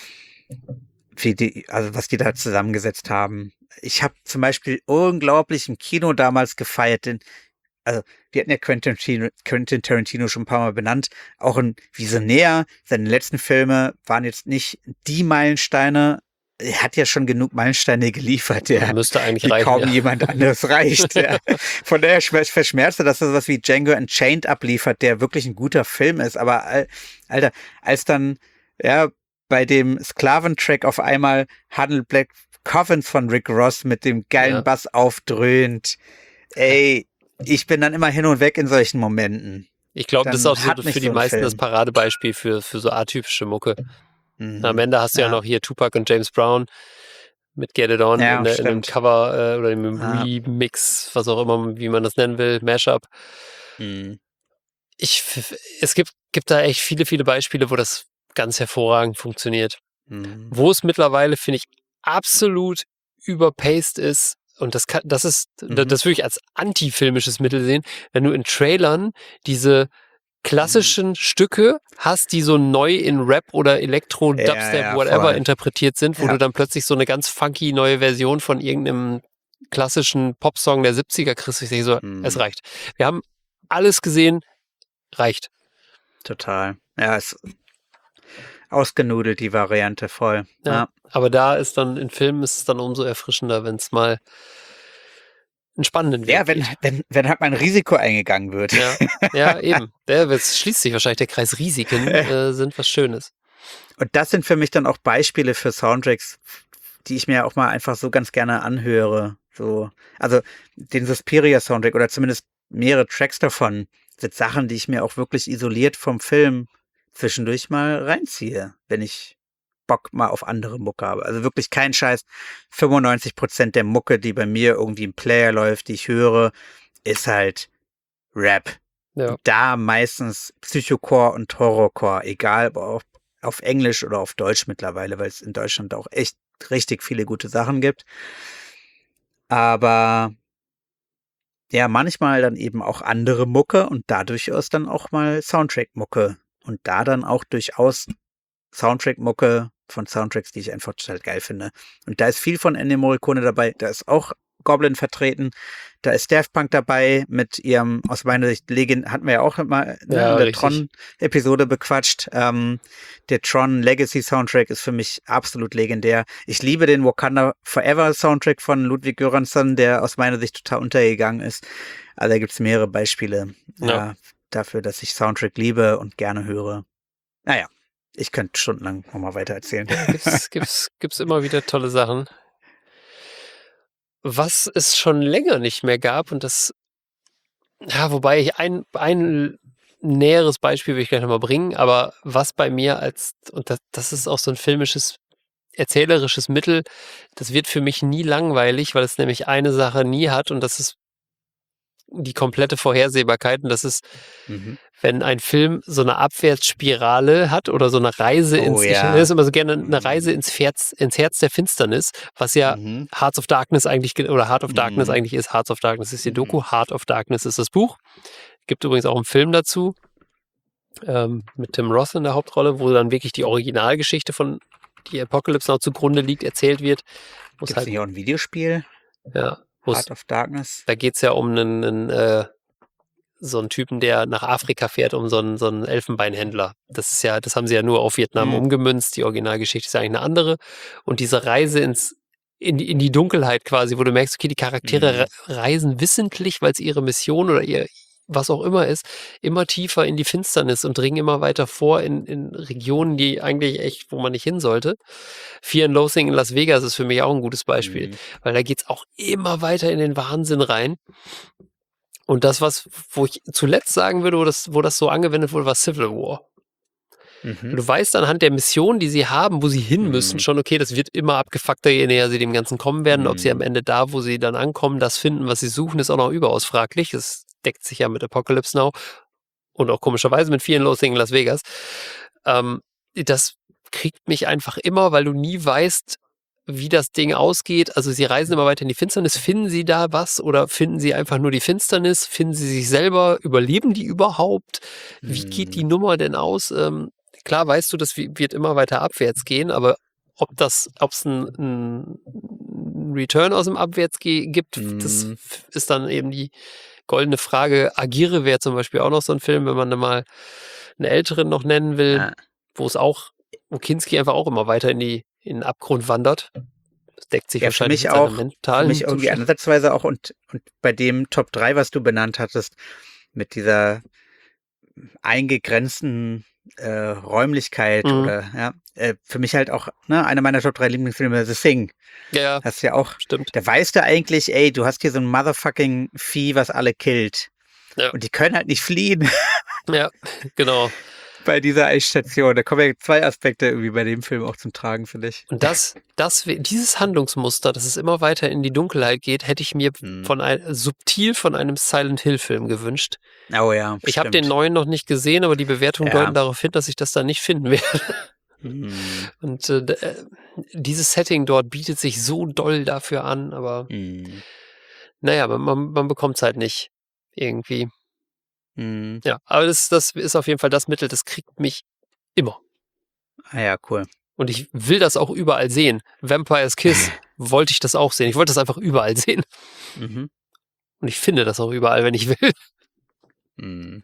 Also was die da zusammengesetzt haben. Ich habe zum Beispiel unglaublich im Kino damals gefeiert, also wir hatten ja Quentin Tarantino schon ein paar Mal benannt, auch ein Visionär. Seine letzten Filme waren jetzt nicht die Meilensteine. Er hat ja schon genug Meilensteine geliefert, Müsste eigentlich reichen, kaum jemand anderes reicht. Von daher verschmerzte, dass er sowas wie Django Unchained abliefert, der wirklich ein guter Film ist. Aber Alter, als dann bei dem Sklaventrack auf einmal Huddle Black Coffins von Rick Ross mit dem geilen Bass aufdröhnt, ey, ich bin dann immer hin und weg in solchen Momenten. Ich glaube, das ist auch hat so mich für die so ein meisten Film. das Paradebeispiel für so atypische Mucke. Mhm. Am Ende hast du ja noch hier Tupac und James Brown mit Get It On in einem Cover oder in einem Remix, was auch immer, wie man das nennen will, Mashup. Mhm. Es gibt da echt viele Beispiele, wo das ganz hervorragend funktioniert. Mhm. Wo es mittlerweile, finde ich, absolut überpaced ist, und das würde ich als antifilmisches Mittel sehen, wenn du in Trailern diese klassischen Stücke hast, die so neu in Rap oder Elektro, Dubstep, whatever voll. interpretiert sind, wo du dann plötzlich so eine ganz funky neue Version von irgendeinem klassischen Popsong der 70er kriegst. Ich denke so, es reicht. Wir haben alles gesehen, reicht. Total. Ja, es ausgenudelt, die Variante, voll. Ja. Aber da ist dann, in Filmen ist es dann umso erfrischender, wenn es mal einen spannenden Weg geht. Wenn halt mal ein Risiko eingegangen wird. Ja, eben. Jetzt schließt sich wahrscheinlich der Kreis Risiken, sind was Schönes. Und das sind für mich dann auch Beispiele für Soundtracks, die ich mir auch mal einfach so ganz gerne anhöre. So, also den Suspiria-Soundtrack oder zumindest mehrere Tracks davon sind Sachen, die ich mir auch wirklich isoliert vom Film zwischendurch mal reinziehe, wenn ich Bock mal auf andere Mucke habe. Also wirklich kein Scheiß. 95% der Mucke, die bei mir irgendwie im Player läuft, die ich höre, ist halt Rap. Ja. Und da meistens Psychocore und Horrorcore, egal ob auch auf Englisch oder auf Deutsch mittlerweile, weil es in Deutschland auch echt richtig viele gute Sachen gibt. Aber ja, manchmal dann eben auch andere Mucke und dadurch ist dann auch mal Soundtrack-Mucke. Und da dann auch durchaus Soundtrack-Mucke von Soundtracks, die ich einfach total geil finde. Und da ist viel von Ennio Morricone dabei. Da ist auch Goblin vertreten. Da ist Daft Punk dabei mit ihrem, aus meiner Sicht, hatten wir ja auch mal in der Tron-Episode bequatscht. Der Tron Legacy Soundtrack ist für mich absolut legendär. Ich liebe den Wakanda Forever Soundtrack von Ludwig Göransson, der aus meiner Sicht total untergegangen ist. Also da gibt es mehrere Beispiele dafür, dass ich Soundtrack liebe und gerne höre. Naja, ich könnte stundenlang nochmal weiter erzählen. Gibt's immer wieder tolle Sachen. Was es schon länger nicht mehr gab, und das, wobei ich ein näheres Beispiel will ich gleich nochmal bringen, aber was bei mir und das ist auch so ein filmisches, erzählerisches Mittel, das wird für mich nie langweilig, weil es nämlich eine Sache nie hat, und das ist die komplette Vorhersehbarkeit, und das ist, wenn ein Film so eine Abwärtsspirale hat oder so eine Reise ich nenne es immer so gerne eine Reise ins Herz der Finsternis, was ja Hearts of Darkness eigentlich, oder Heart of Darkness eigentlich ist. Hearts of Darkness ist die Doku, Heart of Darkness ist das Buch. Gibt übrigens auch einen Film dazu, mit Tim Roth in der Hauptrolle, wo dann wirklich die Originalgeschichte von die Apocalypse Now zugrunde liegt, erzählt wird. Gibt es nicht auch ein Videospiel? Ja. Heart of Darkness. Da geht es ja um so einen Typen, der nach Afrika fährt, um so einen Elfenbeinhändler. Das haben sie ja nur auf Vietnam umgemünzt. Die Originalgeschichte ist eigentlich eine andere. Und diese Reise in die Dunkelheit quasi, wo du merkst, okay, die Charaktere reisen wissentlich, weil es ihre Mission oder ihr was auch immer ist, immer tiefer in die Finsternis und dringen immer weiter vor in Regionen, die eigentlich echt, wo man nicht hin sollte. Fear and Loathing in Las Vegas ist für mich auch ein gutes Beispiel, weil da geht's auch immer weiter in den Wahnsinn rein. Und das, wo ich zuletzt sagen würde, wo das so angewendet wurde, war Civil War. Du weißt anhand der Mission, die sie haben, wo sie hin müssen, schon, okay, das wird immer abgefuckter, je näher sie dem Ganzen kommen werden. Ob sie am Ende da, wo sie dann ankommen, das finden, was sie suchen, ist auch noch überaus fraglich. Es deckt sich ja mit Apocalypse Now und auch komischerweise mit Fear and Loathing in Las Vegas. Das kriegt mich einfach immer, weil du nie weißt, wie das Ding ausgeht. Also sie reisen immer weiter in die Finsternis. Finden sie da was oder finden sie einfach nur die Finsternis? Finden sie sich selber? Überleben die überhaupt? Wie geht die Nummer denn aus? Klar weißt du, das wird immer weiter abwärts gehen, aber ob es ein Return aus dem Abwärts gibt, das ist dann eben die goldene Frage. Agire wäre zum Beispiel auch noch so ein Film, wenn man da mal einen älteren noch nennen will, wo Kinski einfach auch immer weiter in den Abgrund wandert. Das deckt sich wahrscheinlich mit seinem mentalen. Für mich irgendwie ansatzweise auch und bei dem Top 3, was du benannt hattest, mit dieser eingegrenzten Räumlichkeit oder für mich halt auch einer meiner Top 3 Lieblingsfilme, The Thing. Ja, das ist ja auch, stimmt. Da weißt du eigentlich, ey, du hast hier so ein motherfucking Vieh, was alle killt. Ja. Und die können halt nicht fliehen. Ja, genau. Bei dieser Eisstation. Da kommen ja 2 Aspekte irgendwie bei dem Film auch zum Tragen, finde ich. Und dieses Handlungsmuster, dass es immer weiter in die Dunkelheit geht, hätte ich mir subtil von einem Silent Hill-Film gewünscht. Oh ja. Ich habe den neuen noch nicht gesehen, aber die Bewertungen deuten darauf hin, dass ich das da nicht finden werde. Und dieses Setting dort bietet sich so doll dafür an, aber naja, man bekommt es halt nicht irgendwie. Ja, aber das ist auf jeden Fall das Mittel, das kriegt mich immer. Ah ja, cool. Und ich will das auch überall sehen. Vampire's Kiss wollte ich das auch sehen. Ich wollte das einfach überall sehen. Und ich finde das auch überall, wenn ich will.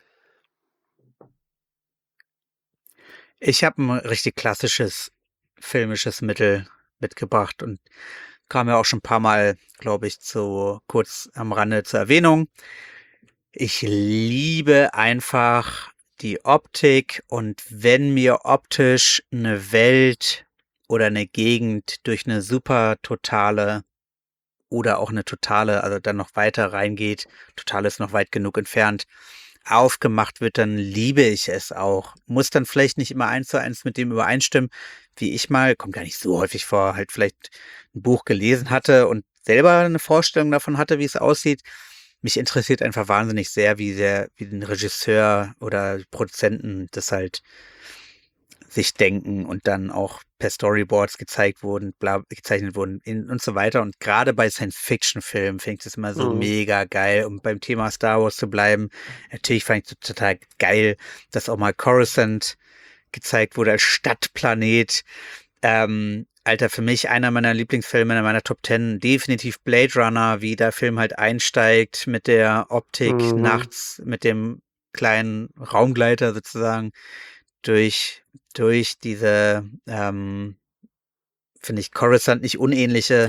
Ich habe ein richtig klassisches filmisches Mittel mitgebracht und kam ja auch schon ein paar Mal, glaube ich, kurz am Rande zur Erwähnung. Ich liebe einfach die Optik und wenn mir optisch eine Welt oder eine Gegend durch eine super totale oder auch eine totale, also dann noch weiter reingeht, total ist noch weit genug entfernt, aufgemacht wird, dann liebe ich es auch. Muss dann vielleicht nicht immer 1:1 mit dem übereinstimmen, wie ich mal, kommt gar nicht so häufig vor, halt vielleicht ein Buch gelesen hatte und selber eine Vorstellung davon hatte, wie es aussieht. Mich interessiert einfach wahnsinnig sehr, wie ein Regisseur oder Produzenten das halt sich denken und dann auch per Storyboards gezeichnet wurden und so weiter. Und gerade bei Science-Fiction-Filmen finde ich das immer so mega geil. Um beim Thema Star Wars zu bleiben, natürlich fand ich das total geil, dass auch mal Coruscant gezeigt wurde als Stadtplanet. Alter, für mich einer meiner Lieblingsfilme in meiner Top 10, definitiv Blade Runner, wie der Film halt einsteigt mit der Optik nachts, mit dem kleinen Raumgleiter sozusagen durch diese, finde ich, Coruscant nicht unähnliche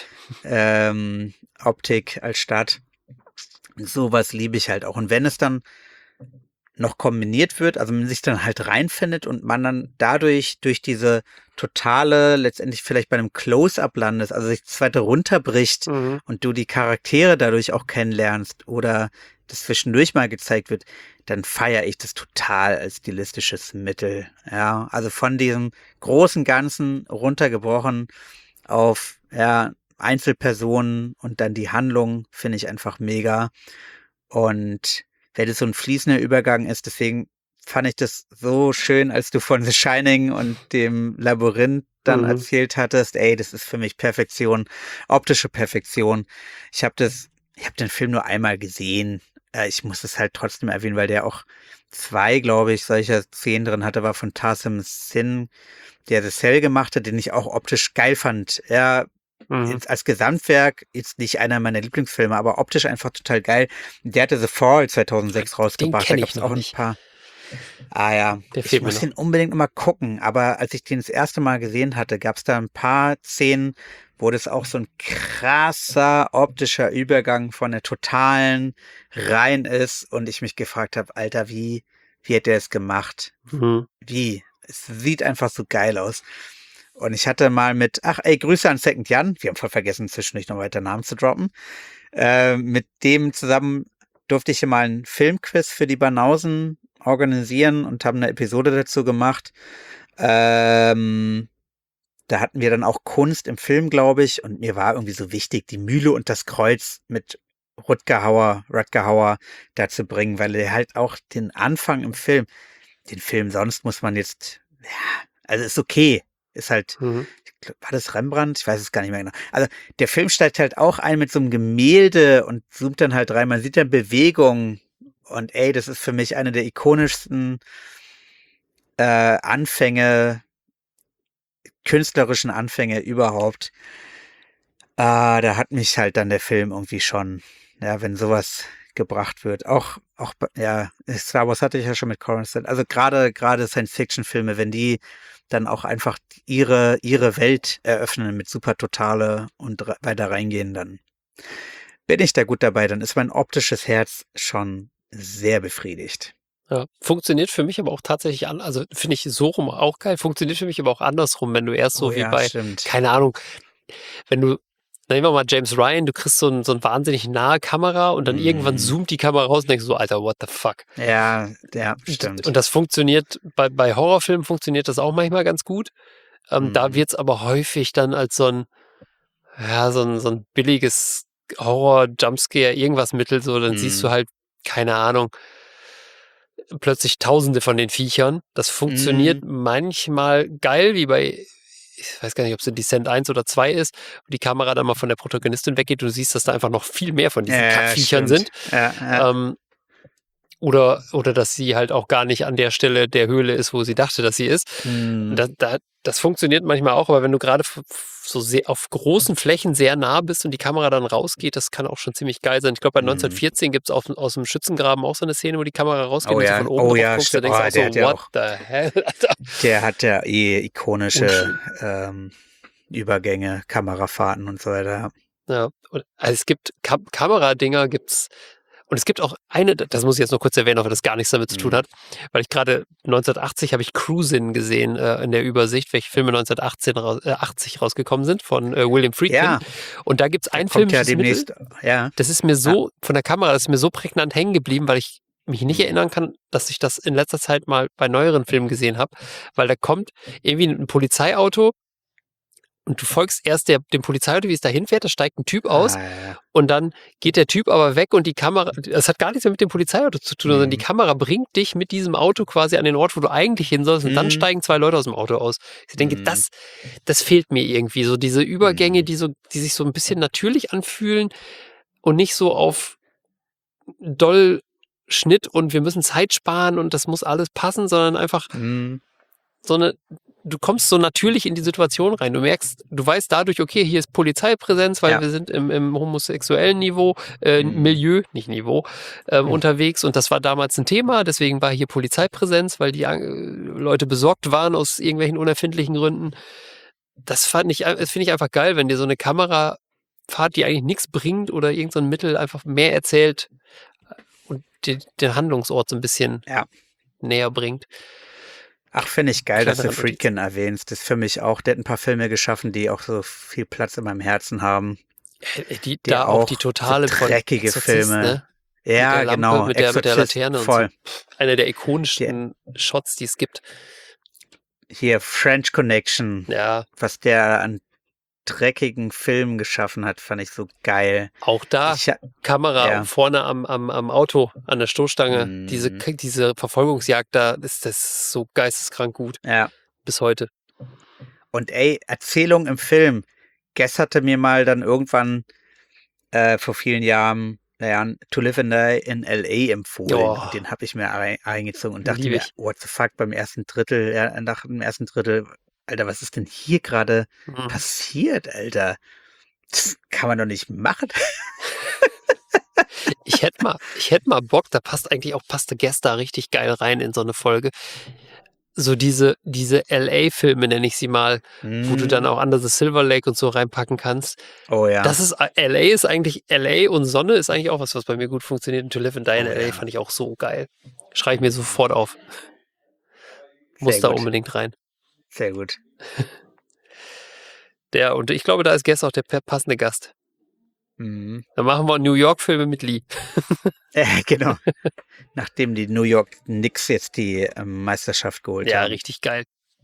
Optik als Stadt. Sowas liebe ich halt auch. Und wenn es dann noch kombiniert wird, also man sich dann halt reinfindet und man dann dadurch durch diese totale, letztendlich vielleicht bei einem Close-Up landest, also sich das zweite runterbricht und du die Charaktere dadurch auch kennenlernst oder das zwischendurch mal gezeigt wird, dann feiere ich das total als stilistisches Mittel. Ja, also von diesem großen Ganzen runtergebrochen auf Einzelpersonen und dann die Handlung finde ich einfach mega. Und wenn es so ein fließender Übergang ist, deswegen fand ich das so schön, als du von The Shining und dem Labyrinth dann erzählt hattest, ey, das ist für mich Perfektion, optische Perfektion. Ich habe den Film nur einmal gesehen. Ich muss es halt trotzdem erwähnen, weil der auch 2, glaube ich, solcher Szenen drin hatte, war von Tarsem Sin, der The Cell gemacht hat, den ich auch optisch geil fand. Jetzt als Gesamtwerk ist nicht einer meiner Lieblingsfilme, aber optisch einfach total geil. Der hatte The Fall 2006 rausgebracht. Da gab es auch ein paar. Ah ja, ich muss den unbedingt immer gucken. Aber als ich den das erste Mal gesehen hatte, gab es da ein paar Szenen, wo das auch so ein krasser optischer Übergang von der totalen rein ist und ich mich gefragt habe, Alter, wie hat der es gemacht? Wie? Es sieht einfach so geil aus. Und ich hatte mal Grüße an Second Jan. Wir haben voll vergessen, zwischendurch noch weiter Namen zu droppen. Mit dem zusammen durfte ich mal einen Filmquiz für die Banausen organisieren und haben eine Episode dazu gemacht. Da hatten wir dann auch Kunst im Film, glaube ich. Und mir war irgendwie so wichtig, die Mühle und das Kreuz mit Rutger Hauer dazu bringen, weil er halt auch den Anfang den Film sonst muss man jetzt, also ist okay. Ist halt, Mhm. war das Rembrandt? Ich weiß es gar nicht mehr genau. Also der Film steigt halt auch ein mit so einem Gemälde und zoomt dann halt rein. Man sieht dann Bewegung und ey, das ist für mich eine der ikonischsten Anfänge, künstlerischen Anfänge überhaupt. Da hat mich halt dann der Film irgendwie schon, ja, wenn sowas gebracht wird. Auch, ja, Star Wars hatte ich ja schon mit Coruscant. Also gerade Science-Fiction-Filme, wenn die dann auch einfach ihre Welt eröffnen mit super Totale und weiter reingehen, dann bin ich da gut dabei. Dann ist mein optisches Herz schon sehr befriedigt. Ja, funktioniert für mich aber auch tatsächlich also finde ich so rum auch geil, funktioniert für mich aber auch andersrum, wenn du erst so Oh wie ja, bei, stimmt. keine Ahnung, wenn du, nehmen wir mal James Ryan, du kriegst so ein wahnsinnig nahe Kamera und dann irgendwann zoomt die Kamera raus und denkst so, Alter, what the fuck? Ja, stimmt. Und das funktioniert, bei Horrorfilmen funktioniert das auch manchmal ganz gut. Da wird's aber häufig dann als so ein billiges Horror-Jumpscare, irgendwas Mittel, so, dann siehst du halt, keine Ahnung, plötzlich Tausende von den Viechern. Das funktioniert manchmal geil, wie bei, ich weiß gar nicht, ob es in Descent 1 oder 2 ist, wo die Kamera dann mal von der Protagonistin weggeht und du siehst, dass da einfach noch viel mehr von diesen Kackviechern sind. Ja. Oder dass sie halt auch gar nicht an der Stelle der Höhle ist, wo sie dachte, dass sie ist. Das funktioniert manchmal auch, aber wenn du gerade so sehr auf großen Flächen sehr nah bist und die Kamera dann rausgeht, das kann auch schon ziemlich geil sein. Ich glaube, bei 1914 gibt es aus dem Schützengraben auch so eine Szene, wo die Kamera rausgeht und du von oben drauf guckst, da denkst du auch so, what the hell, Alter? Der hat ja ikonische Übergänge, Kamerafahrten und so weiter. Ja, also es gibt Kameradinger gibt's. Und es gibt auch eine, das muss ich jetzt noch kurz erwähnen, auch wenn das gar nichts damit zu tun hat, weil ich gerade 1980 habe ich Cruisin' gesehen in der Übersicht, welche Filme 1980 rausgekommen sind von William Friedkin. Ja. Und da gibt's ein Kommt ja filmisches demnächst, Mittel, ja. das ist mir so, von der Kamera, das ist mir so prägnant hängen geblieben, weil ich mich nicht erinnern kann, dass ich das in letzter Zeit mal bei neueren Filmen gesehen habe, weil da kommt irgendwie ein Polizeiauto und du folgst erst dem Polizeiauto, wie es da hinfährt, da steigt ein Typ aus und dann geht der Typ aber weg und die Kamera, das hat gar nichts mehr mit dem Polizeiauto zu tun, sondern die Kamera bringt dich mit diesem Auto quasi an den Ort, wo du eigentlich hin sollst und dann steigen zwei Leute aus dem Auto aus. Ich denke, das fehlt mir irgendwie, so diese Übergänge, die sich so ein bisschen natürlich anfühlen und nicht so auf doll Schnitt und wir müssen Zeit sparen und das muss alles passen, sondern einfach du kommst so natürlich in die Situation rein. Du merkst, du weißt dadurch, okay, hier ist Polizeipräsenz, weil wir sind im homosexuellen Milieu, nicht Niveau, unterwegs und das war damals ein Thema, deswegen war hier Polizeipräsenz, weil die Leute besorgt waren aus irgendwelchen unerfindlichen Gründen. Das finde ich einfach geil, wenn dir so eine Kamerafahrt, die eigentlich nichts bringt oder irgend so ein Mittel einfach mehr erzählt und den Handlungsort so ein bisschen näher bringt. Ach, finde ich geil, dass du Friedkin erwähnst. Das ist für mich auch, der hat ein paar Filme geschaffen, die auch so viel Platz in meinem Herzen haben. Die totale so dreckige Filme. Ne? Ja, mit der Lampe, genau. Mit der Laterne voll. und so. Einer der ikonischsten Shots, die es gibt. Hier, French Connection. Ja. Was der an dreckigen Filmen geschaffen hat, fand ich so geil. Auch da, Kamera vorne am Auto, an der Stoßstange, diese Verfolgungsjagd da, ist das so geisteskrank gut. Ja. Bis heute. Und ey, Erzählung im Film. Guess hatte mir mal dann irgendwann vor vielen Jahren To Live and Die in L.A. empfohlen. Und den habe ich mir reingezogen und dachte mir, what the fuck, nach dem ersten Drittel, Alter, was ist denn hier gerade passiert, Alter? Das kann man doch nicht machen. Ich hätte mal Bock, da passte Guest da richtig geil rein in so eine Folge. So diese LA-Filme, nenne ich sie mal, wo du dann auch Under the Silver Lake und so reinpacken kannst. Oh ja. LA ist eigentlich, LA und Sonne ist eigentlich auch was bei mir gut funktioniert. Und To Live and Die in LA fand ich auch so geil. Schreibe ich mir sofort auf. Muss da unbedingt rein. Sehr gut. Und ich glaube, da ist Guest auch der passende Gast. Dann machen wir New York-Filme mit Lee. Genau. Nachdem die New York Knicks jetzt die Meisterschaft geholt haben. Ja, richtig geil.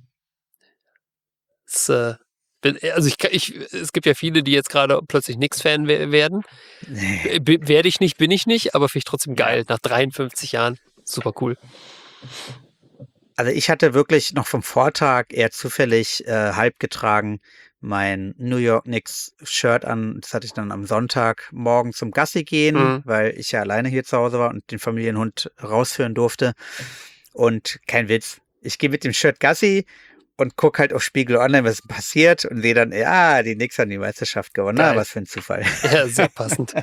Es gibt ja viele, die jetzt gerade plötzlich Knicks-Fan werden. Werde ich nicht, bin ich nicht, aber finde ich trotzdem geil. Nach 53 Jahren. Super cool. Also ich hatte wirklich noch vom Vortag eher zufällig halb getragen mein New York Knicks Shirt an. Das hatte ich dann am Sonntag morgen zum Gassi gehen, weil ich ja alleine hier zu Hause war und den Familienhund rausführen durfte. Und kein Witz, ich gehe mit dem Shirt Gassi und gucke halt auf Spiegel Online, was passiert und sehe dann, ja, die Knicks haben die Meisterschaft gewonnen. Na, was für ein Zufall. Ja, sehr passend.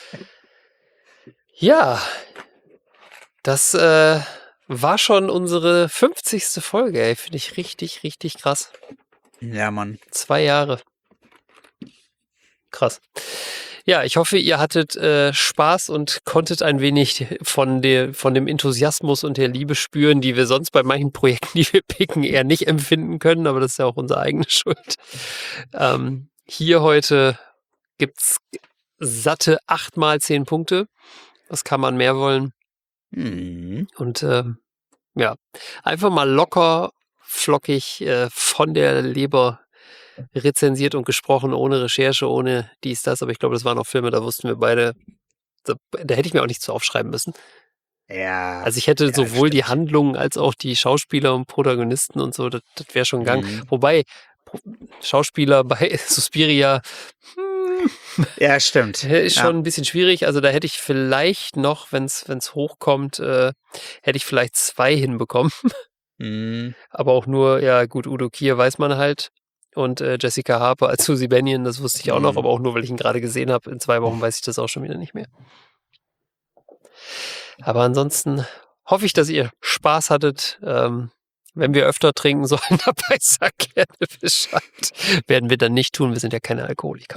Ja, das war schon unsere 50. Folge, ey. Finde ich richtig, richtig krass. Ja, Mann. 2 Jahre. Krass. Ja, ich hoffe, ihr hattet Spaß und konntet ein wenig von dem Enthusiasmus und der Liebe spüren, die wir sonst bei manchen Projekten, die wir picken, eher nicht empfinden können, aber das ist ja auch unsere eigene Schuld. Hier heute gibt's satte 8 mal 10 Punkte. Was kann man mehr wollen? Und ja, einfach mal locker, flockig von der Leber rezensiert und gesprochen, ohne Recherche, ohne dies, das. Aber ich glaube, das waren auch Filme, da wussten wir beide, da hätte ich mir auch nichts zu aufschreiben müssen. Ja. Also ich hätte ja, sowohl die stimmt. Handlungen als auch die Schauspieler und Protagonisten und so, das wäre schon gegangen. Wobei, Schauspieler bei Suspiria Ja, stimmt. ist Ja. schon ein bisschen schwierig. Also da hätte ich vielleicht noch, wenn es hochkommt, hätte ich vielleicht 2 hinbekommen. Aber auch nur, ja gut, Udo Kier weiß man halt. Und Jessica Harper als Susie Bennion, das wusste ich auch noch, aber auch nur, weil ich ihn gerade gesehen habe. In 2 Wochen weiß ich das auch schon wieder nicht mehr. Aber ansonsten hoffe ich, dass ihr Spaß hattet. Wenn wir öfter trinken sollen dabei, sag gerne Bescheid. Werden wir dann nicht tun, wir sind ja keine Alkoholiker.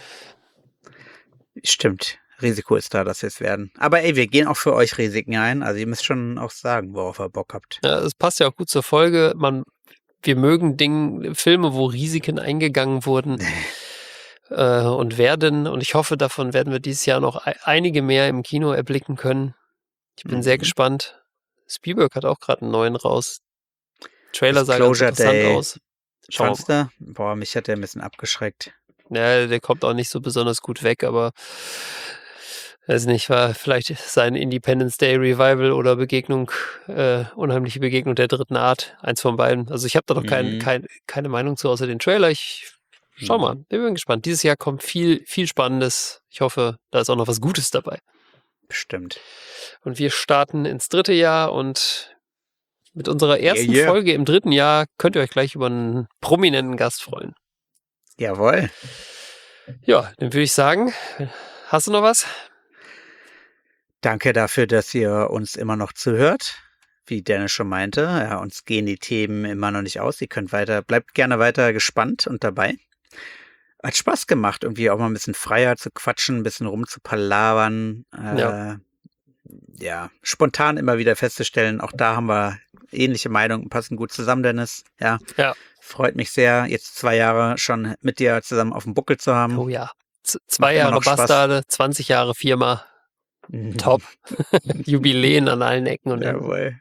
Stimmt. Risiko ist da, dass wir es werden. Aber ey, wir gehen auch für euch Risiken ein. Also ihr müsst schon auch sagen, worauf ihr Bock habt. Ja, es passt ja auch gut zur Folge. Wir mögen Filme, wo Risiken eingegangen wurden und werden. Und ich hoffe, davon werden wir dieses Jahr noch einige mehr im Kino erblicken können. Ich bin sehr gespannt. Spielberg hat auch gerade einen neuen raus. Trailer sah ganz interessant aus. Fandst du? Boah, mich hat der ein bisschen abgeschreckt. Ja, der kommt auch nicht so besonders gut weg, aber weiß nicht, war vielleicht sein Independence Day Revival oder unheimliche Begegnung der dritten Art, eins von beiden. Also ich habe da noch keine Meinung zu, außer den Trailer. Schau mal, ich bin gespannt. Dieses Jahr kommt viel, viel Spannendes. Ich hoffe, da ist auch noch was Gutes dabei. Bestimmt. Und wir starten ins 3. Jahr und mit unserer ersten Folge im 3. Jahr könnt ihr euch gleich über einen prominenten Gast freuen. Jawohl. Ja, dann würde ich sagen, hast du noch was? Danke dafür, dass ihr uns immer noch zuhört. Wie Dennis schon meinte, ja, uns gehen die Themen immer noch nicht aus. Bleibt gerne weiter gespannt und dabei. Hat Spaß gemacht, irgendwie auch mal ein bisschen freier zu quatschen, ein bisschen rumzupalavern. Ja, spontan immer wieder festzustellen, auch da haben wir ähnliche Meinungen, passen gut zusammen, Dennis. Ja. Freut mich sehr, jetzt 2 Jahre schon mit dir zusammen auf dem Buckel zu haben. Oh ja, 2 Jahre Bastarde, 20 Jahre Firma. Top. Jubiläen an allen Ecken und Enden. Jawohl.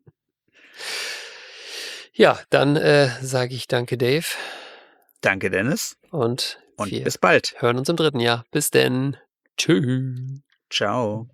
Ja, dann sage ich danke, Dave. Danke, Dennis. Und wir bis bald. Hören uns im 3. Jahr. Bis denn. Tschüss. Ciao.